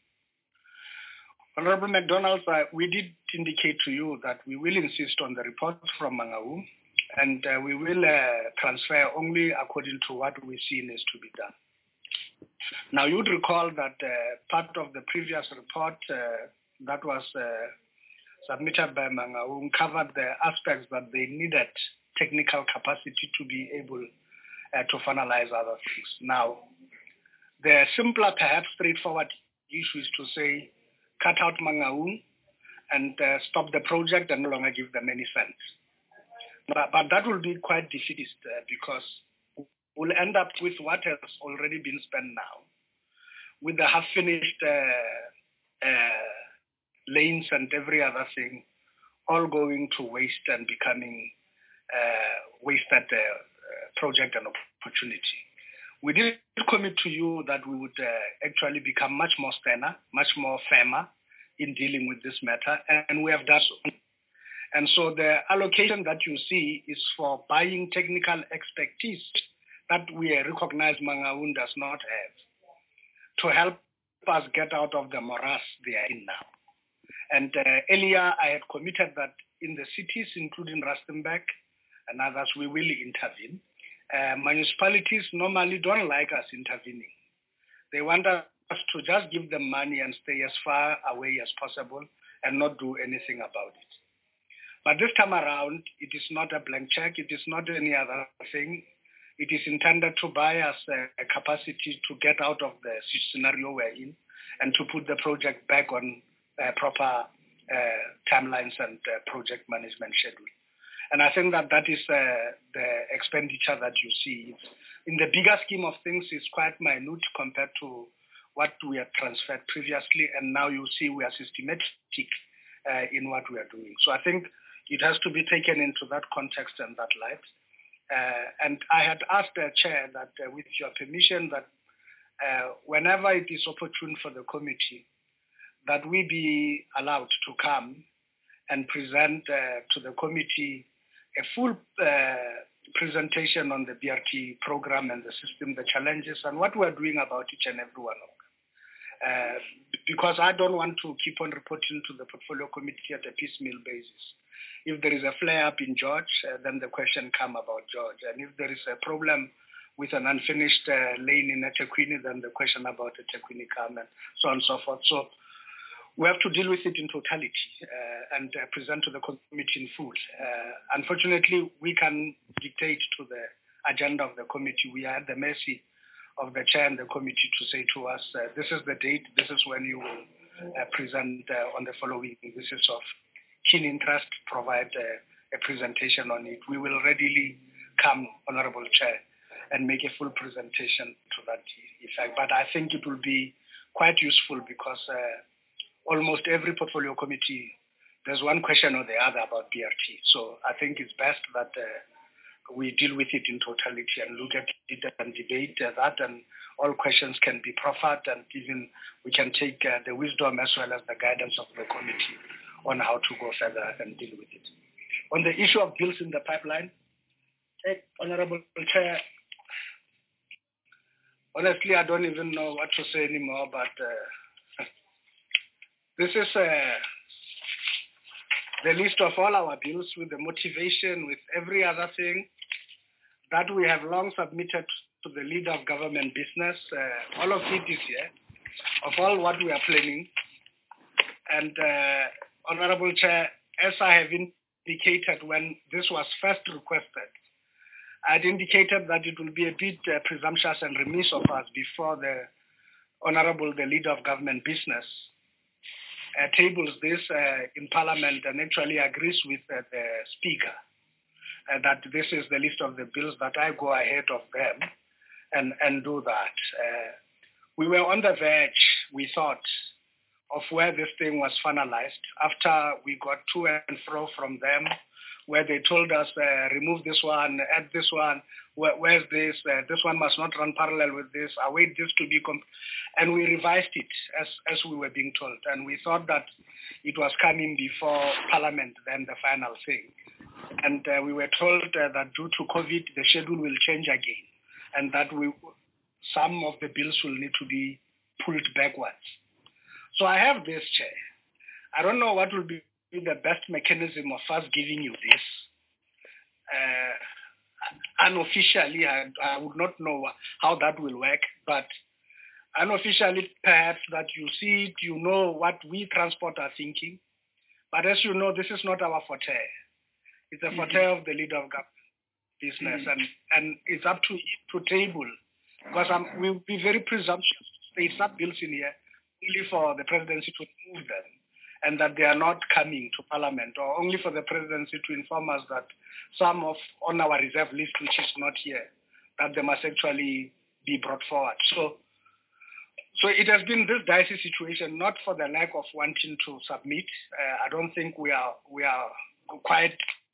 Honorable McDonald, uh, we did indicate to you that we will insist on the report from Mangaung, and uh, we will uh, transfer only according to what we see needs to be done. Now, you'd recall that uh, part of the previous report uh, that was uh, submitted by Mangaung covered the aspects that they needed technical capacity to be able Uh, to finalize other things. Now, the simpler, perhaps straightforward issue is to say, cut out Mangaung and uh, stop the project and no longer give them any funds. But, but that will be quite defeatist uh, because we'll end up with what has already been spent now, with the half-finished uh, uh, lanes and every other thing, all going to waste and becoming uh, wasted uh, project and opportunity. We did commit to you that we would uh, actually become much more sterner, much more firmer in dealing with this matter, and we have done so. And so the allocation that you see is for buying technical expertise that we recognize Mangaung does not have to help us get out of the morass they are in now. And uh, earlier I had committed that in the cities, including Rustenburg and others, we will intervene. Uh, municipalities normally don't like us intervening. They want us to just give them money and stay as far away as possible and not do anything about it. But this time around, it is not a blank check. It is not any other thing. It is intended to buy us a, a capacity to get out of the scenario we're in and to put the project back on uh, proper uh, timelines and uh, project management schedule. And I think that that is uh, the expenditure that you see. It's, in the bigger scheme of things, it's quite minute compared to what we had transferred previously, and now you see we are systematic uh, in what we are doing. So I think it has to be taken into that context and that light. Uh, and I had asked the chair that, uh, with your permission, that uh, whenever it is opportune for the committee, that we be allowed to come and present uh, to the committee a full uh, presentation on the B R T program and the system, the challenges, and what we're doing about each and every one of them. Uh, because I don't want to keep on reporting to the portfolio committee at a piecemeal basis. If there is a flare-up in George, uh, then the question come about George. And if there is a problem with an unfinished uh, lane in eThekwini, then the question about eThekwini come, and so on and so forth. So we have to deal with it in totality uh, and uh, present to the committee in full. Uh, unfortunately, we can dictate to the agenda of the committee, we are at the mercy of the chair and the committee to say to us, uh, this is the date, this is when you will uh, present uh, on the following. This is of keen interest, provide uh, a presentation on it. We will readily come, Honorable Chair, and make a full presentation to that effect. But I think it will be quite useful because uh, almost every portfolio committee, there's one question or the other about B R T. So I think it's best that uh, we deal with it in totality and look at it and debate uh, that, and all questions can be proffered, and even we can take uh, the wisdom as well as the guidance of the committee on how to go further and deal with it. On the issue of bills in the pipeline, eh, Honorable Chair, honestly, I don't even know what to say anymore, but uh, this is uh, the list of all our bills with the motivation, with every other thing that we have long submitted to the leader of government business. Uh, all of it is here, of all what we are planning. And uh, Honorable Chair, as I have indicated when this was first requested, I had indicated that it will be a bit uh, presumptuous and remiss of us before the Honorable, the leader of government business, uh, tables this uh, in Parliament and actually agrees with uh, the Speaker uh, that this is the list of the bills, that I go ahead of them and, and do that. Uh, we were on the verge, we thought, of where this thing was finalized after we got to and fro from them, where they told us, uh, remove this one, add this one, where, where's this, uh, this one must not run parallel with this, await this to be, comp-. And we revised it as, as we were being told. And we thought that it was coming before Parliament, then the final thing. And uh, we were told uh, that due to COVID, the schedule will change again, and that we, some of the bills will need to be pulled backwards. So I have this, Chair. I don't know what will be the best mechanism of us giving you this. Uh, unofficially, I, I would not know how that will work, but unofficially, perhaps that you see it, you know what we transport are thinking. But as you know, this is not our forte. It's a forte mm-hmm. of the leader of government business, mm-hmm. and, and it's up to him to table, because I'm, we'll be very presumptuous to say some bills in here only for the presidency to move them, and that they are not coming to Parliament, or only for the presidency to inform us that some of on our reserve list, which is not here, that they must actually be brought forward. So, so it has been this dicey situation, not for the lack of wanting to submit. Uh, I don't think we are we are quite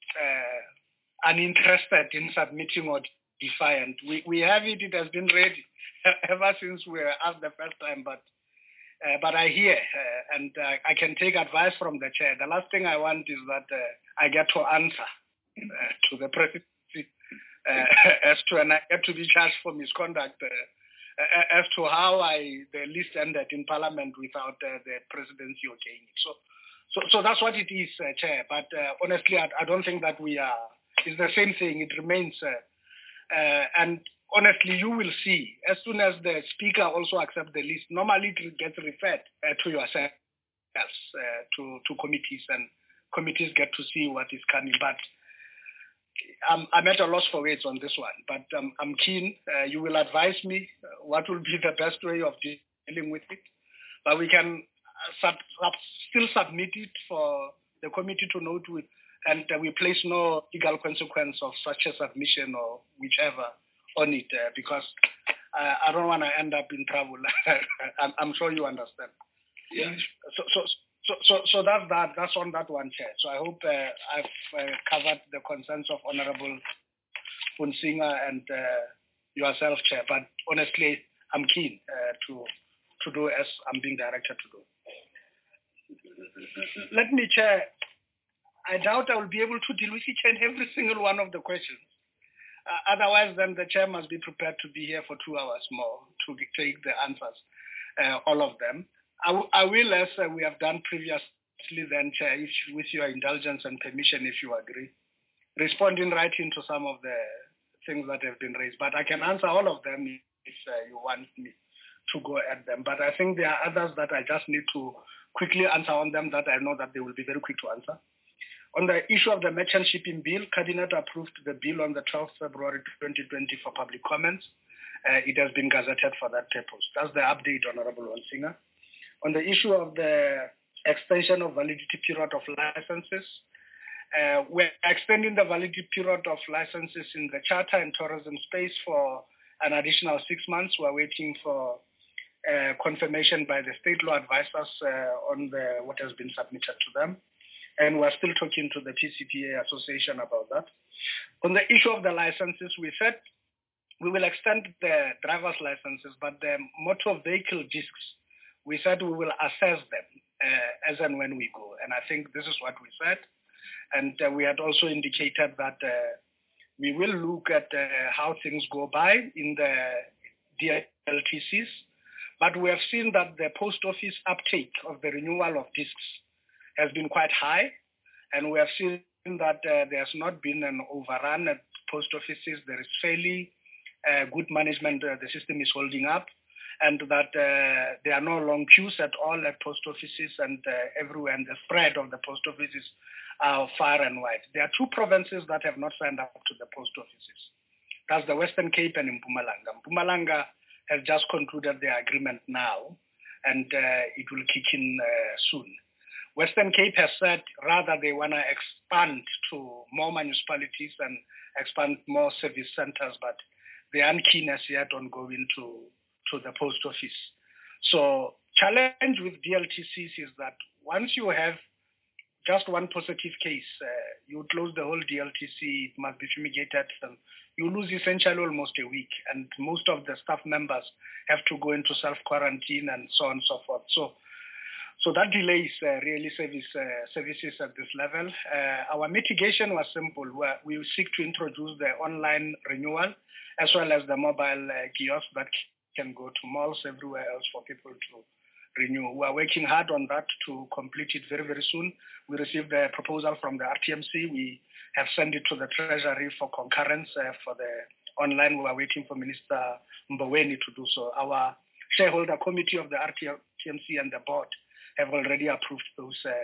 uh, uninterested in submitting or defiant. We we have it. It has been ready ever since we were asked the first time, but. Uh, but I hear, uh, and uh, I can take advice from the chair. The last thing I want is that uh, I get to answer uh, to the presidency uh, as to, and I get to be charged for misconduct uh, uh, as to how I the list ended in Parliament without uh, the presidency okaying it. So, so, so that's what it is, uh, Chair. But uh, honestly, I, I don't think that we are. It's the same thing. It remains, uh, uh, and. Honestly, you will see, as soon as the speaker also accepts the list, normally it gets referred uh, to yourself, uh, to, to committees, and committees get to see what is coming. But I'm, I'm at a loss for words on this one, but um, I'm keen. Uh, you will advise me uh, what will be the best way of dealing with it. But we can uh, sub, sub, still submit it for the committee to note with, and uh, we place no legal consequence of such a submission or whichever on it, uh, because uh, I don't want to end up in trouble. I'm, I'm sure you understand. Yeah. So, so, so, so, so that's that. That's on that one, Chair. So I hope uh, I've uh, covered the concerns of Honorable Hunsinger and uh, yourself, Chair. But honestly, I'm keen uh, to to do as I'm being directed to do. Let me, Chair. I doubt I will be able to deal with each and every single one of the questions. Uh, otherwise, then the chair must be prepared to be here for two hours more to take the answers, uh, all of them. I, w- I will, as uh, we have done previously, then, Chair, if, with your indulgence and permission, if you agree, respond in writing to some of the things that have been raised. But I can answer all of them if uh, you want me to go at them. But I think there are others that I just need to quickly answer on them that I know that they will be very quick to answer. On the issue of the merchant shipping bill, Cabinet approved the bill on the twelfth of February twenty twenty for public comments. Uh, it has been gazetted for that purpose. That's the update, Honorable Honsinga. On the issue of the extension of validity period of licenses, uh, we're extending the validity period of licenses in the charter and tourism space for an additional six months. We're waiting for uh, confirmation by the state law advisors uh, on the, what has been submitted to them. And we're still talking to the P C P A Association about that. On the issue of the licenses, we said we will extend the driver's licenses, but the motor vehicle discs, we said we will assess them uh, as and when we go. And I think this is what we said. And uh, we had also indicated that uh, we will look at uh, how things go by in the D L T Cs. But we have seen that the post office uptake of the renewal of discs has been quite high, and we have seen that uh, there has not been an overrun at post offices. There is fairly uh, good management. Uh, the system is holding up, and that uh, there are no long queues at all at post offices and uh, everywhere, and the spread of the post offices are far and wide. There are two provinces that have not signed up to the post offices. That's the Western Cape and Mpumalanga. Mpumalanga has just concluded their agreement now, and uh, it will kick in uh, soon. Western Cape has said rather they want to expand to more municipalities and expand more service centers, but they aren't keen as yet on going to, to the post office. So challenge with D L T Cs is that once you have just one positive case, uh, you close the whole D L T C, it must be fumigated, and you lose essentially almost a week, and most of the staff members have to go into self-quarantine and so on and so forth. So So that delays uh, really service uh, services at this level. Uh, our mitigation was simple. We seek to introduce the online renewal as well as the mobile uh, kiosk that can go to malls everywhere else for people to renew. We are working hard on that to complete it very, very soon. We received a proposal from the R T M C. We have sent it to the Treasury for concurrence uh, for the online. We are waiting for Minister Mboweni to do so. Our shareholder committee of the R T M C and the board have already approved those uh,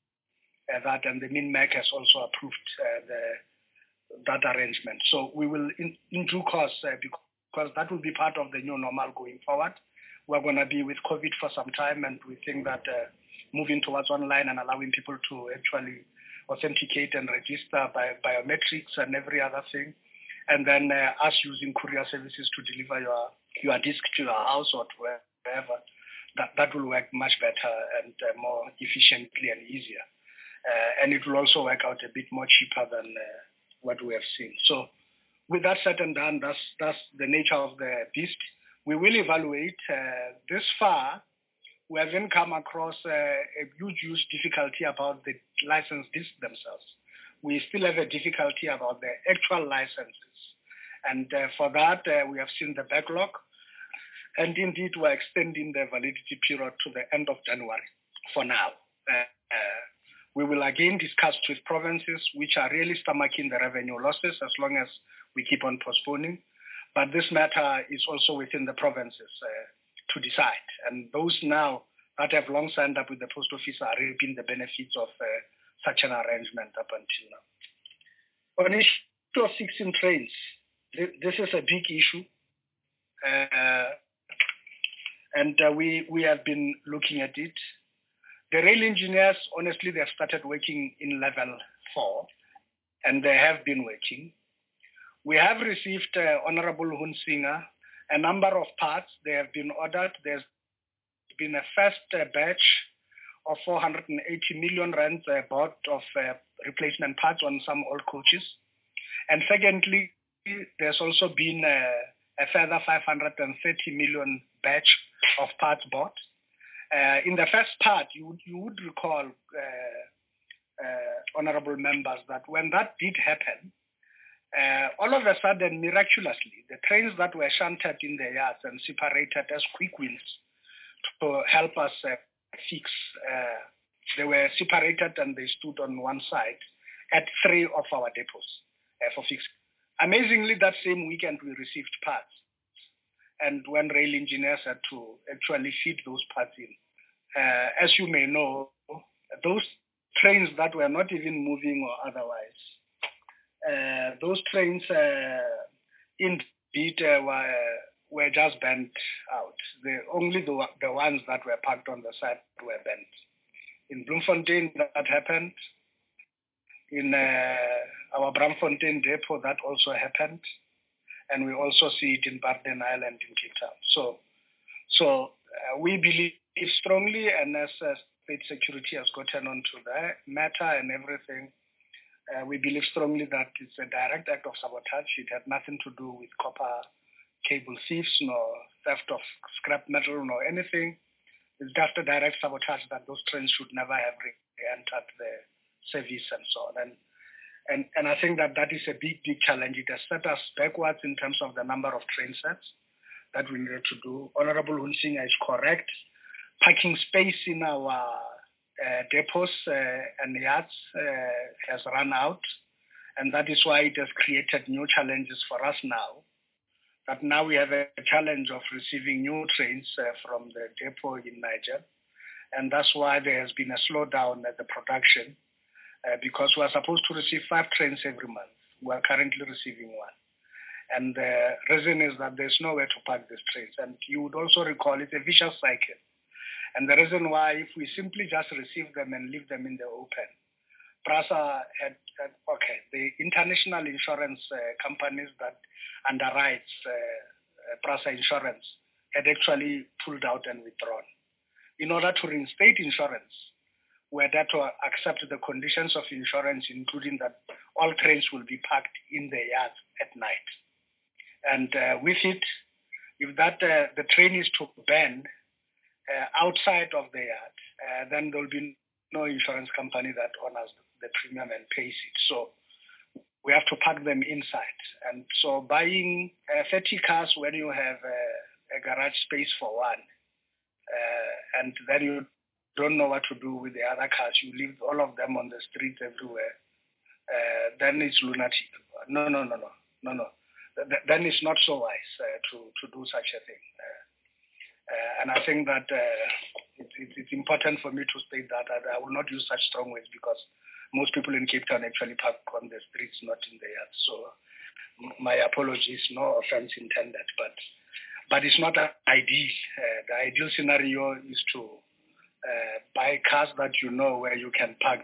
uh, that, and the MINMAC has also approved uh, the, that arrangement. So we will, in, in due course, uh, because that will be part of the new normal going forward. We're going to be with COVID for some time, and we think that uh, moving towards online and allowing people to actually authenticate and register by biometrics and every other thing, and then uh, us using courier services to deliver your, your disc to your house or to wherever. That, that will work much better and uh, more efficiently and easier. Uh, and it will also work out a bit more cheaper than uh, what we have seen. So with that said and done, that's, that's the nature of the beast. We will evaluate. Uh, this far, we haven't come across uh, a huge, huge difficulty about the license discs themselves. We still have a difficulty about the actual licenses. And uh, for that, uh, we have seen the backlog. And indeed, we're extending the validity period to the end of January for now. Uh, uh, we will again discuss with provinces which are really stomaching the revenue losses as long as we keep on postponing. But this matter is also within the provinces uh, to decide. And those now that have long signed up with the post office are reaping the benefits of uh, such an arrangement up until now. On issue of fixing trains, this is a big issue. Uh, And uh, we, we have been looking at it. The rail engineers, honestly, they have started working in level four, and they have been working. We have received, uh, Honorable Honsinga, a number of parts. They have been ordered. There's been a first uh, batch of four hundred eighty million rands uh, bought of uh, replacement parts on some old coaches. And secondly, there's also been uh, a further five hundred thirty million batch of parts bought. Uh, in the first part, you, you would recall, uh, uh, honorable members, that when that did happen, uh, all of a sudden, miraculously, the trains that were shunted in the yards and separated as quick wins to help us uh, fix, uh, they were separated and they stood on one side at three of our depots uh, for fixing. Amazingly, that same weekend, we received parts. And when rail engineers had to actually feed those parts in, uh, as you may know, those trains that were not even moving or otherwise. Uh, those trains, uh, indeed, uh, were, were just bent out. The, only the, the ones that were parked on the side were bent. In Bloemfontein, that happened. In uh, our Braamfontein depot, that also happened. And we also see it in Baden Island in Cape Town. So, so uh, we believe strongly, and as uh, state security has gotten onto the matter and everything, uh, we believe strongly that it's a direct act of sabotage. It had nothing to do with copper cable thieves, nor theft of scrap metal, nor anything. It's just a direct sabotage that those trains should never have re-entered the service and so on. And, and, and I think that that is a big, big challenge. It has set us backwards in terms of the number of train sets that we need to do. Honorable Hunsinger is correct. Parking space in our uh, depots uh, and yards uh, has run out. And that is why it has created new challenges for us now. But now we have a challenge of receiving new trains uh, from the depot in Niger. And that's why there has been a slowdown at the production uh, because we are supposed to receive five trains every month. We are currently receiving one. And the reason is that there's nowhere to park these trains. And you would also recall it's a vicious cycle. And the reason why, if we simply just receive them and leave them in the open, PRASA had, had okay, the international insurance uh, companies that underwrites uh, PRASA insurance had actually pulled out and withdrawn. In order to reinstate insurance, we had to accept the conditions of insurance, including that all trains will be parked in the yards at night. And uh, with it, if that uh, the train is to burn uh, outside of the yard, uh, then there will be no insurance company that honors the premium and pays it. So we have to park them inside. And so buying uh, thirty cars when you have uh, a garage space for one, uh, and then you don't know what to do with the other cars, you leave all of them on the streets everywhere, uh, then it's lunatic. No, no, no, no, no, no. Th- then it's not so wise uh, to, to do such a thing. Uh, uh, and I think that uh, it, it, it's important for me to state that, that I will not use such strong words because most people in Cape Town actually park on the streets, not in the yards. So my apologies, no offense intended, but but it's not ideal. Uh, the ideal scenario is to uh, buy cars that you know where you can park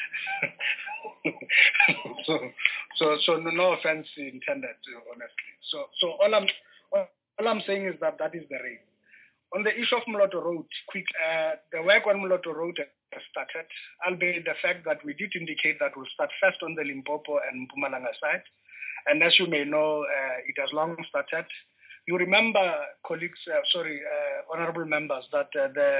them. so so so no offense intended, honestly. So so all I'm all I'm saying is that that is the rate. On the issue of Moloto Road, quick, uh, the work on Moloto Road has started, albeit the fact that we did indicate that we'll start first on the Limpopo and Mpumalanga side. And as you may know, uh, it has long started. You remember, colleagues, uh, sorry, uh, honorable members, that uh, the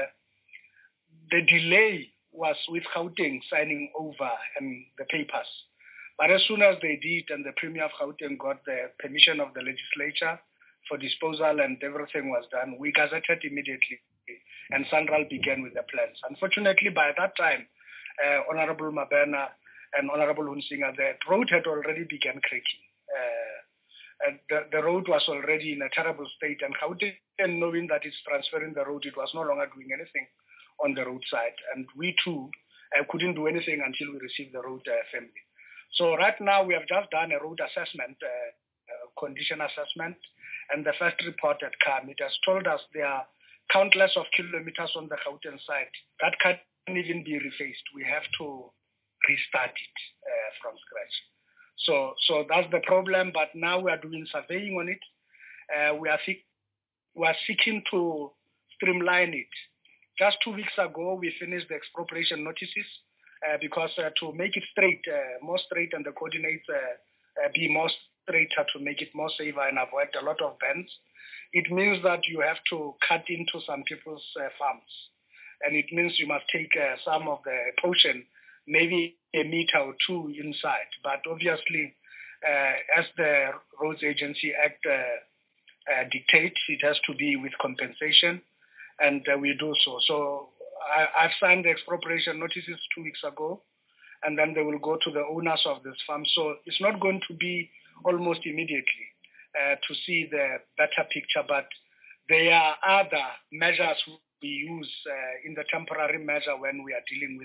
the delay was with Gauteng signing over and the papers. But as soon as they did and the Premier of Gauteng got the permission of the legislature for disposal and everything was done, we gazetted immediately and SANRAL began with the plans. Unfortunately, by that time, uh, Honorable Mabena and Honorable Hunsinger, the road had already begun cracking. Uh, and the, the road was already in a terrible state, and Gauteng, knowing that it's transferring the road, it was no longer doing anything on the roadside. And we too uh, couldn't do anything until we received the road uh, family. So right now we have just done a road assessment, uh, uh, condition assessment, and the first report had come. It has told us there are countless of kilometers on the Gauteng side that can't even be refaced. We have to restart it uh, from scratch. So, so that's the problem. But now we are doing surveying on it. Uh, we are seek, we are seeking to streamline it. Just two weeks ago, we finished the expropriation notices uh, because uh, to make it straight, uh, more straight, and the coordinates uh, uh, be more straighter to make it more safer and avoid a lot of bends. It means that you have to cut into some people's uh, farms. And it means you must take uh, some of the portion, maybe a meter or two inside. But obviously, uh, as the Roads Agency Act uh, uh, dictates, it has to be with compensation, and uh, we do so. So I, I've signed the expropriation notices two weeks ago, and then they will go to the owners of this farm. So it's not going to be almost immediately uh, to see the better picture, but there are other measures we use uh, in the temporary measure when we are dealing with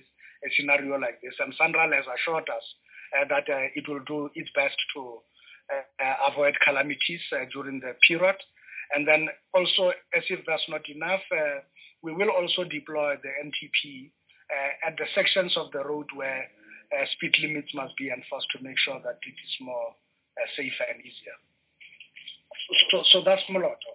a scenario like this. And SANRAL has assured us uh, that uh, it will do its best to uh, uh, avoid calamities uh, during the period. And then also, as if that's not enough, uh, we will also deploy the N T P uh, at the sections of the road where uh, speed limits must be enforced to make sure that it is more uh, safer and easier. So, so that's Molotov.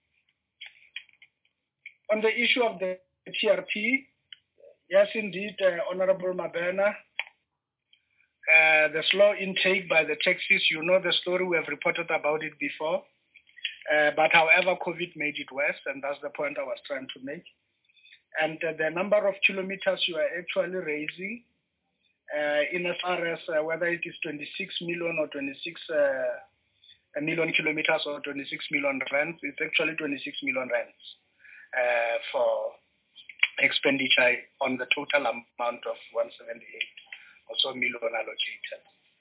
On the issue of the T R P, yes, indeed, uh, Honorable Mabena, uh, the slow intake by the taxis, you know the story, we have reported about it before. Uh, but however, COVID made it worse, and that's the point I was trying to make. And uh, the number of kilometers you are actually raising, uh, in as far as uh, whether it is twenty-six million or twenty-six uh, million kilometers or twenty-six million rands, it's actually twenty-six million rands uh, for expenditure on the total amount of one hundred seventy-eight or so million allocated.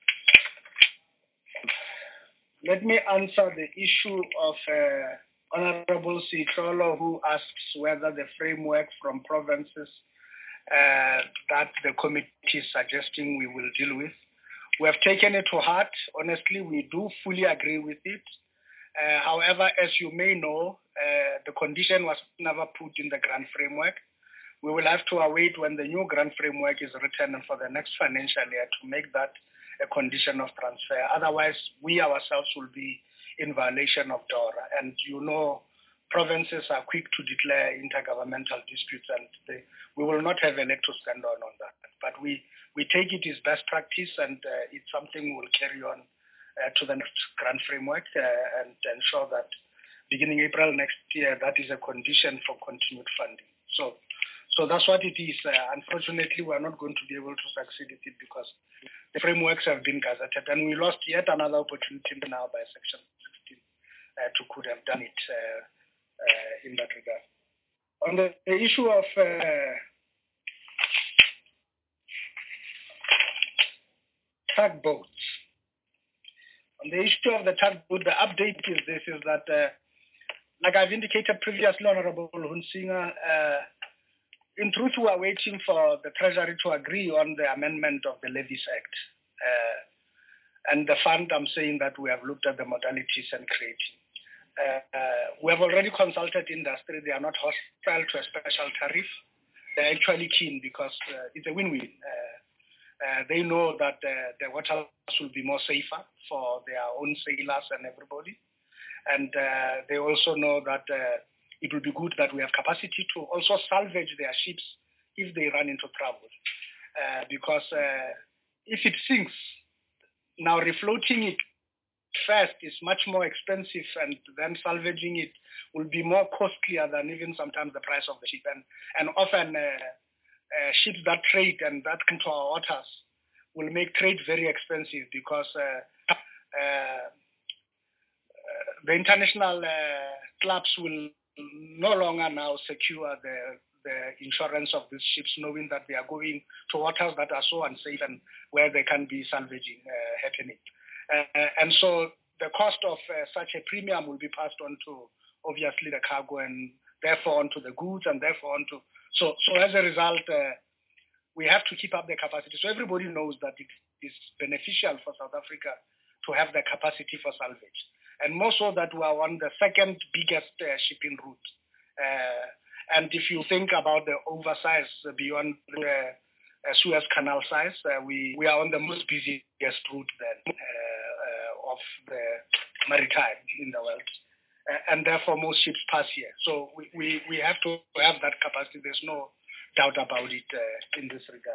Let me answer the issue of uh, Honorable Sitrolo, who asks whether the framework from provinces uh, that the committee is suggesting we will deal with. We have taken it to heart. Honestly, we do fully agree with it. Uh, however, as you may know, uh, the condition was never put in the grant framework. We will have to await when the new grant framework is written for the next financial year to make that a condition of transfer. Otherwise, we ourselves will be in violation of DORA. And you know, provinces are quick to declare intergovernmental disputes, and they, we will not have a leg to stand on on that. But we, we take it as best practice, and uh, it's something we will carry on uh, to the next grant framework uh, and ensure that beginning April next year, that is a condition for continued funding. So, so that's what it is. Uh, unfortunately, we are not going to be able to succeed with it because the frameworks have been gazetted, and we lost yet another opportunity now by Section sixteen uh, to could have done it uh, uh, in that regard. On the, the issue of uh, tugboats, on the issue of the tugboat, the update is this: is that, uh, like I've indicated previously, Honorable Hunsinger, uh, in truth, we are waiting for the Treasury to agree on the amendment of the Levies Act. Uh, and the fund, I'm saying that we have looked at the modalities and creating. Uh, uh, we have already consulted industry. They are not hostile to a special tariff. They're actually keen because uh, it's a win-win. Uh, uh, they know that uh, the waters will be more safer for their own sailors and everybody. And uh, they also know that uh, it will be good that we have capacity to also salvage their ships if they run into trouble. Uh, because uh, if it sinks, now refloating it first is much more expensive, and then salvaging it will be more costlier than even sometimes the price of the ship. And, and often uh, uh, ships that trade and that come to our waters will make trade very expensive because uh, uh, the international uh, clubs will no longer now secure the, the insurance of these ships, knowing that they are going to waters that are so unsafe and where there can be salvaging uh, happening. Uh, and so the cost of uh, such a premium will be passed on to, obviously, the cargo and therefore onto the goods and therefore onto... So, so as a result, uh, we have to keep up the capacity. So everybody knows that it is beneficial for South Africa to have the capacity for salvage. And more so that we are on the second biggest uh, shipping route. Uh, and if you think about the oversize beyond the uh, Suez Canal size, uh, we, we are on the most busiest route then uh, uh, of the maritime in the world. Uh, and therefore most ships pass here. So we, we, we have to have that capacity. There's no doubt about it uh, in this regard.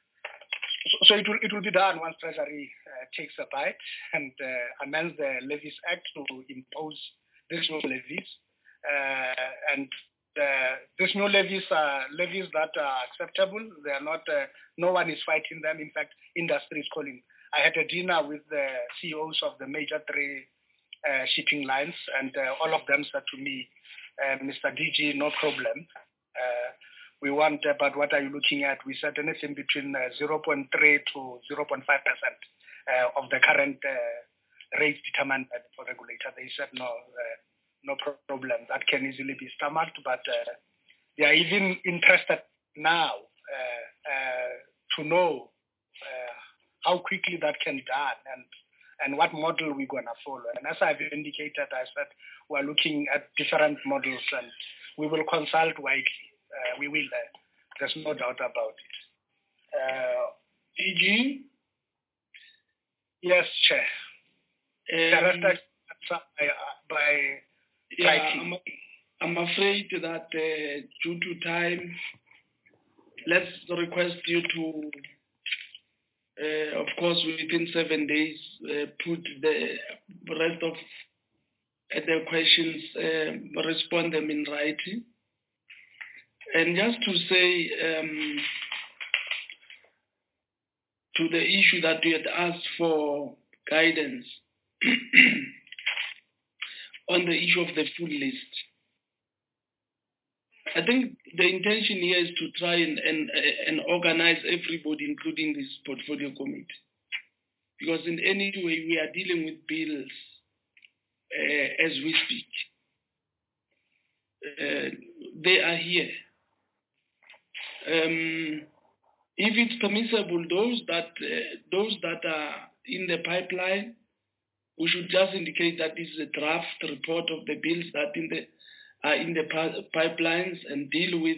So it will, it will be done once Treasury uh, takes a bite and uh, amends the Levies Act to impose these new levies. Uh, and uh, these new levies are levies that are acceptable. They are not, uh, no one is fighting them. In fact, industry is calling. I had a dinner with the C E Os of the major three uh, shipping lines, and uh, all of them said to me, uh, Mister D G, no problem. Uh, We want, uh, but what are you looking at? We said anything between uh, zero point three to zero point five percent uh, of the current uh, rates determined by the regulator. They said no, uh, no problem. That can easily be stomached, but uh, they are even interested now uh, uh, to know uh, how quickly that can be done and and what model we're going to follow. And as I've indicated, I said we're looking at different models and we will consult widely. Uh, we will. Uh, there's no doubt about it. Uh, D G? Yes, Chair. Um, the rest by, by yeah, I'm, I'm afraid that uh, due to time, let's request you to, uh, of course, within seven days, uh, put the rest of the questions, uh, respond them in writing. And just to say, um, to the issue that we had asked for guidance on the issue of the full list. I think the intention here is to try and, and, and organize everybody, including this portfolio committee. Because in any way, we are dealing with bills uh, as we speak. Uh, they are here. Um, if it's permissible, those that uh, those that are in the pipeline, we should just indicate that this is a draft report of the bills that in the are in the pipelines and deal with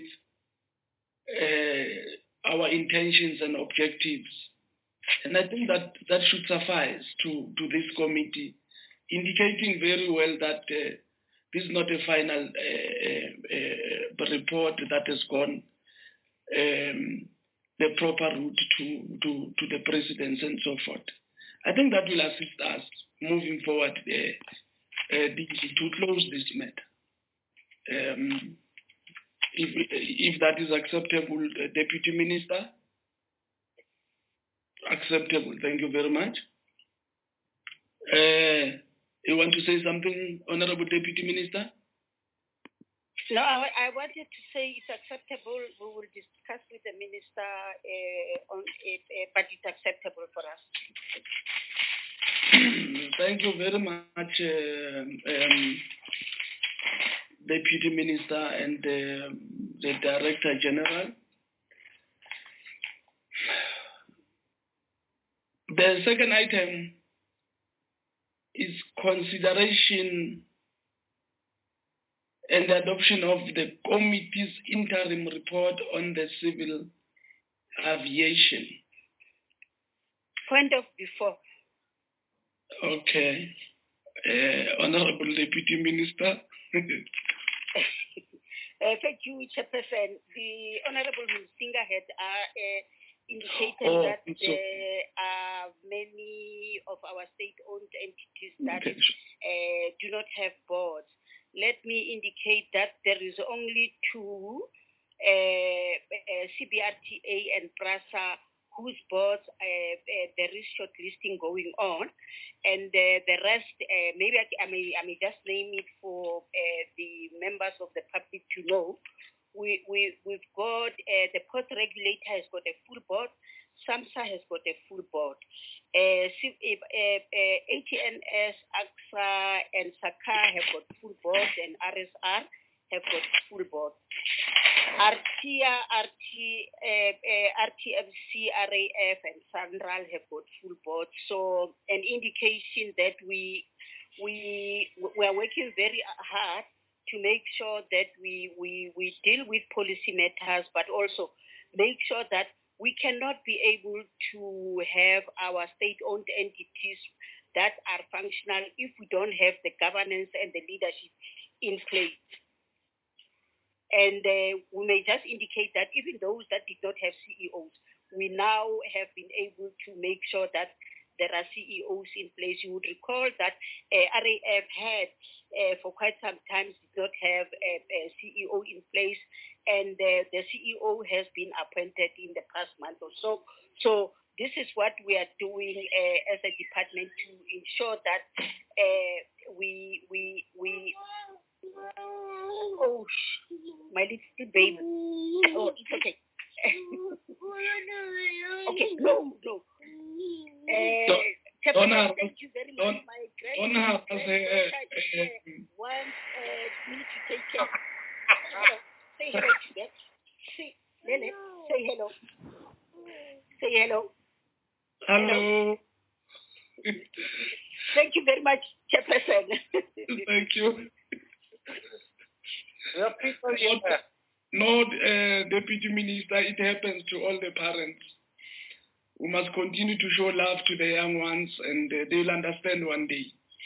uh, our intentions and objectives. And I think that that should suffice to, to this committee, indicating very well that uh, this is not a final uh, uh, report that has gone um, the proper route to, to, to the presidents and so forth. I think that will assist us moving forward uh, uh, to close this matter. Um, if, if that is acceptable, uh, Deputy Minister. Acceptable. Thank you very much. Uh, you want to say something, Honorable Deputy Minister? No, I, I wanted to say it's acceptable. We will discuss with the Minister uh, on it, uh, but it's acceptable for us. Thank you very much, uh, um, Deputy Minister and uh, the Director General. The second item is consideration and the adoption of the committee's interim report on the civil aviation. Point of before. Okay. Uh, Honorable Deputy Minister. uh, thank you, Chairperson. The Honorable Msinga had uh, uh, indicated oh, that so, there are many of our state-owned entities that okay. uh, do not have boards. Let me indicate that there is only two, uh, uh, C B R T A and PRASA, whose boards uh, uh, there is shortlisting going on, and uh, the rest, uh, maybe I, I, may, I may just name it for uh, the members of the public to know. We, we, we've got, uh, the port regulator has got a full board, SAMSA has got a full board. Uh, uh, uh, A T N S, A X A, and SACA have got full boards, and R S R have got full board. Artia, R T, uh, uh, R T M C, R A F, and SANRAL have got full board. So an indication that we we we are working very hard to make sure that we, we, we deal with policy matters, but also make sure that we cannot be able to have our state-owned entities that are functional if we don't have the governance and the leadership in place. And uh, we may just indicate that even those that did not have C E Os, we now have been able to make sure that there are C E Os in place. You would recall that uh, R A F had, uh, for quite some time, did not have a, a C E O in place, and uh, the C E O has been appointed in the past month or so. So this is what we are doing uh, as a department to ensure that uh, we we we. Oh, my little baby. Oh, it's okay. Okay, no, no. Uh, so, Honor, thank you very much, on, my great Honor, uh, uh, wants uh, me to take care. Hello. Say hello to them. Say, Lele, say hello. say hello. Hello. hello. Thank you very much, Chairperson. Thank you. No, uh, Deputy Minister, it happens to all the parents. We must continue to show love to the young ones, and uh, they'll understand one day.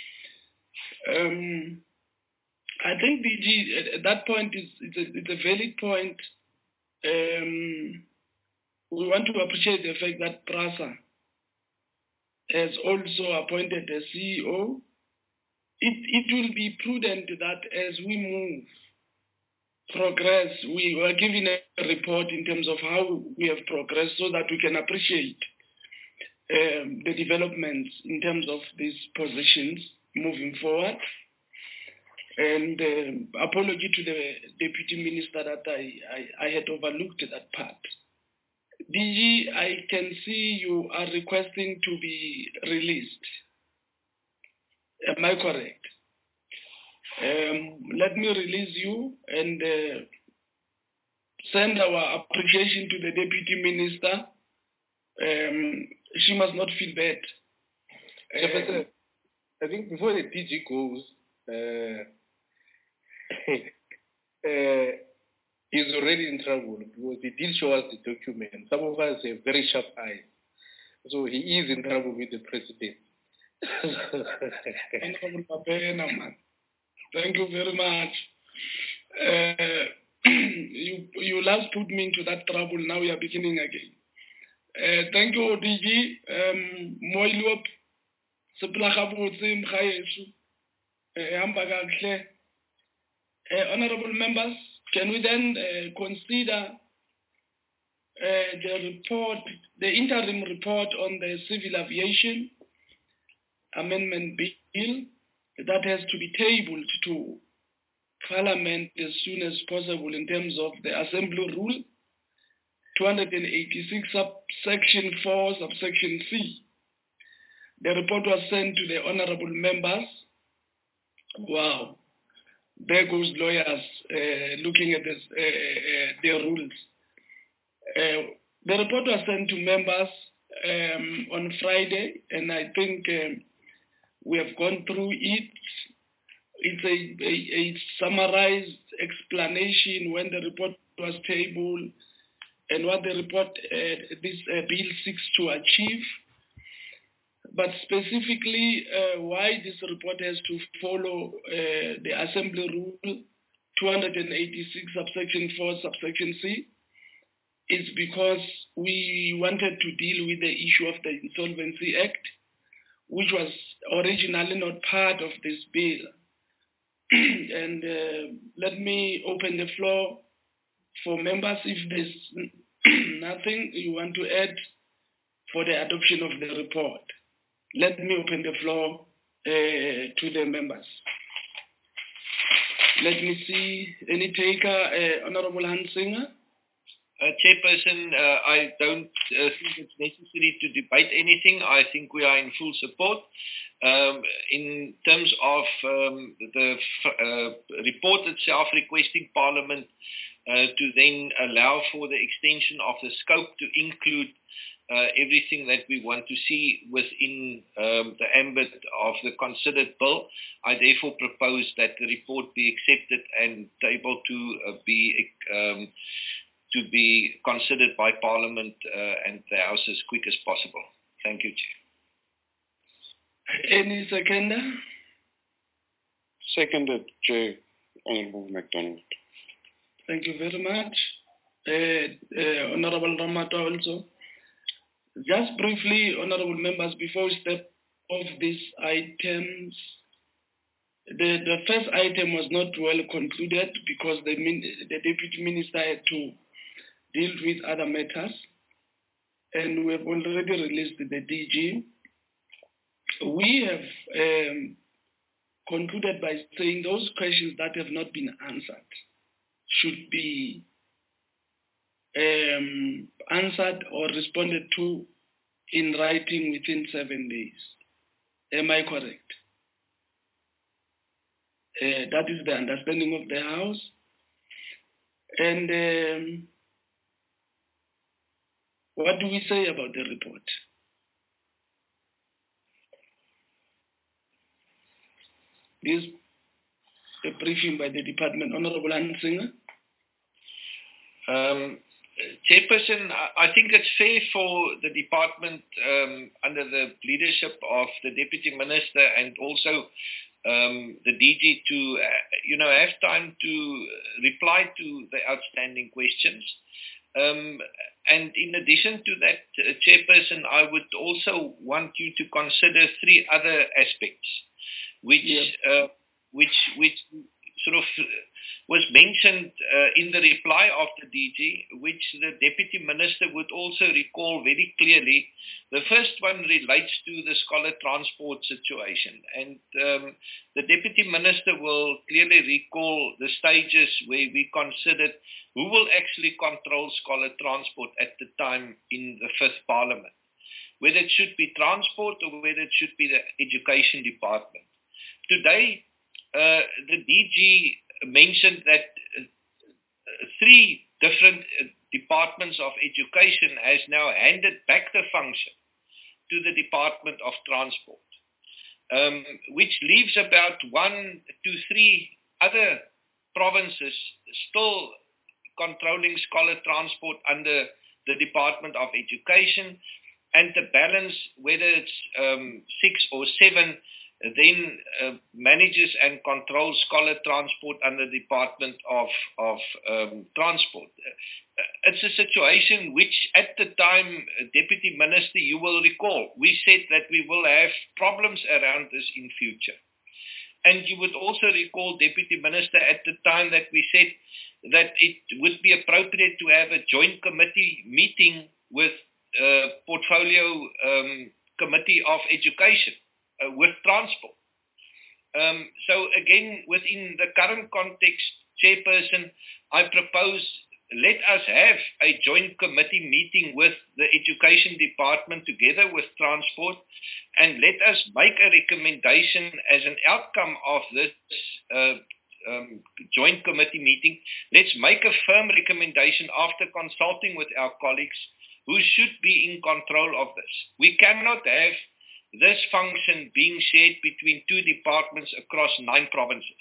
Um, I think D G, at that point, is it's a, it's a valid point. Um, we want to appreciate the fact that PRASA has also appointed a C E O. It, it will be prudent that as we move, progress, we are giving a report in terms of how we have progressed so that we can appreciate um, the developments in terms of these positions moving forward. And um, apology to the Deputy Minister that I, I, I had overlooked that part. D G, I can see you are requesting to be released. Am I correct? Um, let me release you and uh, send our appreciation to the Deputy Minister. Um, she must not feel bad. Um, I think before the D G goes, uh, uh, he's already in trouble because he did show us the document. Some of us have very sharp eyes. So he is in trouble with the president. Thank you very much. Uh, you, you last put me into that trouble. Now we are beginning again. Uh, thank you, D G. Um, Moilop, Seplakabutsim, Hayesu, Ambagagle. Honorable members, can we then uh, consider uh, the report, the interim report on the civil aviation amendment bill that has to be tabled to Parliament as soon as possible in terms of the Assembly Rule two eighty-six, subsection four, subsection C. The report was sent to the honorable members. Wow. There goes lawyers uh, looking at this, uh, uh, their rules. Uh, the report was sent to members um, on Friday, and I think um, we have gone through it. It's a, a, a summarized explanation when the report was tabled and what the report, uh, this uh, bill seeks to achieve. But specifically, uh, why this report has to follow uh, the Assembly Rule two eighty-six, subsection four, subsection C, is because we wanted to deal with the issue of the Insolvency Act, which was originally not part of this bill. And uh, let me open the floor for members if there's nothing you want to add for the adoption of the report. Let me open the floor uh, to the members. Let me see any taker, uh, Honorable Hansinger. Uh, Chairperson, uh, I don't uh, think it's necessary to debate anything. I think we are in full support. Um, in terms of um, the uh, report itself requesting Parliament uh, to then allow for the extension of the scope to include uh, everything that we want to see within um, the ambit of the considered bill, I therefore propose that the report be accepted and able to uh, be um, to be considered by Parliament uh, and the House as quick as possible. Thank you, Chair. Any seconder? Seconded, Chair. Honourable MacDonald. Thank you very much. Uh, uh, Honourable Ramata also. Just briefly, Honourable members, before we step off these items, the, the first item was not well concluded because the, the Deputy Minister had to deal with other matters, and we have already released the D G. We have um, concluded by saying those questions that have not been answered should be um, answered or responded to in writing within seven days. Am I correct? Uh, that is the understanding of the House. And um, What do we say about the report? This is a briefing by the department. Honorable Hansinger. Um, Chairperson, I think it's fair for the department um, under the leadership of the Deputy Minister and also um, the D G to, uh, you know, have time to reply to the outstanding questions. Um, and in addition to that, uh, Chairperson, I would also want you to consider three other aspects, which yeah. uh, which which sort of was mentioned uh, in the reply of the D G, which the Deputy Minister would also recall very clearly. The first one relates to the scholar transport situation. And um, the Deputy Minister will clearly recall the stages where we considered who will actually control scholar transport at the time in the fifth Parliament, whether it should be transport or whether it should be the Education Department. Today, uh, the D G mentioned that uh, three different uh, departments of education has now handed back the function to the Department of Transport, um, which leaves about one to three other provinces still controlling scholar transport under the Department of Education, and the balance, whether it's um, six or seven, then uh, manages and controls scholar transport under the Department of, of um, Transport. Uh, it's a situation which at the time, uh, Deputy Minister, you will recall, we said that we will have problems around this in future. And you would also recall, Deputy Minister, at the time that we said that it would be appropriate to have a joint committee meeting with uh, Portfolio um, Committee of Education, Uh, with transport. Um, so again, within the current context, Chairperson, I propose let us have a joint committee meeting with the Education Department together with Transport, and let us make a recommendation as an outcome of this uh, um, joint committee meeting. Let's make a firm recommendation after consulting with our colleagues who should be in control of this. We cannot have this function being shared between two departments across nine provinces.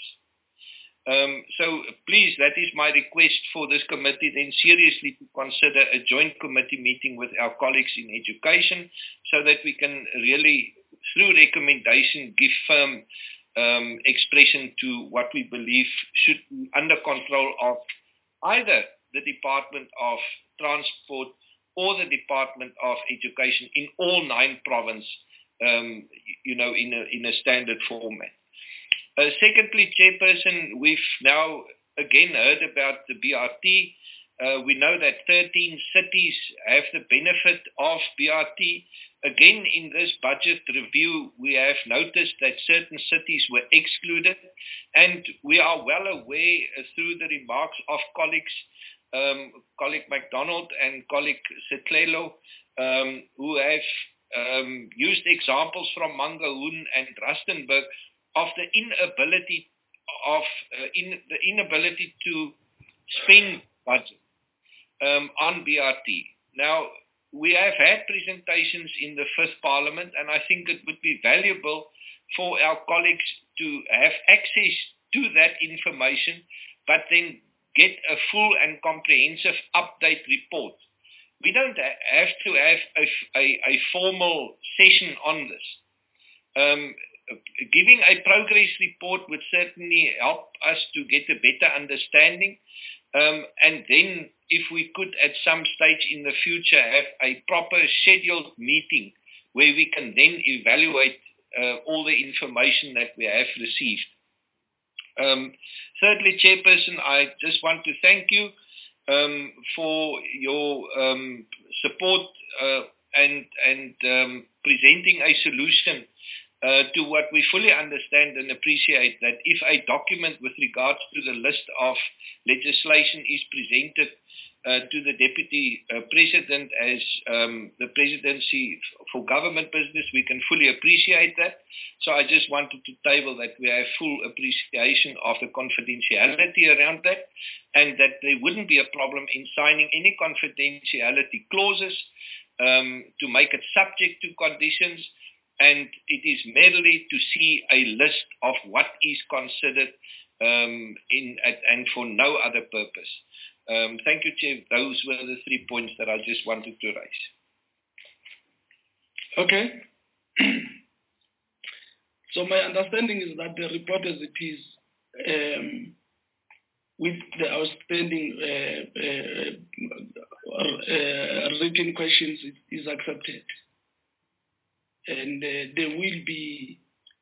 Um, so please, that is my request for this committee, then seriously to consider a joint committee meeting with our colleagues in education so that we can really, through recommendation, give firm um, expression to what we believe should be under control of either the Department of Transport or the Department of Education in all nine provinces. Um, you know, in a, in a standard format. Uh, secondly, Chairperson, we've now again heard about the B R T. Uh, we know that thirteen cities have the benefit of B R T. Again, in this budget review, we have noticed that certain cities were excluded, and we are well aware uh, through the remarks of colleagues, um, colleague MacDonald and colleague Setlelo, um, who have Um, used examples from Mangaung and Rustenburg of the inability of uh, in the inability to spend budget um, on B R T. Now, we have had presentations in the fifth Parliament, and I think it would be valuable for our colleagues to have access to that information, but then get a full and comprehensive update report. We don't have to have a, a, a formal session on this. Um, giving a progress report would certainly help us to get a better understanding. Um, and then if we could at some stage in the future have a proper scheduled meeting where we can then evaluate uh, all the information that we have received. Um, thirdly, Chairperson, I just want to thank you Um, for your um, support uh, and and um, presenting a solution uh, to what we fully understand and appreciate, that if a document with regards to the list of legislation is presented uh, to the Deputy uh, President as um, the presidency for government business, we can fully appreciate that. So I just wanted to table that we have full appreciation of the confidentiality around that, and that there wouldn't be a problem in signing any confidentiality clauses um, to make it subject to conditions, and it is merely to see a list of what is considered um, in and for no other purpose. Um, thank you, Chair. Those were the three points that I just wanted to raise. Okay. So my understanding is that the report as it is, um, with the outstanding uh, uh, uh, written questions, is, is accepted. And uh, there will be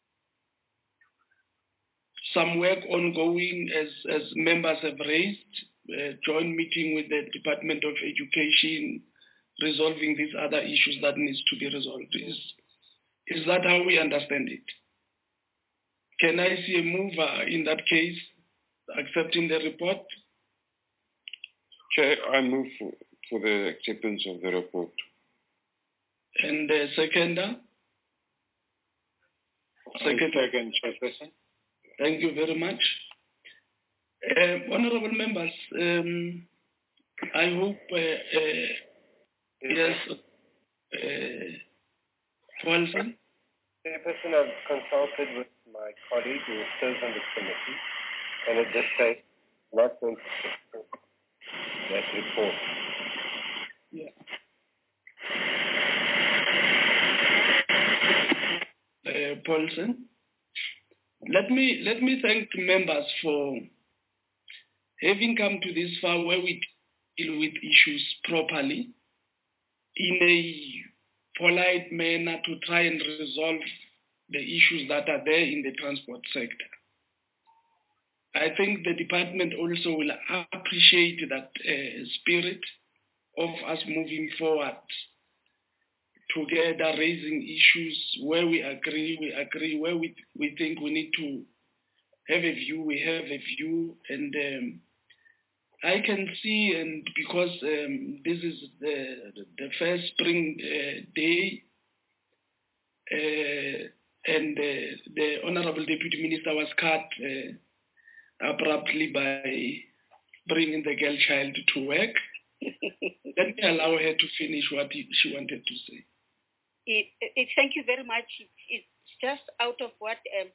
some work ongoing as, as members have raised, a joint meeting with the Department of Education, resolving these other issues that needs to be resolved. Is, is that how we understand it? Can I see a move uh, in that case, accepting the report? Chair, I move for, for the acceptance of the report. And the seconder? Second, second, Chairperson. Thank you very much. Uh, honorable members, um, I hope, uh, uh, yes, uh, Paulson? Chairperson, I've consulted with my colleague who serves on the committee, and at this stage, not going to support that report. Yeah. Uh, Paulson, let me let me thank members for having come to this far where we deal with issues properly in a polite manner to try and resolve the issues that are there in the transport sector. I think the department also will appreciate that uh, spirit of us moving forward together, raising issues where we agree, we agree, where we, we think we need to have a view, we have a view. And um, I can see, and because um, this is the, the first spring uh, day, uh, and uh, the Honorable Deputy Minister was cut uh, abruptly by bringing the girl child to work. Let me allow her to finish what she wanted to say. It, it, thank you very much. It's just out of what, um,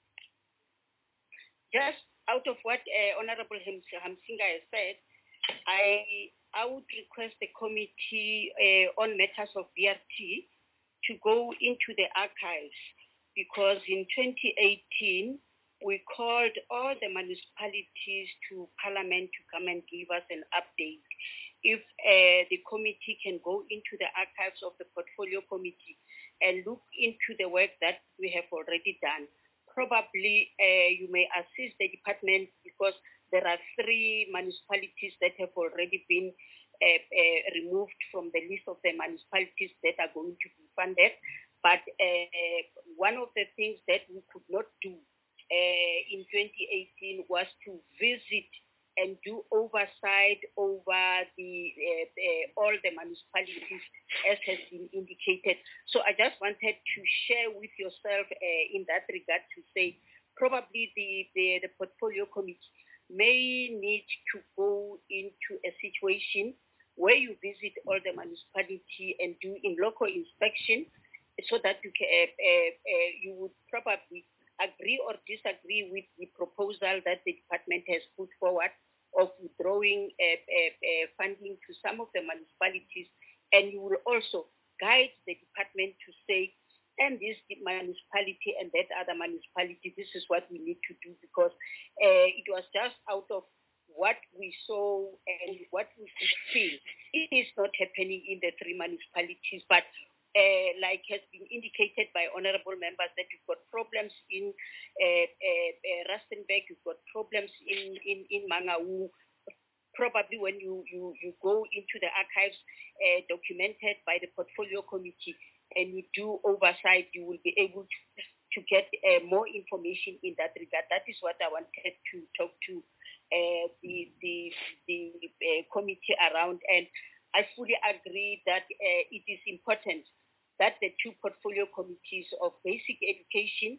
just out of what uh, Honorable Hamsinga has said, I I would request the committee uh, on matters of B R T to go into the archives, because in twenty eighteen we called all the municipalities to Parliament to come and give us an update. If uh, the committee can go into the archives of the portfolio committee and look into the work that we have already done, probably uh, you may assist the department, because there are three municipalities that have already been uh, uh, removed from the list of the municipalities that are going to be funded. But uh, one of the things that we could not do uh, in twenty eighteen was to visit and do oversight over the uh, uh, all the municipalities, as has been indicated. So I just wanted to share with yourself uh, in that regard to say, probably the, the, the portfolio committee may need to go into a situation where you visit all the municipality and do in local inspection, so that you can, uh, uh, uh, you would probably agree or disagree with the proposal that the department has put forward of withdrawing uh, uh, uh, funding to some of the municipalities, and you will also guide the department to say, and this municipality and that other municipality, this is what we need to do, because uh, it was just out of what we saw and what we could feel. It is not happening in the three municipalities, but Uh, like has been indicated by honorable members, that you've got problems in uh, uh, uh, Rustenburg, you've got problems in, in, in Mangaung. Probably when you, you, you go into the archives uh, documented by the portfolio committee and you do oversight, you will be able to to get uh, more information in that regard. That is what I wanted to talk to uh, the the, the uh, committee around, and I fully agree that uh, it is important that the two portfolio committees of basic education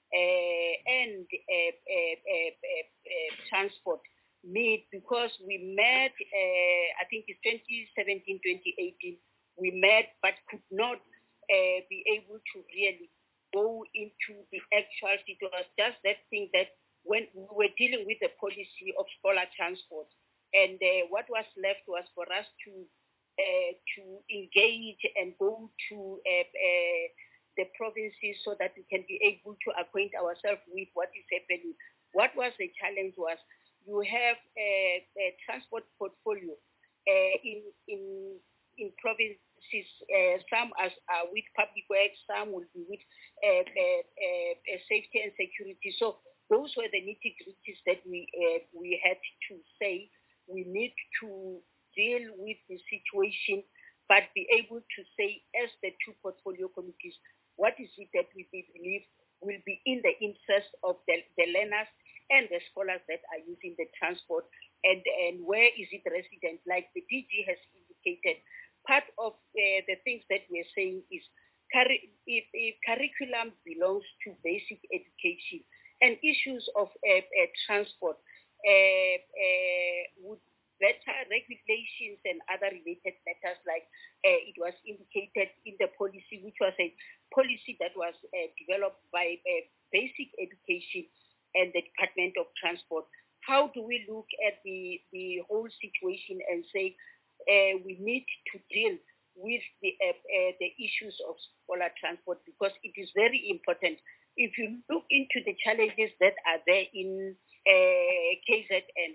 uh, and uh, uh, uh, uh, uh, transport meet, because we met, uh, I think it's twenty seventeen, twenty eighteen, we met but could not uh, be able to really go into the actual, it was just that thing that when we were dealing with the policy of scholar transport, and uh, what was left was for us to uh, to engage and go to uh, uh, the provinces so that we can be able to acquaint ourselves with what is happening. What was the challenge was you have a, a transport portfolio uh, in in in provinces. Uh, some as uh, with public works, some will be with uh, uh, uh, safety and security. So those were the nitty-gritties that we uh, we had to say. We need to deal with the situation, but be able to say, as the two portfolio committees, what is it that we believe will be in the interest of the, the learners and the scholars that are using the transport, and, and where is it resident, like the D G has indicated. Part of uh, the things that we're saying is curri- if, if curriculum belongs to basic education, and issues of uh, uh, transport uh, uh, would better regulations and other related matters, like uh, it was indicated in the policy, which was a policy that was uh, developed by uh, basic education and the Department of Transport. How do we look at the, the whole situation and say, Uh, we need to deal with the uh, uh, the issues of scholar transport, because it is very important. If you look into the challenges that are there in uh, K Z N,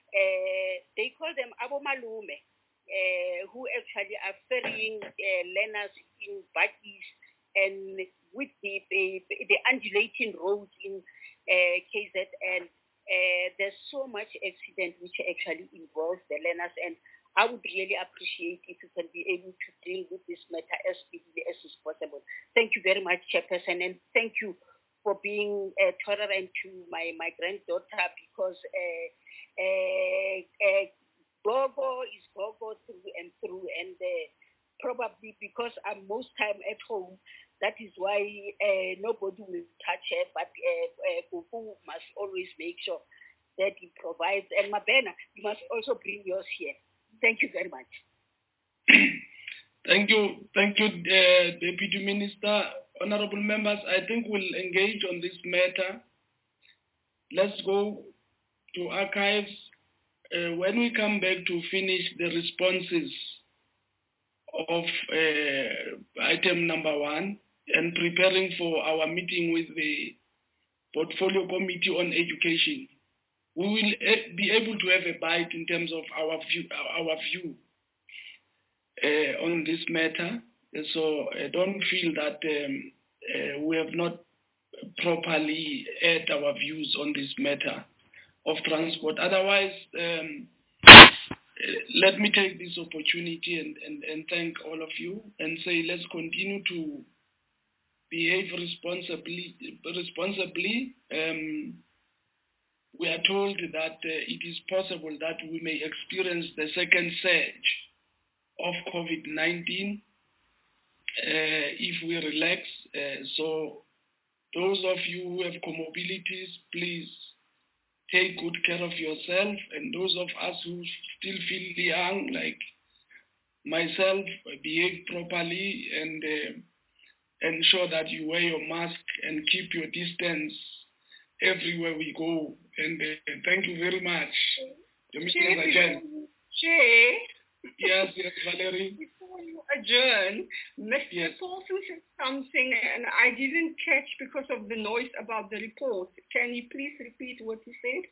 uh, they call them abomalume, uh, who actually are ferrying uh, learners in buggies, and with the, the, the undulating roads in uh, K Z N, uh, there's so much accident which actually involves the learners, and I would really appreciate if you can be able to deal with this matter as speedily as is possible. Thank you very much, Chairperson, and thank you for being uh, tolerant to my, my granddaughter, because uh, uh, uh, Gogo is Gogo through and through, and uh, probably because I'm most time at home, that is why uh, nobody will touch her, but uh, uh, Gogo must always make sure that he provides. And Mabena, you must also bring yours here. Thank you very much. Thank you. Thank you, uh, Deputy Minister. Honorable members, I think we'll engage on this matter. Let's go to archives. Uh, when we come back to finish the responses of uh, item number one and preparing for our meeting with the Portfolio Committee on Education, we will be able to have a bite in terms of our view, our view uh, on this matter. So I don't feel that um, uh, we have not properly aired our views on this matter of transport. Otherwise, um, let me take this opportunity and, and, and thank all of you and say let's continue to behave responsibly. responsibly. Um, We are told that uh, it is possible that we may experience the second surge of COVID nineteen uh, if we relax. Uh, so those of you who have comorbidities, please take good care of yourself. And those of us who still feel young, like myself, behave properly and uh, ensure that you wear your mask and keep your distance everywhere we go. And uh, thank you very much. The meeting is adjourned. Chair. Yes, yes, Valerie. Before you adjourn, Mister Yes. Paulson said something and I didn't catch because of the noise about the report. Can you please repeat what he said?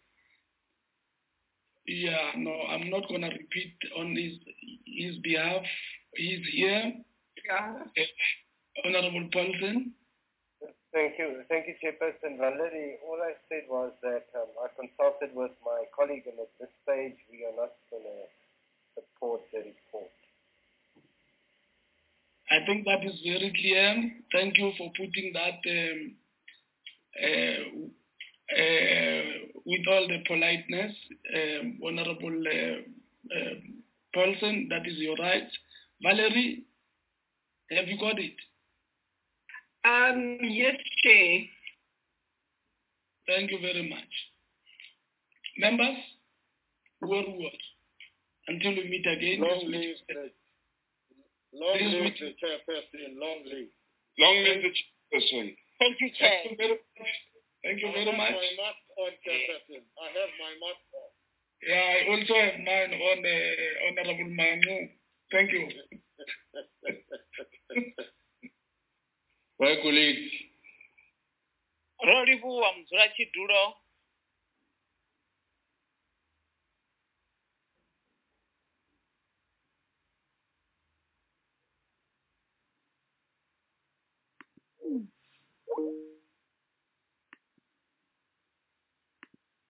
Yeah, no, I'm not going to repeat on his, his behalf. He's here. Yeah. Uh, Honorable Paulson. Thank you. Thank you, Chairperson. Valerie, all I said was that um, I consulted with my colleague, and at this stage, we are not going to support the report. I think that is very clear. Thank you for putting that um, uh, uh, with all the politeness, um, Honorable uh, uh, Paulson, that is your right. Valerie, have you got it? Um, yes, Chair. Thank you very much. Members, word word. Until we meet again. Long live the, long This live meeting- the chairperson. Long live. Long live the chairperson. Thank you, Chair. Thank you very much. Thank you I very have much. my mask on, chairperson. I have my mask on. Yeah, I also have mine on uh, Honorable Manu. Thank you. My colleagues, Rolivuwa Mzurachidulo. Mm.